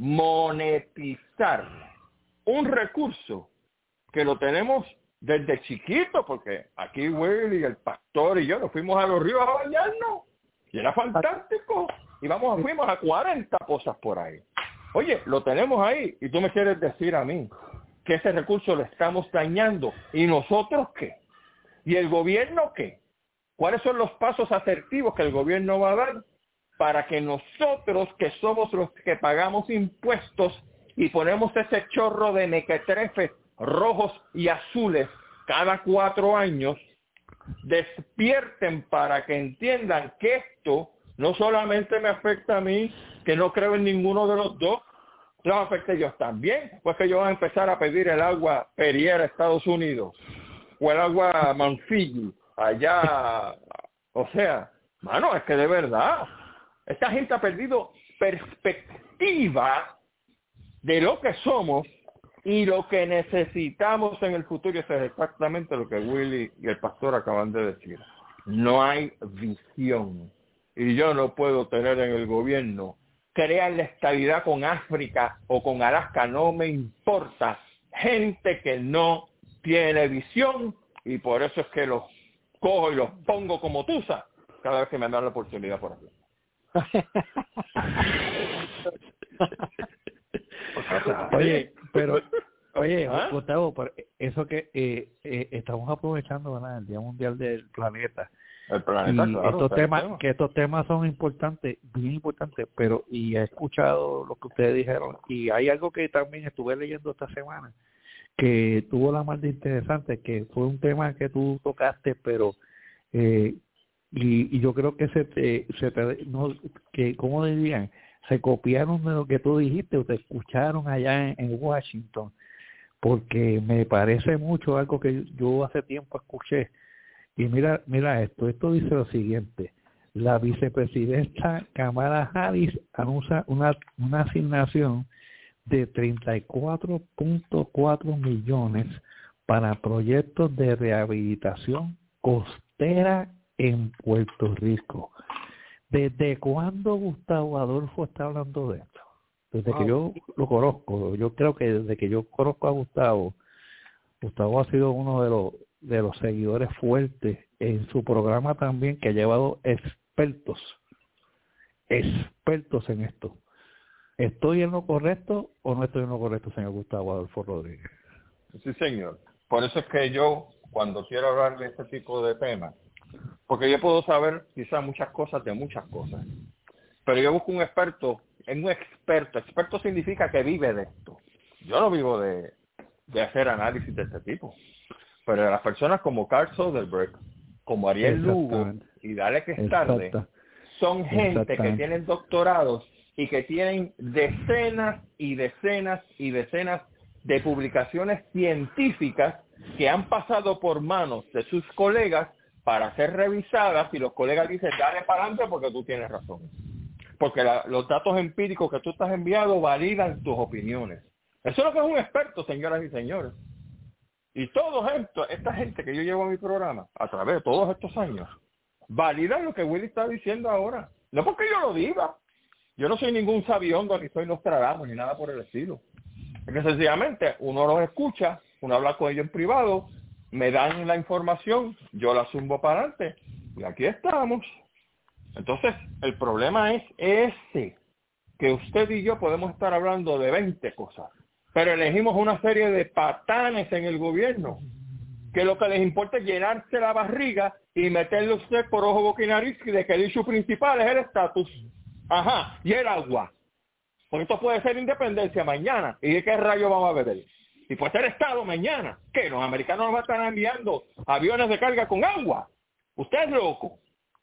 monetizar un recurso que lo tenemos desde chiquito, porque aquí Willy, el pastor y yo nos fuimos a los ríos a bañarnos y era fantástico. Y fuimos a 40 pozas por ahí. Oye, lo tenemos ahí y tú me quieres decir a mí que ese recurso lo estamos dañando. ¿Y nosotros qué? ¿Y el gobierno qué? ¿Cuáles son los pasos asertivos que el gobierno va a dar para que nosotros, que somos los que pagamos impuestos y ponemos ese chorro de mequetrefes rojos y azules cada 4 años, despierten para que entiendan que esto no solamente me afecta a mí, que no creo en ninguno de los dos, los afecta a ellos también? Pues que ellos van a empezar a pedir el agua Perrier a Estados Unidos o el agua Manfilli allá. O sea, mano, es que de verdad esta gente ha perdido perspectiva de lo que somos y lo que necesitamos en el futuro. Y eso es exactamente lo que Willy y el pastor acaban de decir. No hay visión. Y yo no puedo tener en el gobierno, crean la estabilidad con África o con Alaska, no me importa. Gente que no tiene visión, y por eso es que los cojo y los pongo como tusa cada vez que me dan la oportunidad por aquí. Oye, Gustavo, por eso que estamos aprovechando, ¿verdad?, el Día Mundial del Planeta. El planeta, y claro, estos temas son importantes, bien importantes, pero he escuchado lo que ustedes dijeron, y hay algo que también estuve leyendo esta semana que tuvo la más de interesante, que fue un tema que tú tocaste, pero y yo creo que que ¿cómo dirían? Se copiaron de lo que tú dijiste o te escucharon allá en Washington, porque me parece mucho algo que yo hace tiempo escuché. Y mira esto dice lo siguiente: la vicepresidenta Kamala Harris anuncia una asignación de 34.4 millones para proyectos de rehabilitación costera en Puerto Rico. ¿Desde cuándo Gustavo Adolfo está hablando de esto? Desde que yo lo conozco. Yo creo que desde que yo conozco a Gustavo ha sido uno de los seguidores fuertes en su programa también, que ha llevado expertos en esto. ¿Estoy en lo correcto o no estoy en lo correcto, señor Gustavo Adolfo Rodríguez? Sí, señor. Por eso es que yo, cuando quiero hablar de este tipo de temas, porque yo puedo saber quizás muchas cosas de muchas cosas, pero yo busco un experto. Experto significa que vive de esto. Yo no vivo de hacer análisis de este tipo, pero las personas como Carl Soderbergh, como Ariel Lugo y dale que es tarde, son gente que tienen doctorados y que tienen decenas y decenas y decenas de publicaciones científicas que han pasado por manos de sus colegas para ser revisadas, y los colegas dicen, dale para adelante porque tú tienes razón. Porque los datos empíricos que tú estás enviando validan tus opiniones. Eso es lo que es un experto, señoras y señores. Y esta gente que yo llevo a mi programa, a través de todos estos años, validan lo que Willy está diciendo ahora. No porque yo lo diga. Yo no soy ningún sabiondo, ni soy Nostradamus, ni nada por el estilo. Es que sencillamente uno los escucha, uno habla con ellos en privado, me dan la información, yo la zumbo para adelante, y aquí estamos. Entonces, el problema es ese, que usted y yo podemos estar hablando de 20 cosas, pero elegimos una serie de patanes en el gobierno, que lo que les importa es llenarse la barriga y meterle usted por ojo, boca y nariz de que el issue principal es el estatus. Ajá, y el agua. Porque esto puede ser independencia mañana. ¿Y de qué rayo vamos a beber? Y puede ser Estado mañana. ¿Qué? Los americanos nos van a estar enviando aviones de carga con agua. Usted es loco.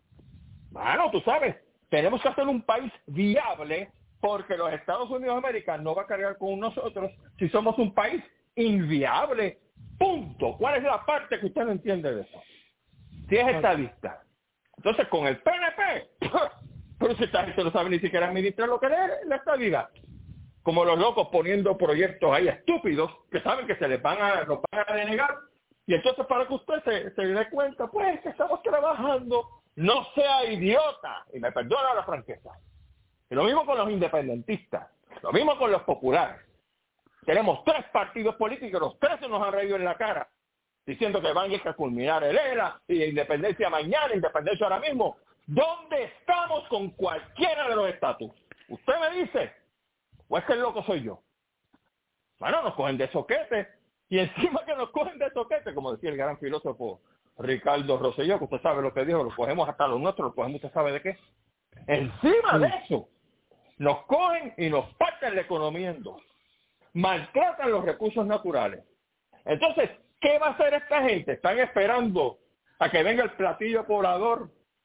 Bueno, tú sabes, tenemos que hacer un país viable, porque los Estados Unidos de América no va a cargar con nosotros si somos un país inviable. Punto. ¿Cuál es la parte que usted no entiende de eso? Si es estadista. Entonces, con el PNP, pero si esta gente no sabe ni siquiera administrar lo que es la estadidad. Como los locos poniendo proyectos ahí estúpidos que saben que los van a denegar. Y entonces, para que usted se dé cuenta, pues, que estamos trabajando. No sea idiota, y me perdona la franqueza. Y lo mismo con los independentistas, lo mismo con los populares. Tenemos 3 partidos políticos, los 3 se nos han reído en la cara, diciendo que van a culminar el ELA, y independencia mañana, independencia ahora mismo. ¿Dónde estamos con cualquiera de los estatus? Usted me dice, ¿o es que el loco soy yo? Bueno, nos cogen de soquete, y encima que nos cogen de soquete, como decía el gran filósofo Ricardo Rosselló, que usted sabe lo que dijo, lo cogemos hasta los nuestros, lo cogemos, usted sabe de qué. Encima de eso, nos cogen y nos parten la economía en 2. Maltratan los recursos naturales. Entonces, ¿qué va a hacer esta gente? Están esperando a que venga el platillo poblador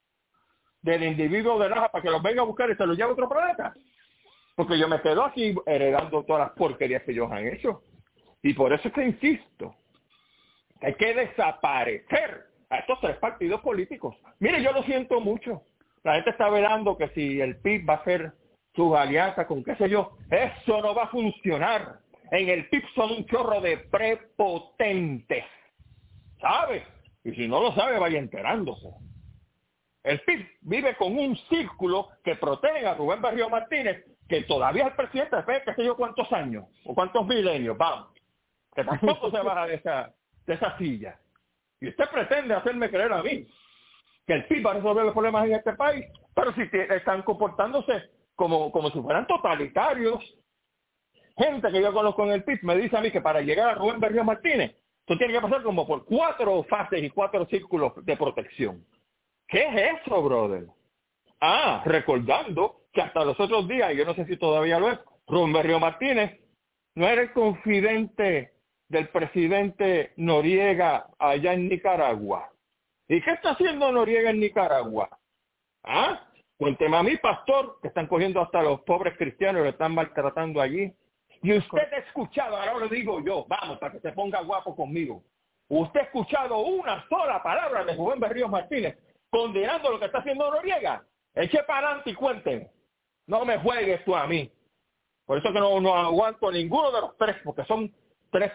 del individuo de Laja para que los venga a buscar y se los lleve a otro planeta. Porque yo me quedo aquí heredando todas las porquerías que ellos han hecho. Y por eso es que insisto, hay que desaparecer a estos 3 partidos políticos. Mire, yo lo siento mucho. La gente está velando que si el PIB va a hacer sus alianzas con qué sé yo, eso no va a funcionar. En el PIB son un chorro de prepotentes. ¿Sabe? Y si no lo sabe, vaya enterándose. El PIB vive con un círculo que protege a Rubén Berrío Martínez, que todavía es el presidente de qué sé yo cuántos años, o cuántos milenios, vamos. Que tampoco se baja de esa silla. Y usted pretende hacerme creer a mí que el PIB va a resolver los problemas en este país, pero si están comportándose como si fueran totalitarios. Gente que yo conozco en el PIB me dice a mí que para llegar a Rubén Berrío Martínez, tú tienes que pasar como por 4 fases y 4 círculos de protección. ¿Qué es eso, brother? Recordando que hasta los otros días, y yo no sé si todavía lo es, Rubén Berrío Martínez no era el confidente del presidente Noriega allá en Nicaragua. ¿Y qué está haciendo Noriega en Nicaragua? Cuénteme a mí, pastor, que están cogiendo hasta los pobres cristianos y lo están maltratando allí. Y usted ha escuchado, ahora lo digo yo, vamos, para que se ponga guapo conmigo. ¿Usted ha escuchado una sola palabra de Rubén Berrío Martínez condenando lo que está haciendo Noriega? Eche para adelante y cuénteme. No me juegues tú a mí. Por eso que no aguanto ninguno de los 3, porque son 3.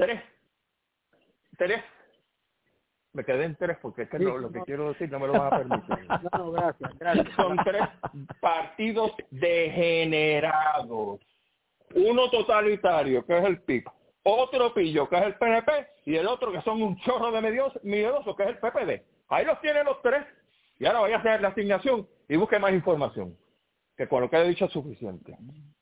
Me quedé en 3 porque es que lo que quiero decir no me lo van a permitir. No, gracias. Son 3 partidos degenerados. Uno totalitario, que es el PIB. Otro pillo, que es el PNP. Y el otro, que son un chorro de miedosos, que es el PPD. Ahí los tiene los 3. Y ahora vaya a hacer la asignación y busque más información. Que con lo que he dicho es suficiente.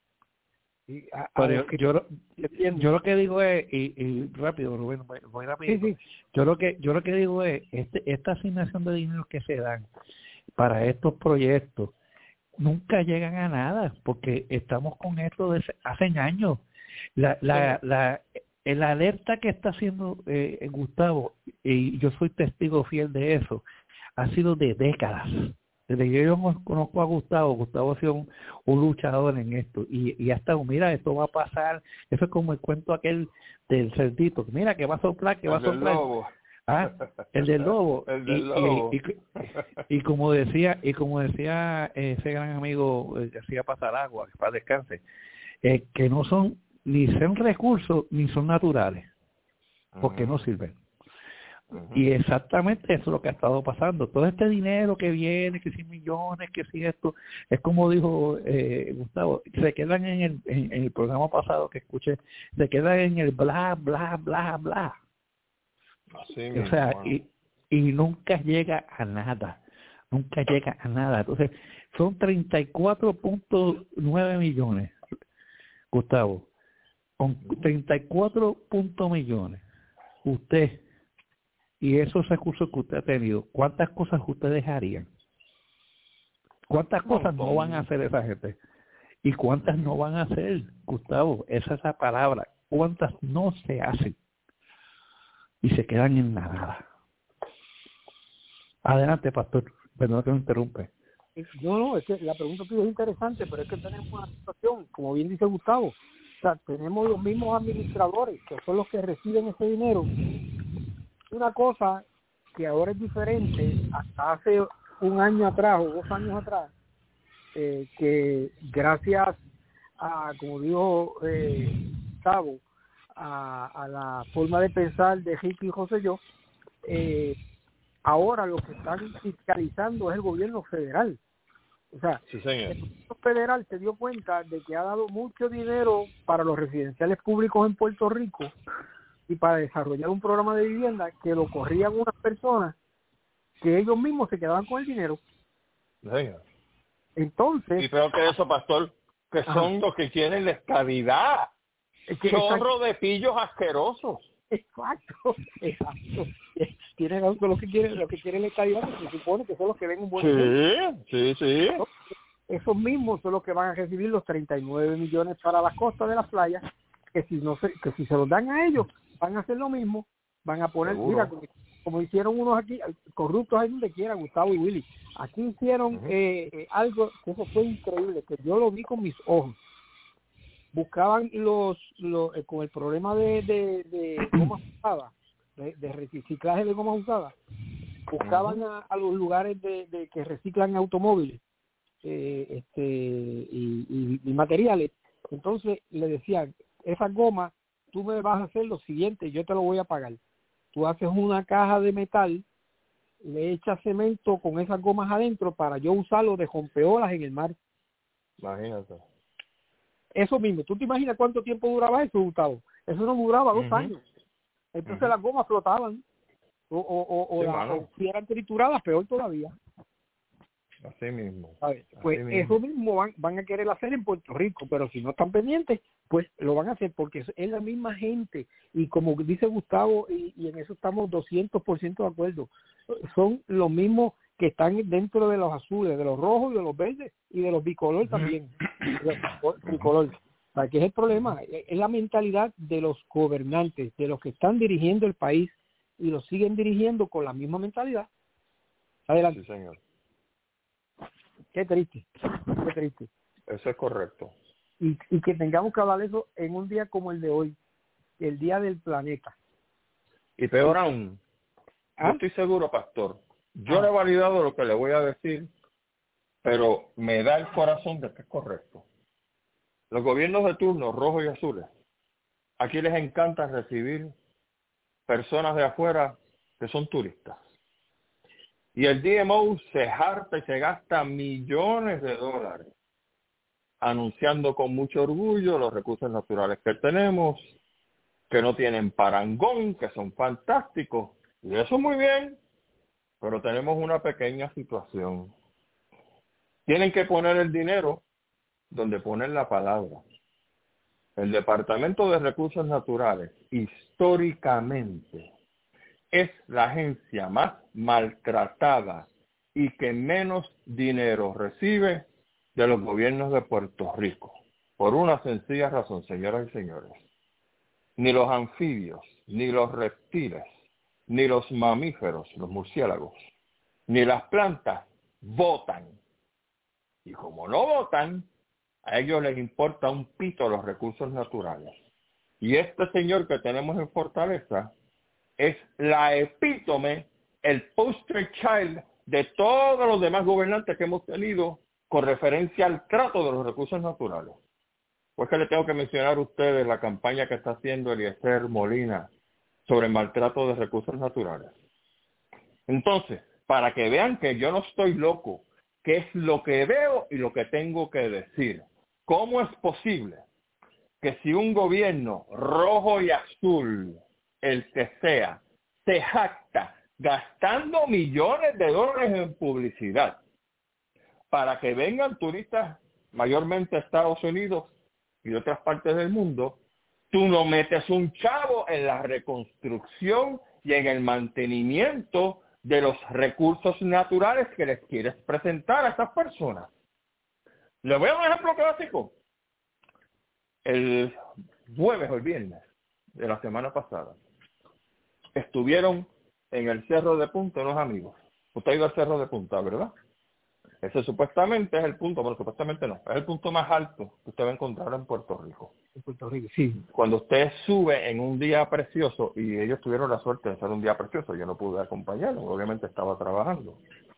Pero yo lo que digo es, y rápido, Rubén, voy rápido. Sí. Yo lo que digo es, esta asignación de dinero que se dan para estos proyectos nunca llegan a nada, porque estamos con esto desde hace años. La alerta que está haciendo Gustavo, y yo soy testigo fiel de eso, ha sido de décadas. Desde que yo conozco a Gustavo ha sido un luchador en esto, y ha estado, mira, esto va a pasar. Eso es como el cuento aquel del cerdito, mira, que va a soplar, que va a soplar. El del lobo. El del lobo. Y como decía ese gran amigo que hacía pasar agua, que para descanse, que no son, ni son recursos, ni son naturales, porque no sirven. Y exactamente eso es lo que ha estado pasando. Todo este dinero que viene, que si millones, que si esto, es como dijo Gustavo, se quedan en el programa pasado que escuché, se quedan en el bla, bla, bla, bla. Así o sea, y nunca llega a nada. Entonces, son 34.9 millones, Gustavo. Con 34 millones, usted y esos recursos que usted ha tenido, ¿cuántas cosas ustedes harían? ¿Cuántas cosas no van a hacer esa gente? ¿Y cuántas no van a hacer, Gustavo? Esa es la palabra. ¿Cuántas no se hacen? Y se quedan en nada. Adelante, pastor. Perdón que me interrumpe. No, es que la pregunta tuya es interesante, pero es que tenemos una situación, como bien dice Gustavo. O sea, tenemos los mismos administradores, que son los que reciben ese dinero. Una cosa que ahora es diferente, hasta hace un año atrás o 2 años atrás, que gracias a, como dijo Gustavo, a la forma de pensar de Ricky y José yo, ahora lo que están fiscalizando es el gobierno federal. O sea, sí, señor. El gobierno federal se dio cuenta de que ha dado mucho dinero para los residenciales públicos en Puerto Rico y para desarrollar un programa de vivienda que lo corrían unas personas que ellos mismos se quedaban con el dinero. Venga. Entonces... Y creo que eso, pastor, que son los que quieren la estabilidad. Chorro de pillos asquerosos. Exacto. Tienen lo que quieren la estabilidad, se supone que son los que ven un buen dinero. Sí. Esos mismos son los que van a recibir los 39 millones para las costas de las playas, que si se los dan a ellos, van a hacer lo mismo, van a poner, seguro. mira, como hicieron unos aquí, corruptos ahí donde quiera, Gustavo y Willy. Aquí hicieron algo que eso fue increíble, que yo lo vi con mis ojos. Buscaban con el problema de gomas usadas, de reciclaje de gomas usadas, buscaban a los lugares de que reciclan automóviles y materiales. Entonces le decían, esa goma, tú me vas a hacer lo siguiente, yo te lo voy a pagar. Tú haces una caja de metal, le echas cemento con esas gomas adentro para yo usarlo de rompeolas en el mar. Imagínate. Eso mismo. ¿Tú te imaginas cuánto tiempo duraba eso, Gustavo? Eso no duraba 2 años. Entonces las gomas flotaban o si eran trituradas, peor todavía. Así mismo. Pues eso mismo van a querer hacer en Puerto Rico, pero si no están pendientes, pues lo van a hacer porque es la misma gente. Y como dice Gustavo, y en eso estamos 200% de acuerdo, son los mismos que están dentro de los azules, de los rojos y de los verdes y de los bicolor también. Tricolor. ¿Para qué es el problema? Es la mentalidad de los gobernantes, de los que están dirigiendo el país y lo siguen dirigiendo con la misma mentalidad. Adelante. Sí, señor. Qué triste. Eso es correcto. Y que tengamos que hablar de eso en un día como el de hoy, el Día del Planeta. Y peor aún, yo estoy seguro, pastor, yo no he validado lo que le voy a decir, pero me da el corazón de que es correcto. Los gobiernos de turno, rojos y azules, aquí les encanta recibir personas de afuera que son turistas. Y el DMO se harta y se gasta millones de dólares anunciando con mucho orgullo los recursos naturales que tenemos, que no tienen parangón, que son fantásticos. Y eso muy bien, pero tenemos una pequeña situación. Tienen que poner el dinero donde ponen la palabra. El Departamento de Recursos Naturales, históricamente, es la agencia más maltratada y que menos dinero recibe de los gobiernos de Puerto Rico. Por una sencilla razón, señoras y señores. Ni los anfibios, ni los reptiles, ni los mamíferos, los murciélagos, ni las plantas votan. Y como no votan, a ellos les importa un pito los recursos naturales. Y este señor que tenemos en Fortaleza es la epítome, el poster child de todos los demás gobernantes que hemos tenido con referencia al trato de los recursos naturales. Pues que le tengo que mencionar a ustedes la campaña que está haciendo Eliezer Molina sobre el maltrato de recursos naturales. Entonces, para que vean que yo no estoy loco, que es lo que veo y lo que tengo que decir. ¿Cómo es posible que si un gobierno rojo y azul, el que sea, se jacta gastando millones de dólares en publicidad para que vengan turistas mayormente a Estados Unidos y de otras partes del mundo, tú no metes un chavo en la reconstrucción y en el mantenimiento de los recursos naturales que les quieres presentar a estas personas? Les voy a dar un ejemplo clásico. El jueves o el viernes de la semana pasada estuvieron en el Cerro de Punta unos amigos. Usted ha ido al Cerro de Punta, ¿verdad? Ese supuestamente es el punto, bueno, supuestamente no, es el punto más alto que usted va a encontrar en Puerto Rico. En Puerto Rico, sí. Cuando usted sube en un día precioso, y ellos tuvieron la suerte de ser un día precioso, yo no pude acompañarlos, obviamente estaba trabajando.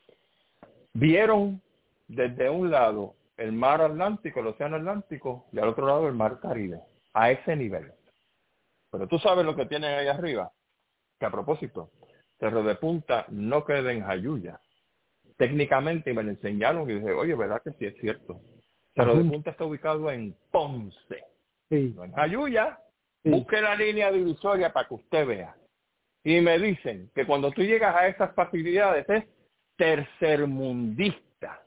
Vieron desde un lado el mar Atlántico, el océano Atlántico, y al otro lado el mar Caribe, a ese nivel. Pero tú sabes lo que tienen ahí arriba, que a propósito, Cerro de Punta no queda en Jayuya. Técnicamente me lo enseñaron y dije, oye, ¿verdad que sí es cierto? Cerro de Punta está ubicado en Ponce, sí, no en Jayuya. Sí. Busque la línea divisoria para que usted vea. Y me dicen que cuando tú llegas a esas facilidades es tercermundista.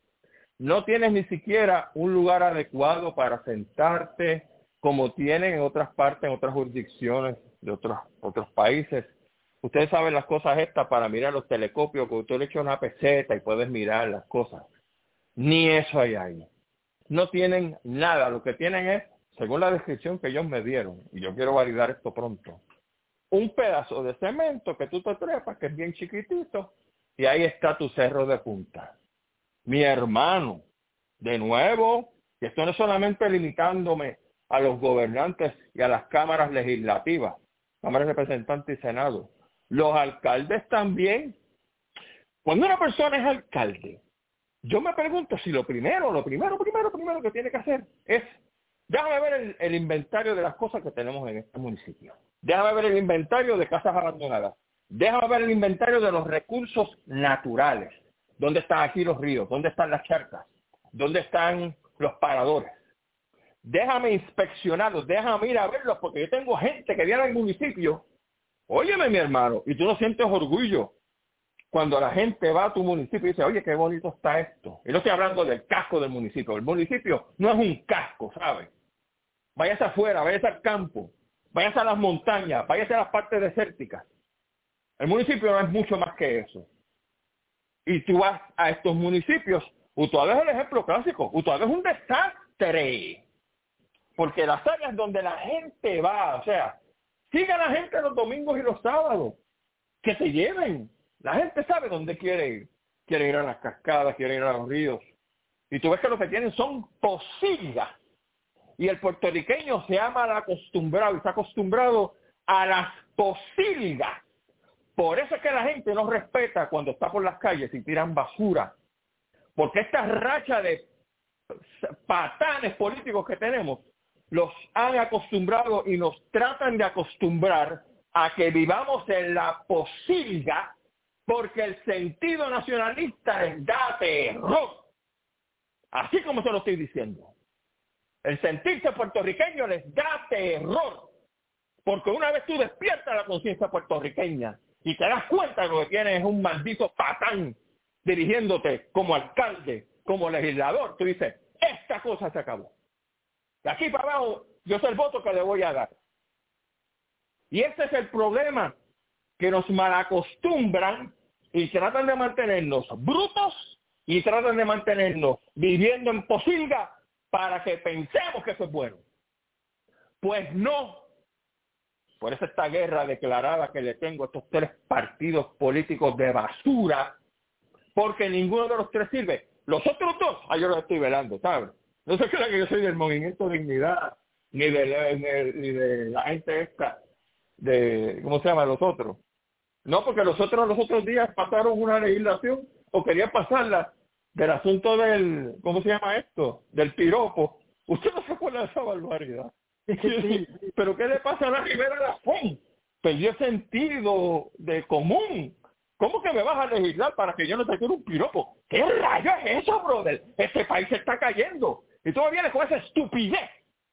No tienes ni siquiera un lugar adecuado para sentarte como tienen en otras partes, en otras jurisdicciones de otros países. Ustedes saben las cosas estas para mirar los telescopios, que usted le echa una peseta y puedes mirar las cosas. Ni eso hay ahí. No tienen nada. Lo que tienen es, según la descripción que ellos me dieron, y yo quiero validar esto pronto, un pedazo de cemento que tú te trepas, que es bien chiquitito, y ahí está tu Cerro de Punta. Mi hermano, de nuevo, que esto no es solamente limitándome a los gobernantes y a las cámaras legislativas, cámaras de representantes y senado, los alcaldes también. Cuando una persona es alcalde, yo me pregunto si lo primero que tiene que hacer es, déjame ver el inventario de las cosas que tenemos en este municipio. Déjame ver el inventario de casas abandonadas. Déjame ver el inventario de los recursos naturales. ¿Dónde están aquí los ríos? ¿Dónde están las charcas? ¿Dónde están los paradores? Déjame inspeccionarlos, déjame ir a verlos, porque yo tengo gente que viene al municipio. Óyeme, mi hermano, y tú no sientes orgullo cuando la gente va a tu municipio y dice, oye, qué bonito está esto. Y no estoy hablando del casco del municipio. El municipio no es un casco, ¿sabes? Váyase afuera, váyase al campo, váyase a las montañas, váyase a las partes desérticas. El municipio no es mucho más que eso. Y tú vas a estos municipios, Utuado es el ejemplo clásico. Utuado es un desastre. Porque las áreas donde la gente va, o sea, siga la gente los domingos y los sábados, que se lleven. La gente sabe dónde quiere ir. Quiere ir a las cascadas, quiere ir a los ríos. Y tú ves que lo que tienen son posilgas. Y el puertorriqueño se ha mal acostumbrado y está acostumbrado a las posilgas. Por eso es que la gente no respeta cuando está por las calles y tiran basura. Porque esta racha de patanes políticos que tenemos los han acostumbrado y nos tratan de acostumbrar a que vivamos en la posilga porque el sentido nacionalista les da terror. Así como se lo estoy diciendo. El sentirse puertorriqueño les da terror. Porque una vez tú despiertas la conciencia puertorriqueña y te das cuenta de lo que tienes es un maldito patán dirigiéndote como alcalde, como legislador, tú dices, esta cosa se acabó. De aquí para abajo, yo sé el voto que le voy a dar. Y ese es el problema, que nos malacostumbran y tratan de mantenernos brutos y tratan de mantenernos viviendo en posilga para que pensemos que eso es bueno. Pues no. Por eso esta guerra declarada que le tengo a estos 3 partidos políticos de basura, porque ninguno de los 3 sirve. Los otros 2, yo los estoy velando, ¿sabes? No se crean que yo soy del Movimiento Dignidad, ni de la gente esta, de, ¿cómo se llama? Los otros. No, porque los otros días pasaron una legislación, o querían pasarla, del asunto del, ¿cómo se llama esto? Del piropo. Usted no se acuerda de esa barbaridad. Sí. Pero ¿qué le pasa a la Rivera Lafón? Perdió sentido de común. ¿Cómo que me vas a legislar para que yo no te tire un piropo? ¿Qué rayo es eso, brother? Este país se está cayendo. Y tú me vienes con esa estupidez.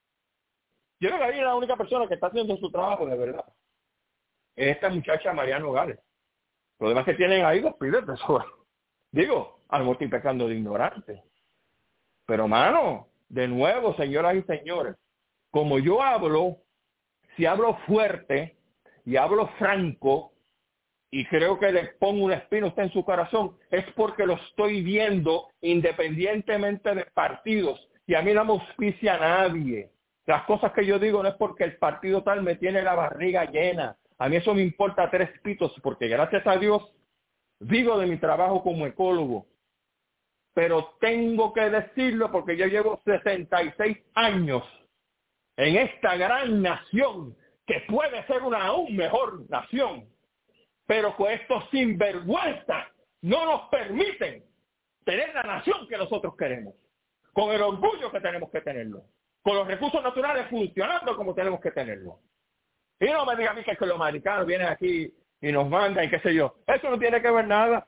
Yo creo que ahí es la única persona que está haciendo su trabajo de verdad. Es esta muchacha Mariano Gales. Lo demás que tienen ahí los pibes de sobra. Digo, a lo mejor estoy pecando de ignorante. Pero, mano, de nuevo, señoras y señores, como yo hablo, si hablo fuerte y hablo franco, y creo que le pongo una espina a usted en su corazón, es porque lo estoy viendo independientemente de partidos. Y a mí no me auspicia nadie. Las cosas que yo digo no es porque el partido tal me tiene la barriga llena. A mí eso me importa 3 pitos, porque gracias a Dios vivo de mi trabajo como ecólogo. Pero tengo que decirlo porque yo llevo 66 años en esta gran nación, que puede ser una aún mejor nación. Pero con estos sinvergüenzas no nos permiten tener la nación que nosotros queremos, con el orgullo que tenemos que tenerlo, con los recursos naturales funcionando como tenemos que tenerlo. Y no me diga a mí que los americanos vienen aquí y nos mandan y qué sé yo. Eso no tiene que ver nada.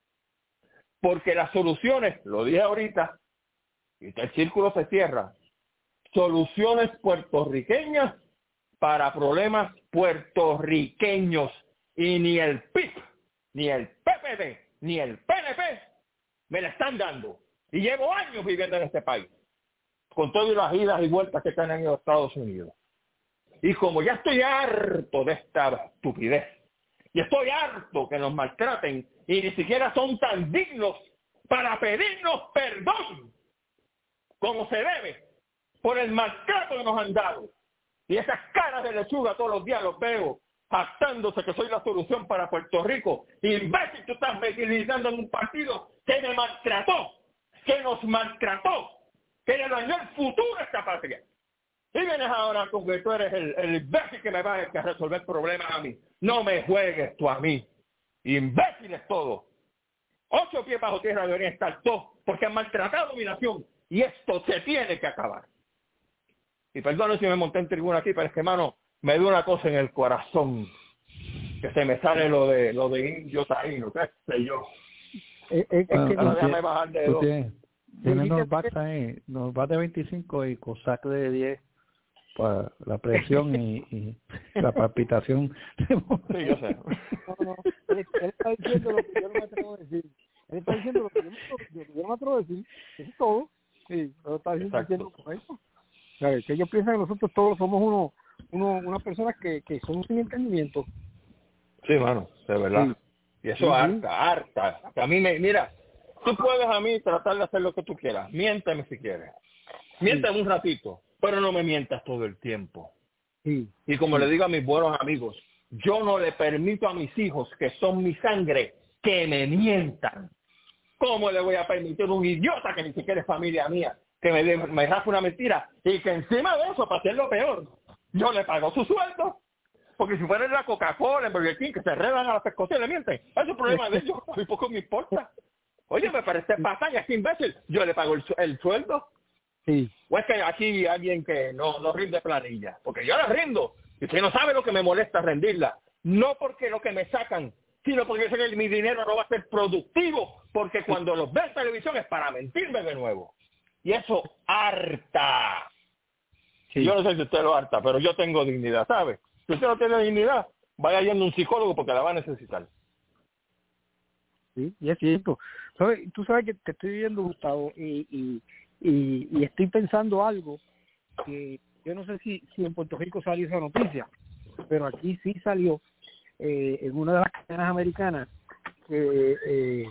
Porque las soluciones, lo dije ahorita, y el círculo se cierra, soluciones puertorriqueñas para problemas puertorriqueños. Y ni el PIB, ni el PPD, ni el PNP me la están dando. Y llevo años viviendo en este país, con todas las idas y vueltas que están en los Estados Unidos. Y como ya estoy harto de esta estupidez, y estoy harto que nos maltraten, y ni siquiera son tan dignos para pedirnos perdón, como se debe, por el maltrato que nos han dado. Y esas caras de lechuga todos los días los veo, jactándose que soy la solución para Puerto Rico. Imbécil, tú estás militando en un partido que me maltrató, que nos maltrató, que le dañó el futuro a esta patria. Y vienes ahora con que tú eres el imbécil que me va a resolver problemas a mí. No me juegues tú a mí. Imbéciles todos. 8 pies bajo tierra deberían estar todos, porque han maltratado mi nación. Y esto se tiene que acabar. Y perdón si me monté en tribuna aquí, pero es que, hermano, me dio una cosa en el corazón, que se me sale lo de indio taíno, qué sé yo. Déjame bajar de 2. Tiene nos va de 25 y COSAC de 10 para la presión y la palpitación. Sí, yo sé. No, él está diciendo lo que yo no me atrevo a decir. Él está diciendo lo que yo no me atrevo a decir. Eso es todo. Sí, lo está diciendo con eso. ¿Sabes? Que ellos piensan que nosotros todos somos unas personas que son sin entendimiento. Sí, mano, de verdad. Sí. Y eso harta. A mí mira, tú puedes a mí tratar de hacer lo que tú quieras. Miénteme si quieres. Miénteme un ratito, pero no me mientas todo el tiempo. Sí. Y como le digo a mis buenos amigos, yo no le permito a mis hijos, que son mi sangre, que me mientan. ¿Cómo le voy a permitir a un idiota que ni siquiera es familia mía, que me rafa una mentira? Y que encima de eso, para hacerlo peor, yo le pago su sueldo. Porque si fuera en la Coca-Cola, en Burger King, que se redan a las pescosas y le mienten, ese es el problema de ellos, a mí poco me importa. Oye, me parece patalla, este imbécil, yo le pago el sueldo. Sí. O es que aquí hay alguien que no rinde planilla, porque yo la rindo, y usted no sabe lo que me molesta rendirla, no porque lo que me sacan, sino porque yo sé que mi dinero no va a ser productivo, porque cuando los ve en televisión es para mentirme de nuevo. Y eso harta. Sí. Yo no sé si usted lo harta, pero yo tengo dignidad, ¿sabe? Si usted no tiene dignidad, vaya yendo un psicólogo porque la va a necesitar. Sí, y es cierto. Tú sabes que te estoy viendo, Gustavo, y estoy pensando algo que yo no sé si en Puerto Rico salió esa noticia, pero aquí sí salió en una de las cadenas americanas que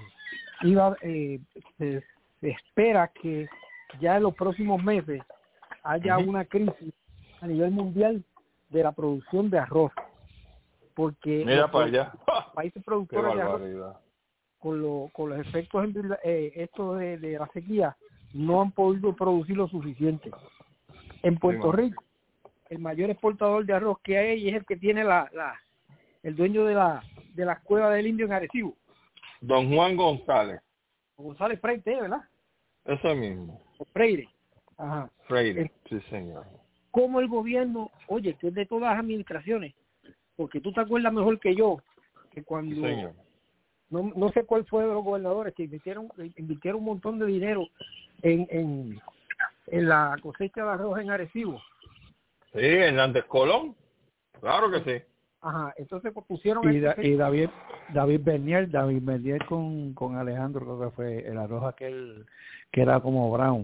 se espera que ya en los próximos meses haya una crisis a nivel mundial de la producción de arroz, porque mira para allá, países productores de arroz con los efectos esto de la sequía no han podido producir lo suficiente. En Puerto Rico el mayor exportador de arroz que hay es el que tiene el dueño de la cueva del Indio en Arecibo, don Juan González Freire, ¿verdad? Ese mismo. Freire. Ajá. Freire, sí señor. Como el gobierno, oye, que es de todas las administraciones, porque tú te acuerdas mejor que yo, que cuando, sí, no sé cuál fue de los gobernadores, que invirtieron un montón de dinero en la cosecha de arroz en Arecibo. Sí, Hernández Colón, claro que sí. Ajá, entonces pues, pusieron... Y David Bernier con Alejandro, creo que fue el arroz aquel que era como brown,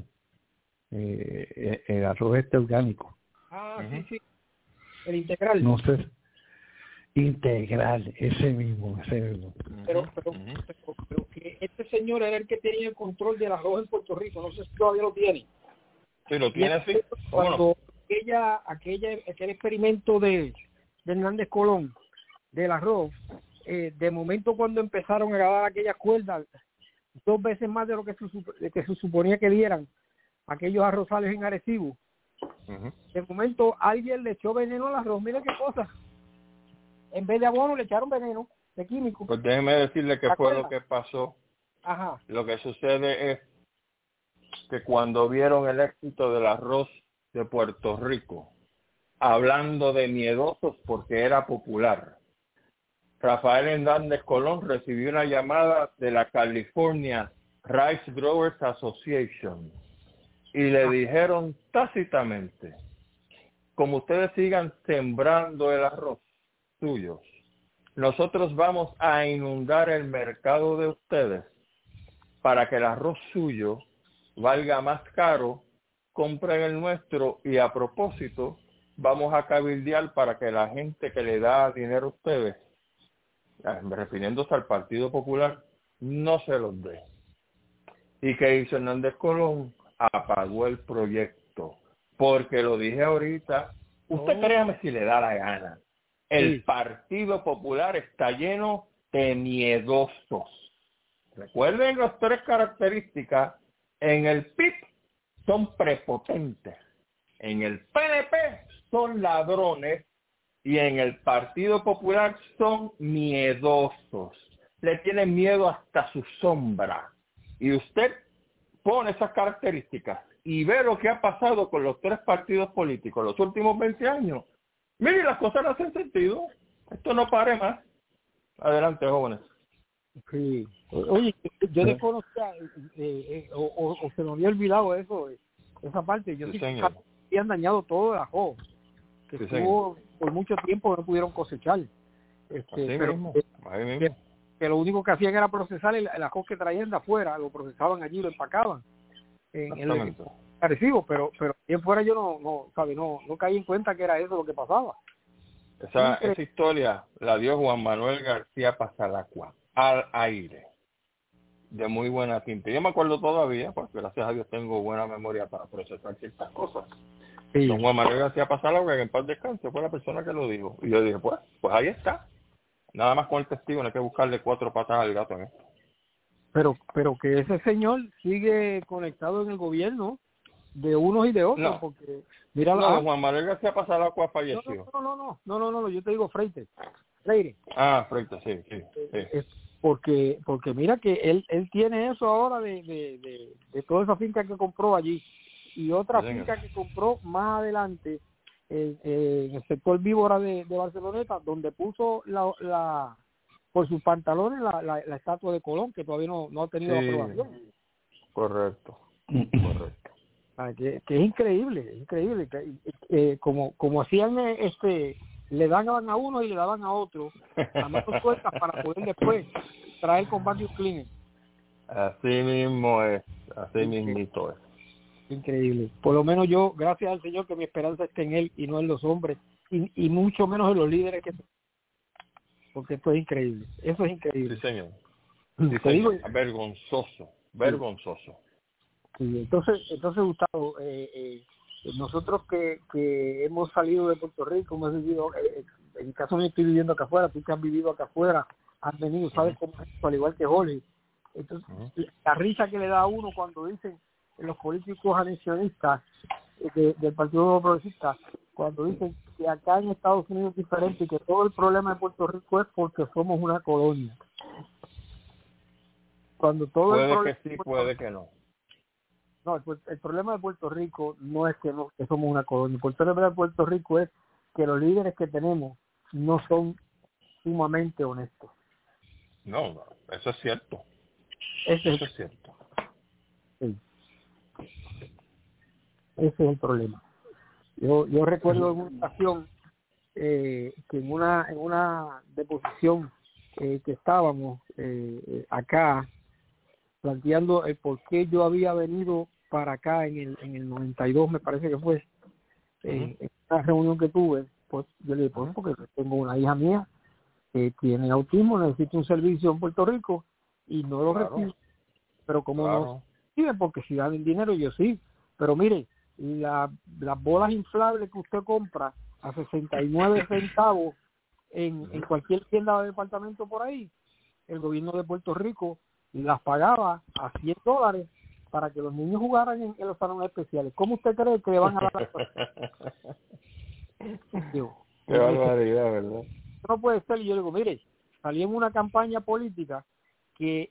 el arroz orgánico. Sí, el integral. No sé, integral, ese mismo. Pero que este señor era el que tenía el control del arroz en Puerto Rico, no sé si todavía lo tiene. Sí, lo tiene, sí. Cuando aquel experimento de Hernández Colón del arroz, de momento cuando empezaron a grabar aquellas cuerdas 2 veces más de lo que se suponía que dieran aquellos arrozales en Arecibo, de momento alguien le echó veneno al arroz. Mira qué cosa, en vez de abono le echaron veneno de químico. Pues déjeme decirle que fue lo que pasó. Ajá. Lo que sucede es que cuando vieron el éxito del arroz de Puerto Rico, hablando de miedosos porque era popular, Rafael Hernández Colón recibió una llamada de la California Rice Growers Association y le dijeron tácitamente: como ustedes sigan sembrando el arroz suyos, nosotros vamos a inundar el mercado de ustedes para que el arroz suyo valga más caro, compren el nuestro y a propósito vamos a cabildear para que la gente que le da dinero a ustedes, refiriéndose al Partido Popular, no se los dé. ¿Y qué hizo Hernández Colón? Apagó el proyecto, porque lo dije ahorita, usted créame si le da la gana, el Partido Popular está lleno de miedosos. Recuerden las 3 características. En el PIB son prepotentes, en el PNP son ladrones y en el Partido Popular son miedosos. Le tienen miedo hasta su sombra. Y usted pone esas características y ve lo que ha pasado con los 3 partidos políticos los últimos 20 años. Mire, las cosas no hacen sentido. Esto no pare más. Adelante, jóvenes. Sí. Oye, yo desconocía o se me había olvidado eso, esa parte. Yo sí que habían dañado todo el ajo, que estuvo por mucho tiempo, no pudieron cosechar. Pero que lo único que hacían era procesar el ajo que traían de afuera, lo procesaban allí, lo empacaban en el Arecibo, pero bien fuera yo no caí en cuenta que era eso lo que pasaba. Esa historia la dio Juan Manuel García Pasalacua al aire, de muy buena tinta. Yo me acuerdo todavía, porque gracias a Dios tengo buena memoria para procesar ciertas cosas. Sí. Don Juan Manuel García Pasalacua, que en paz descanse, fue la persona que lo dijo. Y yo dije, pues ahí está. Nada más con el testigo, no hay que buscarle 4 patas al gato en esto. Pero que ese señor sigue conectado en el gobierno de unos y de otros, no. Porque mira, Juan Manuel García Pasalacua falleció. No, yo te digo Freire. Freire, sí. Porque mira que él tiene eso ahora de toda esa finca que compró allí y otra finca que compró más adelante en el sector Víbora de Barceloneta, donde puso por sus pantalones la estatua de Colón, que todavía no ha tenido aprobación. Correcto. Que es increíble, como hacían le daban a uno y le daban a otro a manos sueltas para poder después traer con vacuum cleaner. Así mismo es, así mismito es. Increíble. Por lo menos yo, gracias al Señor, que mi esperanza está en Él y no en los hombres, y mucho menos en los líderes porque esto es increíble. Eso es increíble. Sí, señor. Sí, señor. Vergonzoso, vergonzoso. Sí, entonces Gustavo, nosotros que hemos salido de Puerto Rico, hemos vivido, en mi caso me estoy viviendo acá afuera, tú que has vivido acá afuera, has venido, sabes cómo es esto, al igual que Jorge. Entonces, la risa que le da a uno cuando dicen los políticos anexionistas del Partido Progresista, cuando dicen que acá en Estados Unidos es diferente y que todo el problema de Puerto Rico es porque somos una colonia. Cuando todo puede que sí, puede que no. No, el problema de Puerto Rico no es que somos una colonia. El problema de Puerto Rico es que los líderes que tenemos no son sumamente honestos. No, eso es cierto. Eso es cierto. Sí. Ese es el problema. Yo recuerdo en una ocasión que en una deposición que estábamos acá planteando el por qué yo había venido para acá en el 92, me parece que fue, en una reunión que tuve, pues yo le dije, pues porque tengo una hija mía que tiene autismo, necesita un servicio en Puerto Rico y no lo recibe, pero como no recibe, porque si dan el dinero, yo sí, pero mire, las bolas inflables que usted compra a 69 centavos en cualquier tienda de departamento por ahí, el gobierno de Puerto Rico las pagaba a $100 para que los niños jugaran en los salones especiales. ¿Cómo usted cree que le van a dar? Qué barbaridad, ¿verdad? No puede ser. Y yo digo, mire, salí en una campaña política que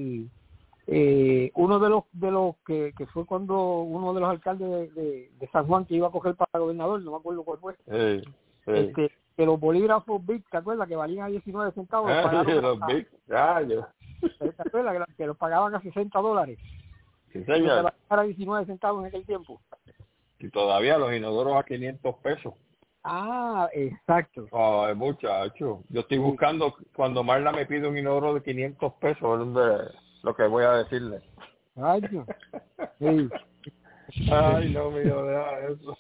uno de los que fue cuando uno de los alcaldes de San Juan que iba a coger para gobernador, no me acuerdo cuál fue, que los bolígrafos Big, ¿te acuerdas? Que valían a 19 centavos. Los Big, ¿te acuerdas? Que los pagaban a $60. Sí, señor. Para 19 centavos en aquel tiempo. Y todavía los inodoros a 500 pesos. Ah, exacto. Ay, muchacho. Yo estoy buscando, cuando Marla me pide un inodoro de 500 pesos, es lo que voy a decirle. Ay, Dios. Sí. Ay, no, mío, deja eso.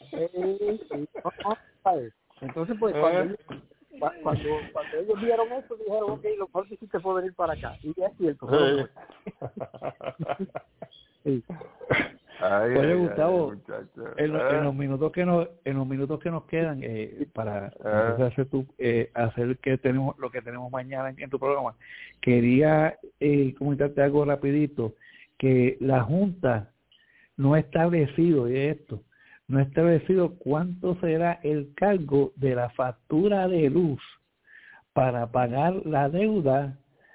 Entonces, pues, cuando ellos vieron eso, dijeron, ok, lo mejor que hiciste fue venir para acá. Y es cierto. Sí. Oye, Gustavo, en los minutos que nos quedan para hacer lo que tenemos mañana en tu programa, quería comentarte algo rapidito, que la Junta no ha establecido cuánto será el cargo de la factura de luz para pagar la deuda.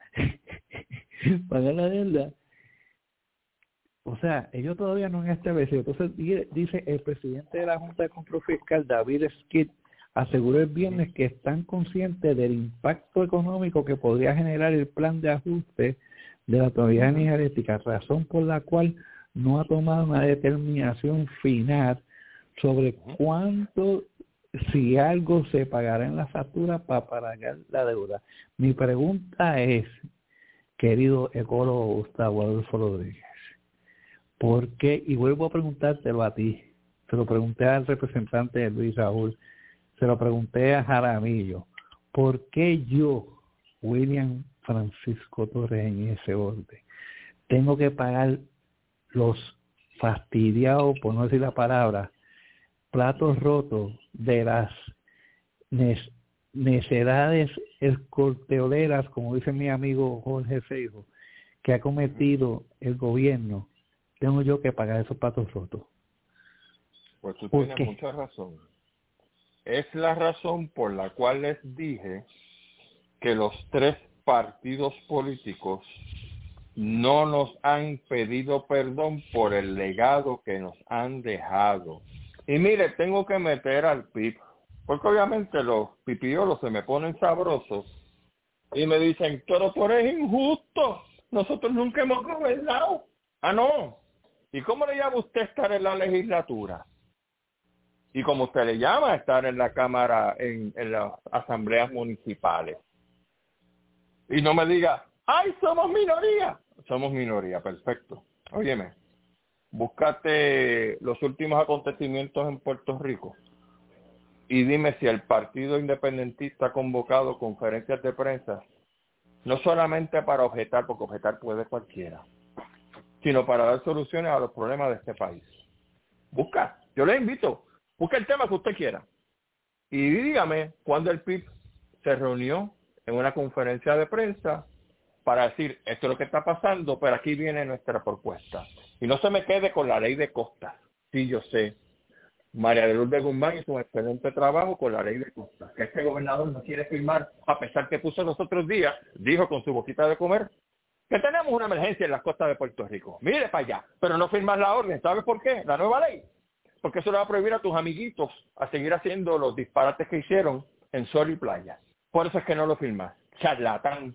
O sea, ellos todavía no han establecido. Entonces, dice el presidente de la Junta de Control Fiscal, David Skid, aseguró el viernes que están conscientes del impacto económico que podría generar el plan de ajuste de la Autoridad Energética, razón por la cual no ha tomado una determinación final sobre cuánto, si algo, se pagará en la factura para pagar la deuda. Mi pregunta es, querido ecólogo Gustavo Adolfo Rodríguez, ¿por qué? Y vuelvo a preguntártelo a ti. Se lo pregunté al representante de Luis Raúl, se lo pregunté a Jaramillo. ¿Por qué yo, William Francisco Torres, en ese orden, tengo que pagar los fastidiados, por no decir la palabra, platos rotos de las necedades escorteoleras, como dice mi amigo Jorge Seijo, que ha cometido el gobierno? Tengo yo que pagar esos platos rotos. Pues tú tienes mucha razón. Es la razón por la cual les dije que los 3 partidos políticos no nos han pedido perdón por el legado que nos han dejado. Y mire, tengo que meter al PIB, porque obviamente los pipiolos se me ponen sabrosos y me dicen, pero tú eres injusto, nosotros nunca hemos gobernado. Ah, no. ¿Y cómo le llama usted estar en la legislatura? y como usted le llama, estar en la Cámara, en las asambleas municipales. Y no me diga, ¡ay, somos minoría! Somos minoría, perfecto. Óyeme, búscate los últimos acontecimientos en Puerto Rico y dime si el Partido Independentista ha convocado conferencias de prensa, no solamente para objetar, porque objetar puede cualquiera, sino para dar soluciones a los problemas de este país. Busca, yo le invito, busca el tema que usted quiera y dígame cuándo el PIB se reunió en una conferencia de prensa para decir, esto es lo que está pasando, pero aquí viene nuestra propuesta. Y no se me quede con la ley de costas. Sí, yo sé. María de Lourdes Guzmán hizo un excelente trabajo con la ley de costas. Que este gobernador no quiere firmar, a pesar que puso los otros días, dijo con su boquita de comer, que tenemos una emergencia en las costas de Puerto Rico. Mire para allá, pero no firmas la orden. ¿Sabes por qué? La nueva ley. Porque eso le va a prohibir a tus amiguitos a seguir haciendo los disparates que hicieron en sol y playa. Por eso es que no lo firmas. Charlatán.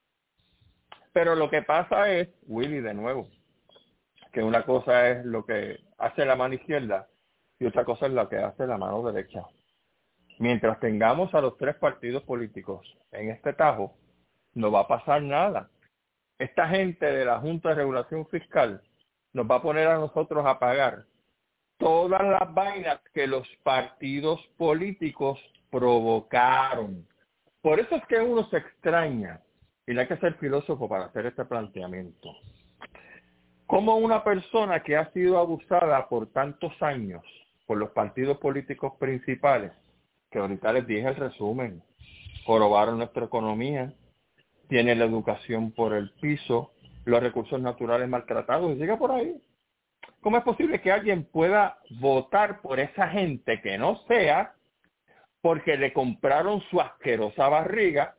Pero lo que pasa es, Willy, de nuevo, que una cosa es lo que hace la mano izquierda y otra cosa es lo que hace la mano derecha. Mientras tengamos a los tres partidos políticos en este tajo, no va a pasar nada. Esta gente de la Junta de Regulación Fiscal nos va a poner a nosotros a pagar todas las vainas que los partidos políticos provocaron. Por eso es que uno se extraña, y no hay que ser filósofo para hacer este planteamiento. Como una persona que ha sido abusada por tantos años por los partidos políticos principales, que ahorita les dije el resumen, jorobaron nuestra economía, tiene la educación por el piso, los recursos naturales maltratados, y llega por ahí. ¿Cómo es posible que alguien pueda votar por esa gente que no sea porque le compraron su asquerosa barriga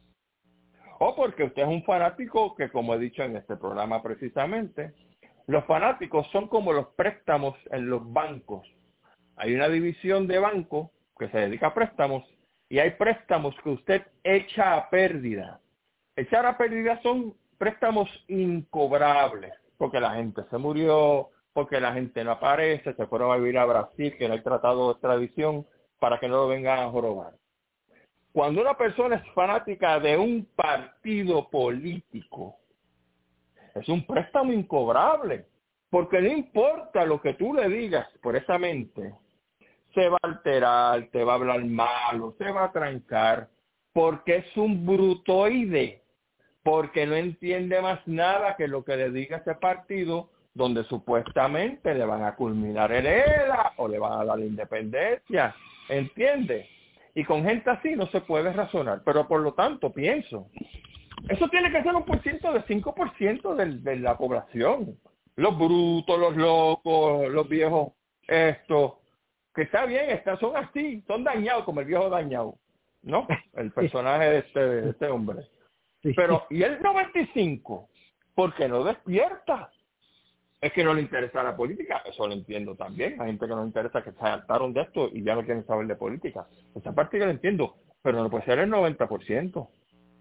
o porque usted es un fanático que, como he dicho en este programa precisamente, los fanáticos son como los préstamos en los bancos? Hay una división de banco que se dedica a préstamos y hay préstamos que usted echa a pérdida. Echar a pérdida son préstamos incobrables, porque la gente se murió, porque la gente no aparece, se fueron a vivir a Brasil, que no hay tratado de extradición, para que no lo vengan a jorobar. Cuando una persona es fanática de un partido político, es un préstamo incobrable, porque no importa lo que tú le digas por esa mente, se va a alterar, te va a hablar malo, se va a trancar, porque es un brutoide, porque no entiende más nada que lo que le diga ese partido, donde supuestamente le van a culminar el ELA o le van a dar la independencia, ¿entiende? Y con gente así no se puede razonar, pero por lo tanto pienso, eso tiene que ser un por ciento de 5% de la población, los brutos, los locos, los viejos, que está bien, son así, son dañados como el viejo dañado, ¿no? El personaje de este hombre. Pero, ¿y el 95? ¿Por qué no despierta? Es que no le interesa la política, eso lo entiendo también. Hay gente que no le interesa, que se hartaron de esto y ya no quieren saber de política. Esa parte yo lo entiendo, pero no puede ser el 90%.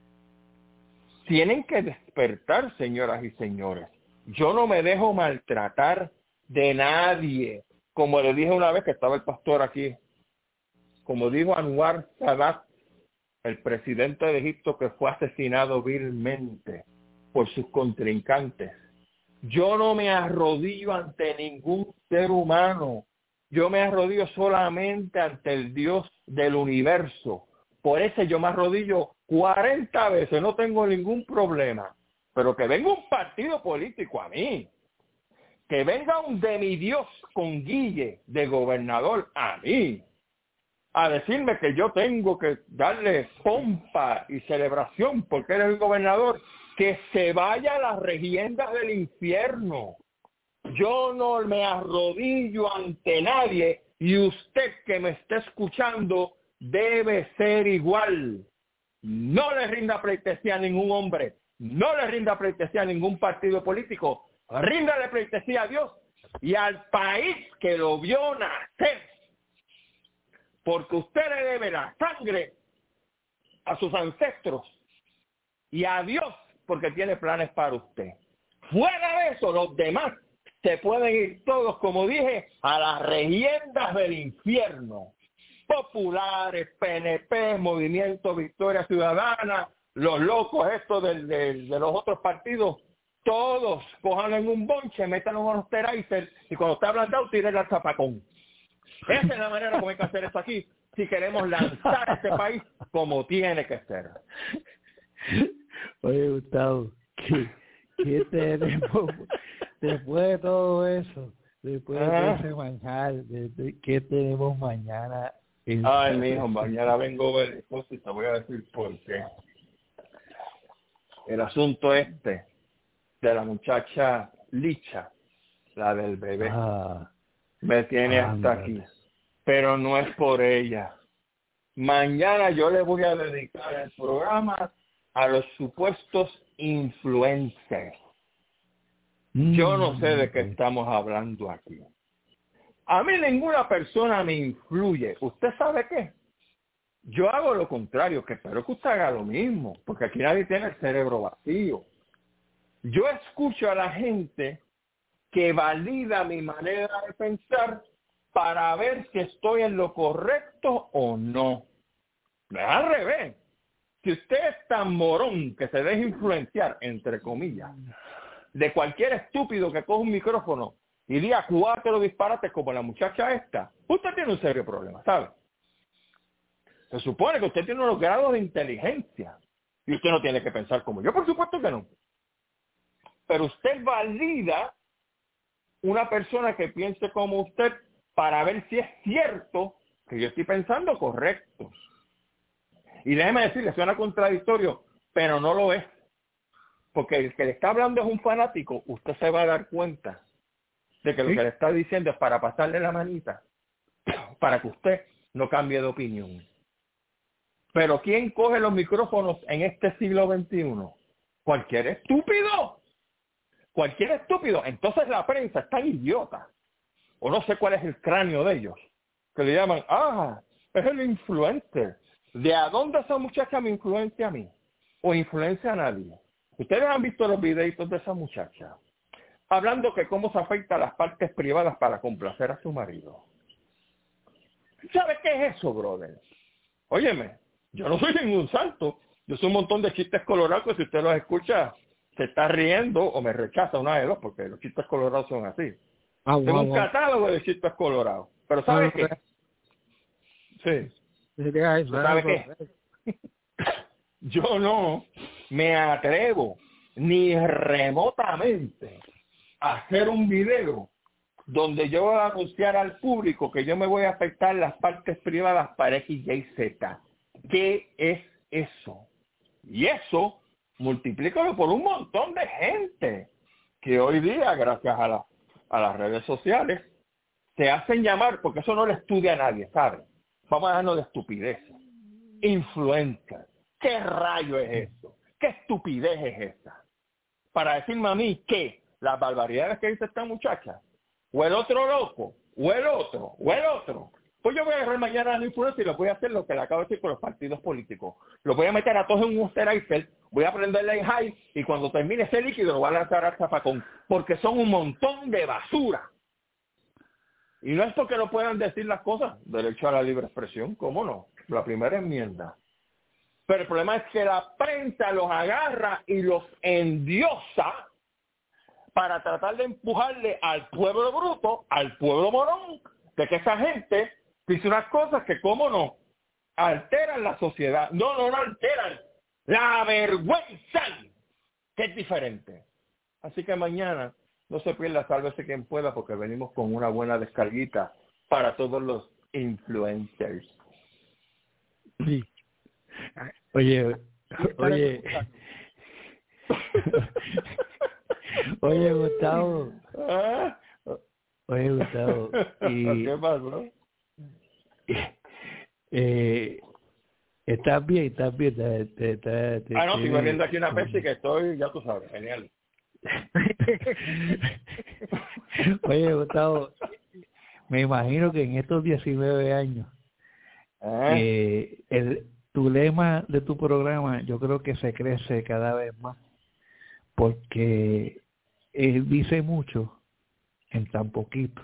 Tienen que despertar, señoras y señores. Yo no me dejo maltratar de nadie. Como le dije una vez que estaba el pastor aquí, como dijo Anwar Sadat, el presidente de Egipto que fue asesinado vilmente por sus contrincantes. Yo no me arrodillo ante ningún ser humano. Yo me arrodillo solamente ante el Dios del universo. Por eso yo me arrodillo 40 veces, no tengo ningún problema. Pero que venga un partido político a mí, que venga un demidios con guille de gobernador a mí, a decirme que yo tengo que darle pompa y celebración porque eres el gobernador, que se vaya a las regiendas del infierno. Yo no me arrodillo ante nadie y usted que me está escuchando debe ser igual. No le rinda pleitesía a ningún hombre, no le rinda pleitesía a ningún partido político, ríndale pleitesía a Dios y al país que lo vio nacer. Porque usted le debe la sangre a sus ancestros y a Dios porque tiene planes para usted. Fuera de eso, los demás se pueden ir todos, como dije, a las leyendas del infierno. Populares, PNP, Movimiento Victoria Ciudadana, los locos estos de los otros partidos, todos cojan en un bonche, metan unos terazers y cuando está ablandado, tiren al zapacón. Esa es la manera como hay que hacer esto aquí, si queremos lanzar a este país como tiene que ser. Oye, Gustavo, ¿qué tenemos después de todo eso? Después de ese manjar, ¿qué tenemos mañana? Ay, mijo, mañana vengo belicoso y te voy a decir por qué. El asunto de la muchacha Licha, la del bebé, me tiene hasta aquí. Pero no es por ella. Mañana yo le voy a dedicar el programa a los supuestos influencers. Yo no sé de qué estamos hablando aquí. A mí ninguna persona me influye. ¿Usted sabe qué? Yo hago lo contrario, que espero que usted haga lo mismo, porque aquí nadie tiene el cerebro vacío. Yo escucho a la gente que valida mi manera de pensar para ver si estoy en lo correcto o no. Es al revés. Si usted es tan morón que se deja influenciar, entre comillas, de cualquier estúpido que coge un micrófono y diga 4 disparates como la muchacha esta, usted tiene un serio problema, ¿sabe? Se supone que usted tiene unos grados de inteligencia y usted no tiene que pensar como yo, por supuesto que no. Pero usted valida una persona que piense como usted para ver si es cierto que yo estoy pensando correcto. Y déjeme decirle, suena contradictorio, pero no lo es. Porque el que le está hablando es un fanático, usted se va a dar cuenta de que lo que le está diciendo es para pasarle la manita, para que usted no cambie de opinión. Pero ¿quién coge los micrófonos en este siglo XXI? Cualquier estúpido. Cualquier estúpido. Entonces la prensa es tan idiota, o no sé cuál es el cráneo de ellos, que le llaman, es el influencer. ¿De a dónde esa muchacha me influencia a mí? ¿O influencia a nadie? Ustedes han visto los videitos de esa muchacha hablando que cómo se afecta a las partes privadas para complacer a su marido. ¿Sabes qué es eso, brother? Óyeme, yo no soy ningún santo. Yo soy un montón de chistes colorados que si usted los escucha, se está riendo o me rechaza una de dos, porque los chistes colorados son así. Tengo un catálogo de chistes colorados. Pero ¿sabes qué? Sí. ¿Sabes qué? Yo no me atrevo ni remotamente a hacer un video donde yo voy a anunciar al público que yo me voy a afectar las partes privadas para X, Y, Z. ¿Qué es eso? Y eso, multiplícalo por un montón de gente que hoy día, gracias a las redes sociales, se hacen llamar, porque eso no le estudia a nadie, ¿sabe? Vamos a dejarnos de estupideces. Influencer. ¿Qué rayo es eso? ¿Qué estupidez es esa? Para decirme a mí que las barbaridades que dice esta muchacha, o el otro loco, o el otro. Pues yo voy a agarrar mañana a la influencia y lo voy a hacer lo que le acabo de decir con los partidos políticos. Los voy a meter a todos en un Eiffel, voy a prenderle en high y cuando termine ese líquido lo voy a lanzar al zapacón, porque son un montón de basura. Y no es porque no puedan decir las cosas, derecho a la libre expresión, ¿cómo no? La primera enmienda. Pero el problema es que la prensa los agarra y los endiosa para tratar de empujarle al pueblo bruto, al pueblo morón, de que esa gente dice unas cosas que, ¿cómo no?, alteran la sociedad. No alteran, la vergüenza, que es diferente. Así que mañana no se pierda, sálvese quien pueda, porque venimos con una buena descarguita para todos los influencers. Sí. Oye, Gustavo. Oye, Gustavo. ¿Qué pasó? ¿Estás bien? No, estoy bebiendo aquí una Pepsi que estoy, ya tú sabes, genial. Oye, Gustavo, me imagino que en estos 19 años tu lema de tu programa yo creo que se crece cada vez más, porque él dice mucho en tan poquito.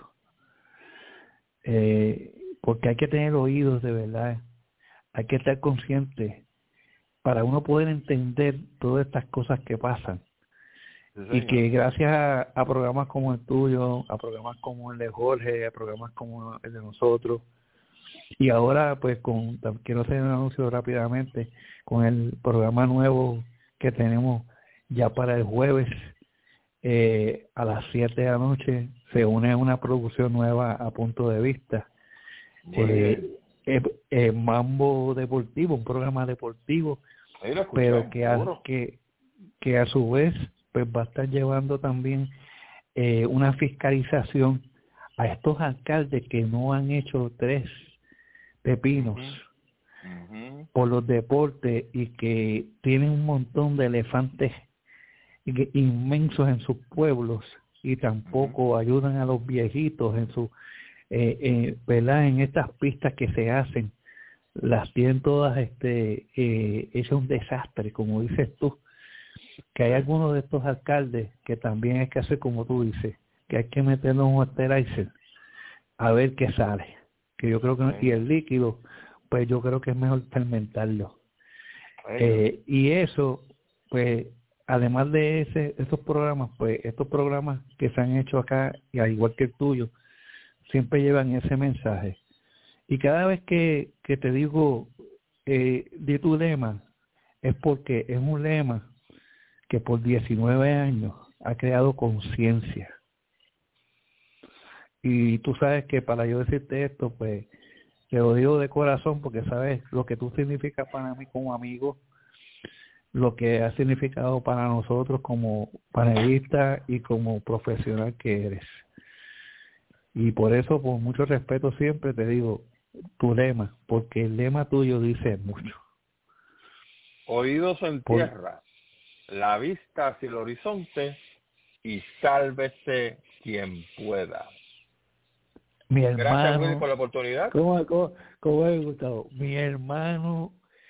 Porque hay que tener oídos de verdad, hay que estar consciente para uno poder entender todas estas cosas que pasan. Sí, y que gracias a programas como el tuyo, a programas como el de Jorge, a programas como el de nosotros, y ahora pues quiero hacer un anuncio rápidamente, con el programa nuevo que tenemos ya para el jueves, a las 7 de la noche, se une una producción nueva a Punto de Vista. Mambo Deportivo, un programa deportivo, pero que a su vez pues va a estar llevando también una fiscalización a estos alcaldes que no han hecho 3 pepinos por los deportes y que tienen un montón de elefantes inmensos en sus pueblos y tampoco ayudan a los viejitos en su ¿verdad? En estas pistas que se hacen, las tienen todas hecho un desastre, como dices tú, que hay algunos de estos alcaldes que también hay que hacer como tú dices, que hay que meterlo en un sterilizer a ver qué sale, que yo creo que y el líquido pues yo creo que es mejor fermentarlo. Y eso pues además de esos programas, pues estos programas que se han hecho acá, y al igual que el tuyo, siempre llevan ese mensaje. Y cada vez que te digo di tu lema, es porque es un lema que por 19 años ha creado conciencia. Y tú sabes que para yo decirte esto, pues te lo digo de corazón, porque sabes lo que tú significas para mí como amigo, lo que ha significado para nosotros como panelista y como profesional que eres. Y por eso, por mucho respeto, siempre te digo tu lema, porque el lema tuyo dice mucho. Oídos en tierra, la vista hacia el horizonte y sálvese quien pueda. Mi hermano, gracias, Willy, por la oportunidad. ¿Cómo es, Gustavo? Mi hermano.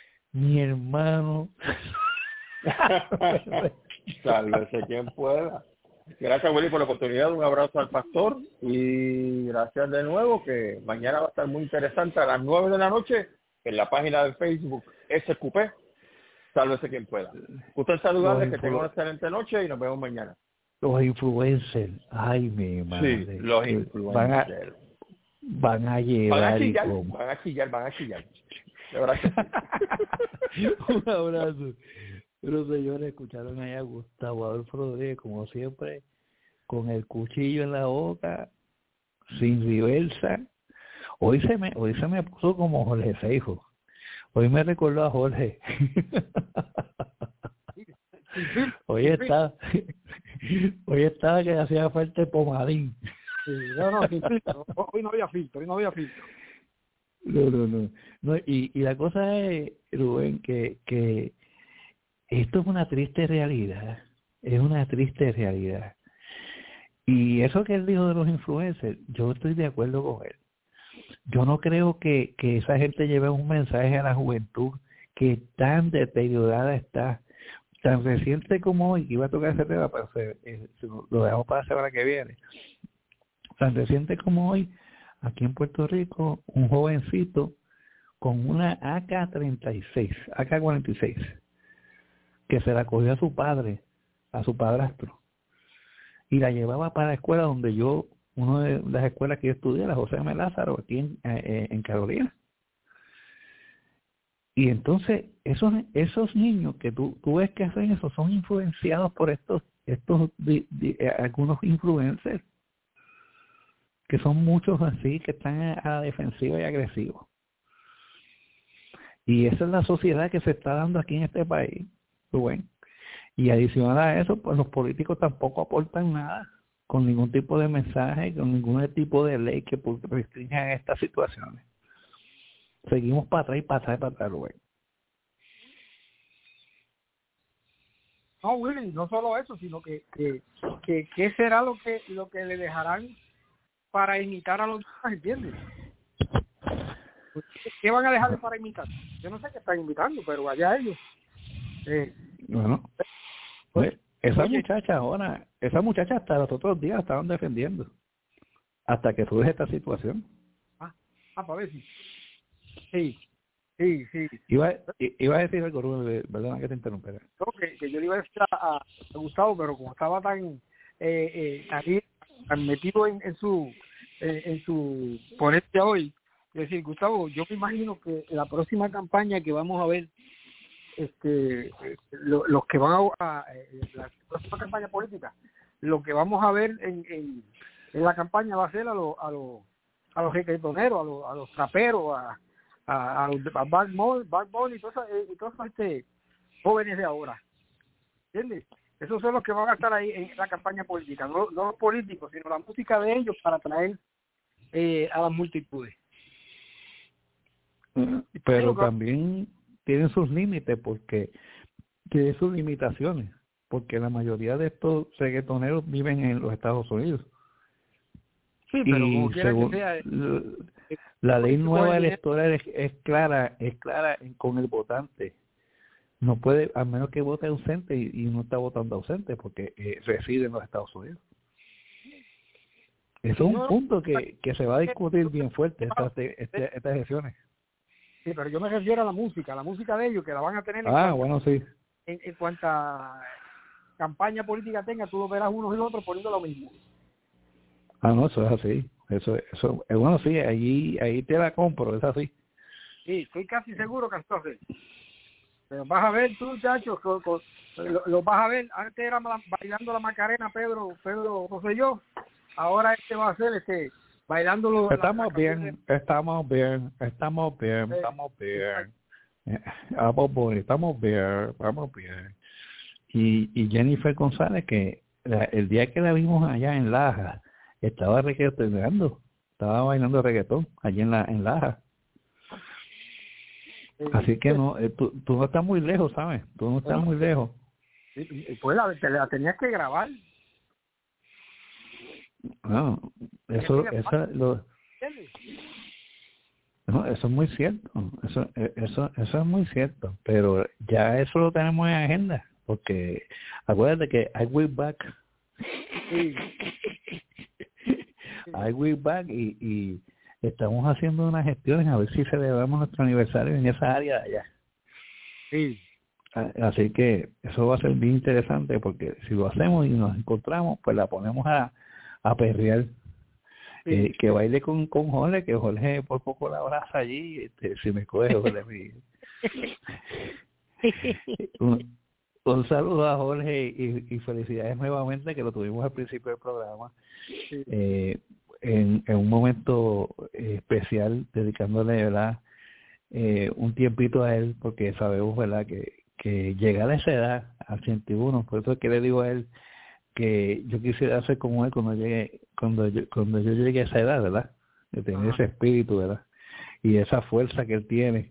Sálvese quien pueda. Gracias, Willy, por la oportunidad. Un abrazo al pastor y gracias de nuevo, que mañana va a estar muy interesante a las 9 de la noche en la página de Facebook SQP. Sálvese quien pueda. Gusto saludarles, que tengan una excelente noche y nos vemos mañana. Los influencers, ay mi madre. Sí, los influencers. Van a llevar van a chillar. De verdad que sí. Un abrazo. Pero señores, escucharon allá a Gustavo Adolfo Rodríguez, como siempre, con el cuchillo en la boca, sin reversa. Hoy se me puso como Jorge Seijo. Hoy me recordó a Jorge. Hoy estaba que hacía falta el pomadín. Sí, hoy no había filtro. No, y la cosa es, Rubén, que esto es una triste realidad. Y eso que él dijo de los influencers, yo estoy de acuerdo con él. Yo no creo que esa gente lleve un mensaje a la juventud que tan deteriorada está, tan reciente como hoy, que iba a tocar ese tema, pero lo dejamos para la semana que viene. Tan reciente como hoy, aquí en Puerto Rico, un jovencito con una AK-46, que se la cogió a su padrastro, y la llevaba para la escuela donde una de las escuelas que yo estudié, la José M. Lázaro, aquí en Carolina. Y entonces esos niños que tú ves que hacen eso son influenciados por estos algunos influencers, que son muchos así, que están a la defensiva y agresivos. Y esa es la sociedad que se está dando aquí en este país, Rubén. Y adicional a eso, pues los políticos tampoco aportan nada, con ningún tipo de mensaje, con ningún tipo de ley que restrinjan estas situaciones. Seguimos para atrás, Rubén. No, Willy, no solo eso, sino que ¿qué será lo que le dejarán para imitar a los demás, ¿entiendes? ¿Qué van a dejarle para imitar? Yo no sé qué están imitando, pero allá ellos. Bueno, pues esa muchacha hasta los otros días estaban defendiendo. hasta que surge esta situación. Para ver si. Sí. Iba a decir algo, Rubén, perdona que te interrumpiera. No, que yo le iba a decir a Gustavo, pero como estaba tan metido en su ponencia hoy, es decir, Gustavo, yo me imagino que la próxima campaña que vamos a ver, los que van a la próxima campaña política, lo que vamos a ver en la campaña va a ser a los reggaetoneros, a los traperos, a Bad Bunny y todos jóvenes de ahora, ¿entiendes? Esos son los que van a estar ahí en la campaña política, no los políticos, sino la música de ellos para atraer a las multitudes. Pero también tienen sus límites, porque tienen sus limitaciones, porque la mayoría de estos reggaetoneros viven en los Estados Unidos. Sí, pero como quiera que sea, la ley nueva electoral es clara con el votante. No puede, a menos que vote ausente y no está votando ausente porque reside en los Estados Unidos. Eso es un punto que se va a discutir bien fuerte estas elecciones. Sí, pero yo me refiero a la música de ellos, que la van a tener sí. En cuanta campaña política tenga, tú lo verás unos y los otros poniendo lo mismo. No, eso es así. Eso bueno, sí, ahí te la compro, es así. Sí, estoy casi seguro que esto es. Pero vas a ver tú, muchachos, lo vas a ver. Antes era bailando la Macarena, Pedro, no sé yo. Ahora va a ser bailando. Estamos bien. Vamos bien. Y Jennifer González, que el día que la vimos allá en Laja, estaba bailando reggaetón allí en Laja. Así que no, tú no estás muy lejos, ¿sabes? Tú no estás muy lejos. Pues la tenías que grabar. No, eso es muy cierto. Eso es muy cierto. Pero ya eso lo tenemos en agenda, porque acuérdate que I Will Back. Sí. I Will Back y estamos haciendo unas gestiones a ver si celebramos nuestro aniversario en esa área de allá. Sí. Así que eso va a ser bien interesante, porque si lo hacemos y nos encontramos, pues la ponemos a perrear. Sí. Que baile con Jorge, que Jorge por poco la abraza allí, si me coge Jorge. Un saludo a Jorge y felicidades nuevamente, que lo tuvimos al principio del programa. Sí. En un momento especial, dedicándole, ¿verdad?, un tiempito a él, porque sabemos, ¿verdad?, que llegar a esa edad, al 101, por eso es que le digo a él que yo quisiera ser como él cuando yo llegue a esa edad, ¿verdad?, de tener ese espíritu, ¿verdad?, y esa fuerza que él tiene,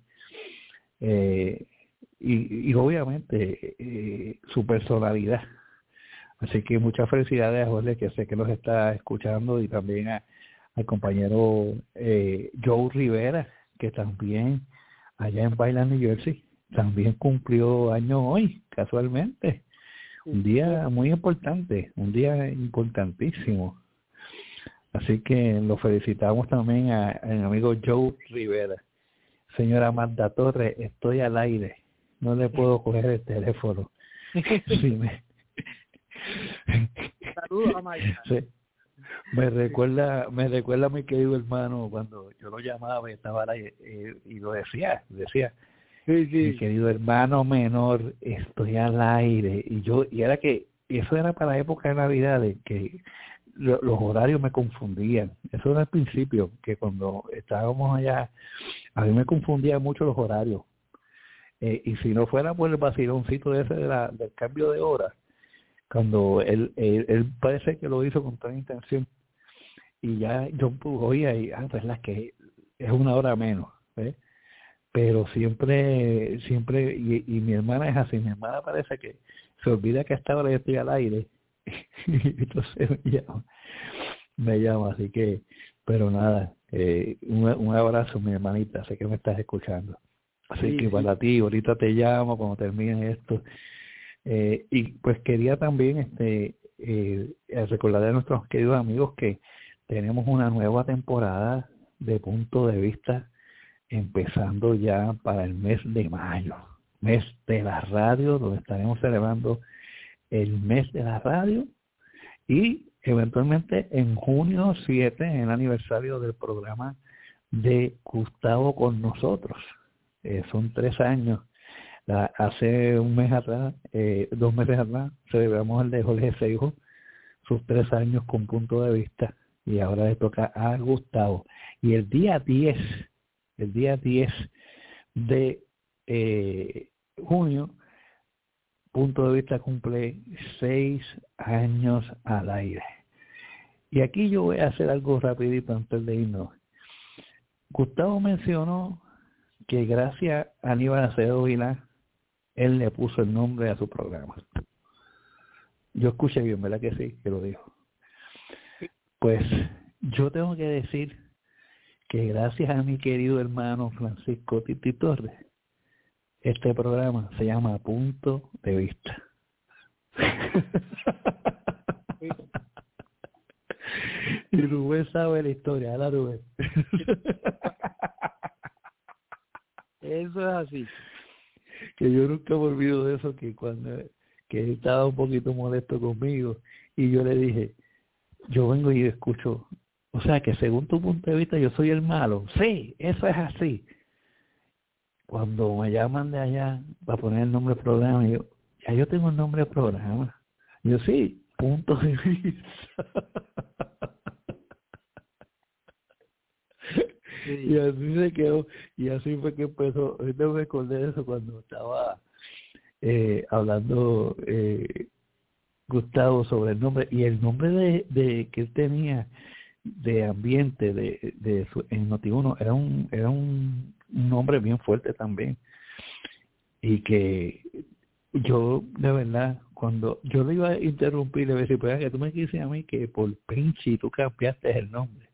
y obviamente su personalidad. Así que muchas felicidades a Jorge, que sé que nos está escuchando, y también al compañero Joe Rivera, que también allá en Bayland, New Jersey, también cumplió año hoy, casualmente. Un día muy importante, un día importantísimo. Así que lo felicitamos también a mi amigo Joe Rivera. Señora Magda Torres, estoy al aire, no le puedo coger el teléfono. Sí, Saludos a Maya. Sí. Me recuerda a mi querido hermano cuando yo lo llamaba y estaba ahí, y lo decía, sí. Mi querido hermano menor, estoy al aire, y eso era para la época de Navidad, de que los horarios me confundían. Eso era al principio, que cuando estábamos allá, a mí me confundían mucho los horarios, y si no fuera por el vaciloncito ese del cambio de hora, cuando él parece que lo hizo con toda intención, y ya yo oía y verdad que es una hora menos, ¿ves? Pero siempre y mi hermana es así. Mi hermana parece que se olvida que hasta ahora yo estoy al aire y entonces me llama, así que, pero nada, un abrazo, mi hermanita, sé que me estás escuchando, así que para ti ahorita te llamo cuando termine esto. Y pues quería también recordar a nuestros queridos amigos que tenemos una nueva temporada de Punto de Vista empezando ya para el mes de mayo, mes de la radio, donde estaremos celebrando el mes de la radio y eventualmente en junio 7, en el aniversario del programa de Gustavo con nosotros. Son 3 años. Hace un mes atrás, 2 meses atrás, celebramos el de Jorge Seijo, sus 3 años con Punto de Vista, y ahora le toca a Gustavo. Y el día 10 de junio, Punto de Vista cumple 6 años al aire. Y aquí yo voy a hacer algo rapidito antes de irnos. Gustavo mencionó que gracias a Aníbal Acevedo Vilá, él le puso el nombre a su programa. Yo escuché bien, ¿verdad que sí? Que lo dijo. Pues yo tengo que decir que gracias a mi querido hermano Francisco Titi Torres, este programa se llama Punto de Vista. Y Rubén sabe la historia, ¿verdad, Rubén? Eso es así. Que yo nunca me olvido de eso, que cuando que él estaba un poquito molesto conmigo y yo le dije, yo vengo y escucho, o sea que según tu punto de vista yo soy el malo. Sí, eso es así. Cuando me llaman de allá para poner el nombre del programa, yo, ya yo tengo el nombre del programa. Yo sí, Punto de Vista. Sí. Y así se quedó, y así fue que empezó. Ahorita me acordé de eso cuando estaba hablando Gustavo sobre el nombre, y el nombre de que él tenía de ambiente en Noti1 era un nombre bien fuerte también, y que yo de verdad cuando yo le iba a interrumpir le iba a decir, pues que tú me dices a mí que por pinche tú cambiaste el nombre.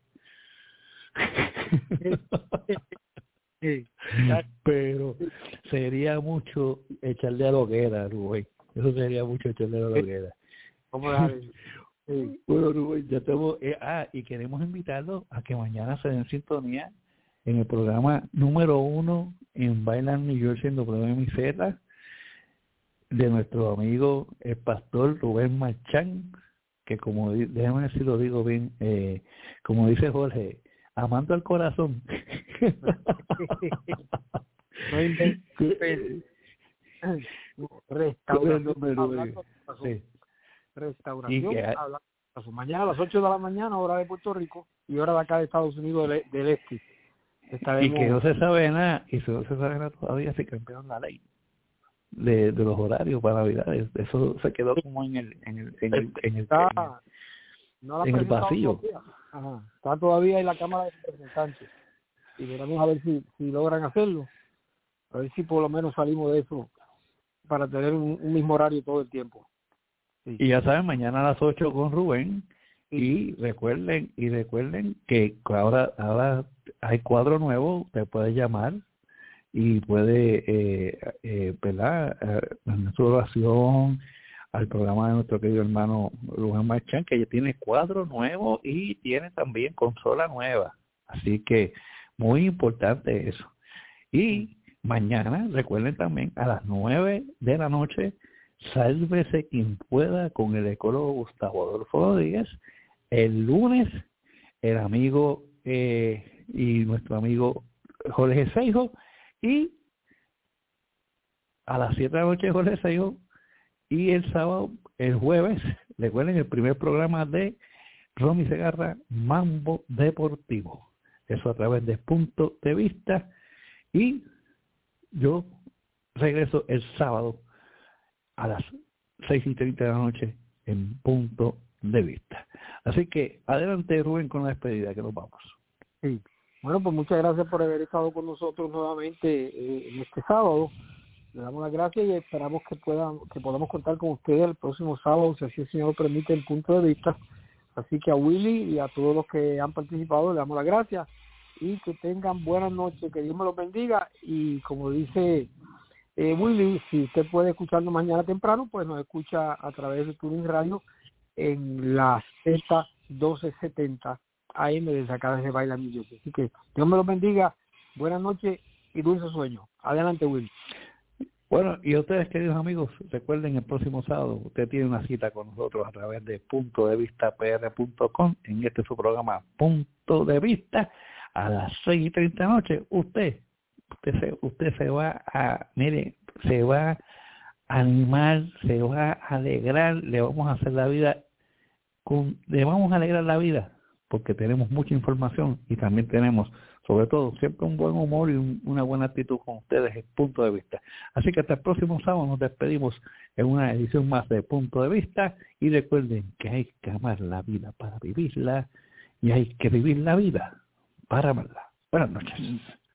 Pero sería mucho echarle a la hoguera, Rubén. Eso sería mucho echarle a la hoguera. Bueno, Rubén, ya estamos. Y queremos invitarlos a que mañana se den sintonía en el programa número 1 en Bailan New Jersey en WMZ de nuestro amigo el pastor Rubén Marchán, que como déjame ver si lo digo bien, como dice Jorge, amando al corazón. Restauración mañana a las 8 de la mañana, hora de Puerto Rico, y hora de acá de Estados Unidos del Este. Y que no se sabe nada, todavía se cambiaron la ley de los horarios para Navidades. Eso se quedó como en el vacío. Ajá. Está todavía en la Cámara de Representantes y veremos a ver si logran hacerlo, a ver si por lo menos salimos de eso para tener un mismo horario todo el tiempo. Sí. Y ya saben, mañana a las 8 con Rubén. Sí. Y recuerden que ahora hay cuadro nuevo, usted puede llamar y puede mandar su oración al programa de nuestro querido hermano Rubén Marchán, que ya tiene cuadro nuevo y tiene también consola nueva. Así que muy importante eso. Y mañana, recuerden también, a las 9 de la noche, sálvese quien pueda con el ecólogo Gustavo Adolfo Rodríguez. El lunes, el amigo y nuestro amigo Jorge Seijo. Y a las 7 de la noche Jorge Seijo. Y el sábado, el jueves, recuerden el primer programa de Romy Segarra, Mambo Deportivo. Eso a través de Punto de Vista. Y yo regreso el sábado a las 6:30 de la noche en Punto de Vista. Así que adelante, Rubén, con la despedida, que nos vamos. Sí. Bueno, pues muchas gracias por haber estado con nosotros nuevamente en este sábado. Le damos las gracias y esperamos que podamos contar con ustedes el próximo sábado, si así el Señor permite, el Punto de Vista. Así que a Willy y a todos los que han participado le damos las gracias y que tengan buenas noches, que Dios me los bendiga. Y como dice Willy, si usted puede escucharnos mañana temprano, pues nos escucha a través de Tuning Radio en la Z1270 AM de Sacar ese baile Music. Así que Dios me los bendiga, buenas noches y dulce sueño. Adelante, Will. Bueno, y ustedes, queridos amigos, recuerden, el próximo sábado usted tiene una cita con nosotros a través de puntodevistapr.com en este su programa Punto de Vista a las 6:30 de la noche. Usted se va a, mire, se va a animar, se va a alegrar, le vamos a hacer la vida le vamos a alegrar la vida porque tenemos mucha información y también tenemos, sobre todo, siempre un buen humor y una buena actitud con ustedes en Punto de Vista. Así que hasta el próximo sábado nos despedimos en una edición más de Punto de Vista y recuerden que hay que amar la vida para vivirla y hay que vivir la vida para amarla. Buenas noches.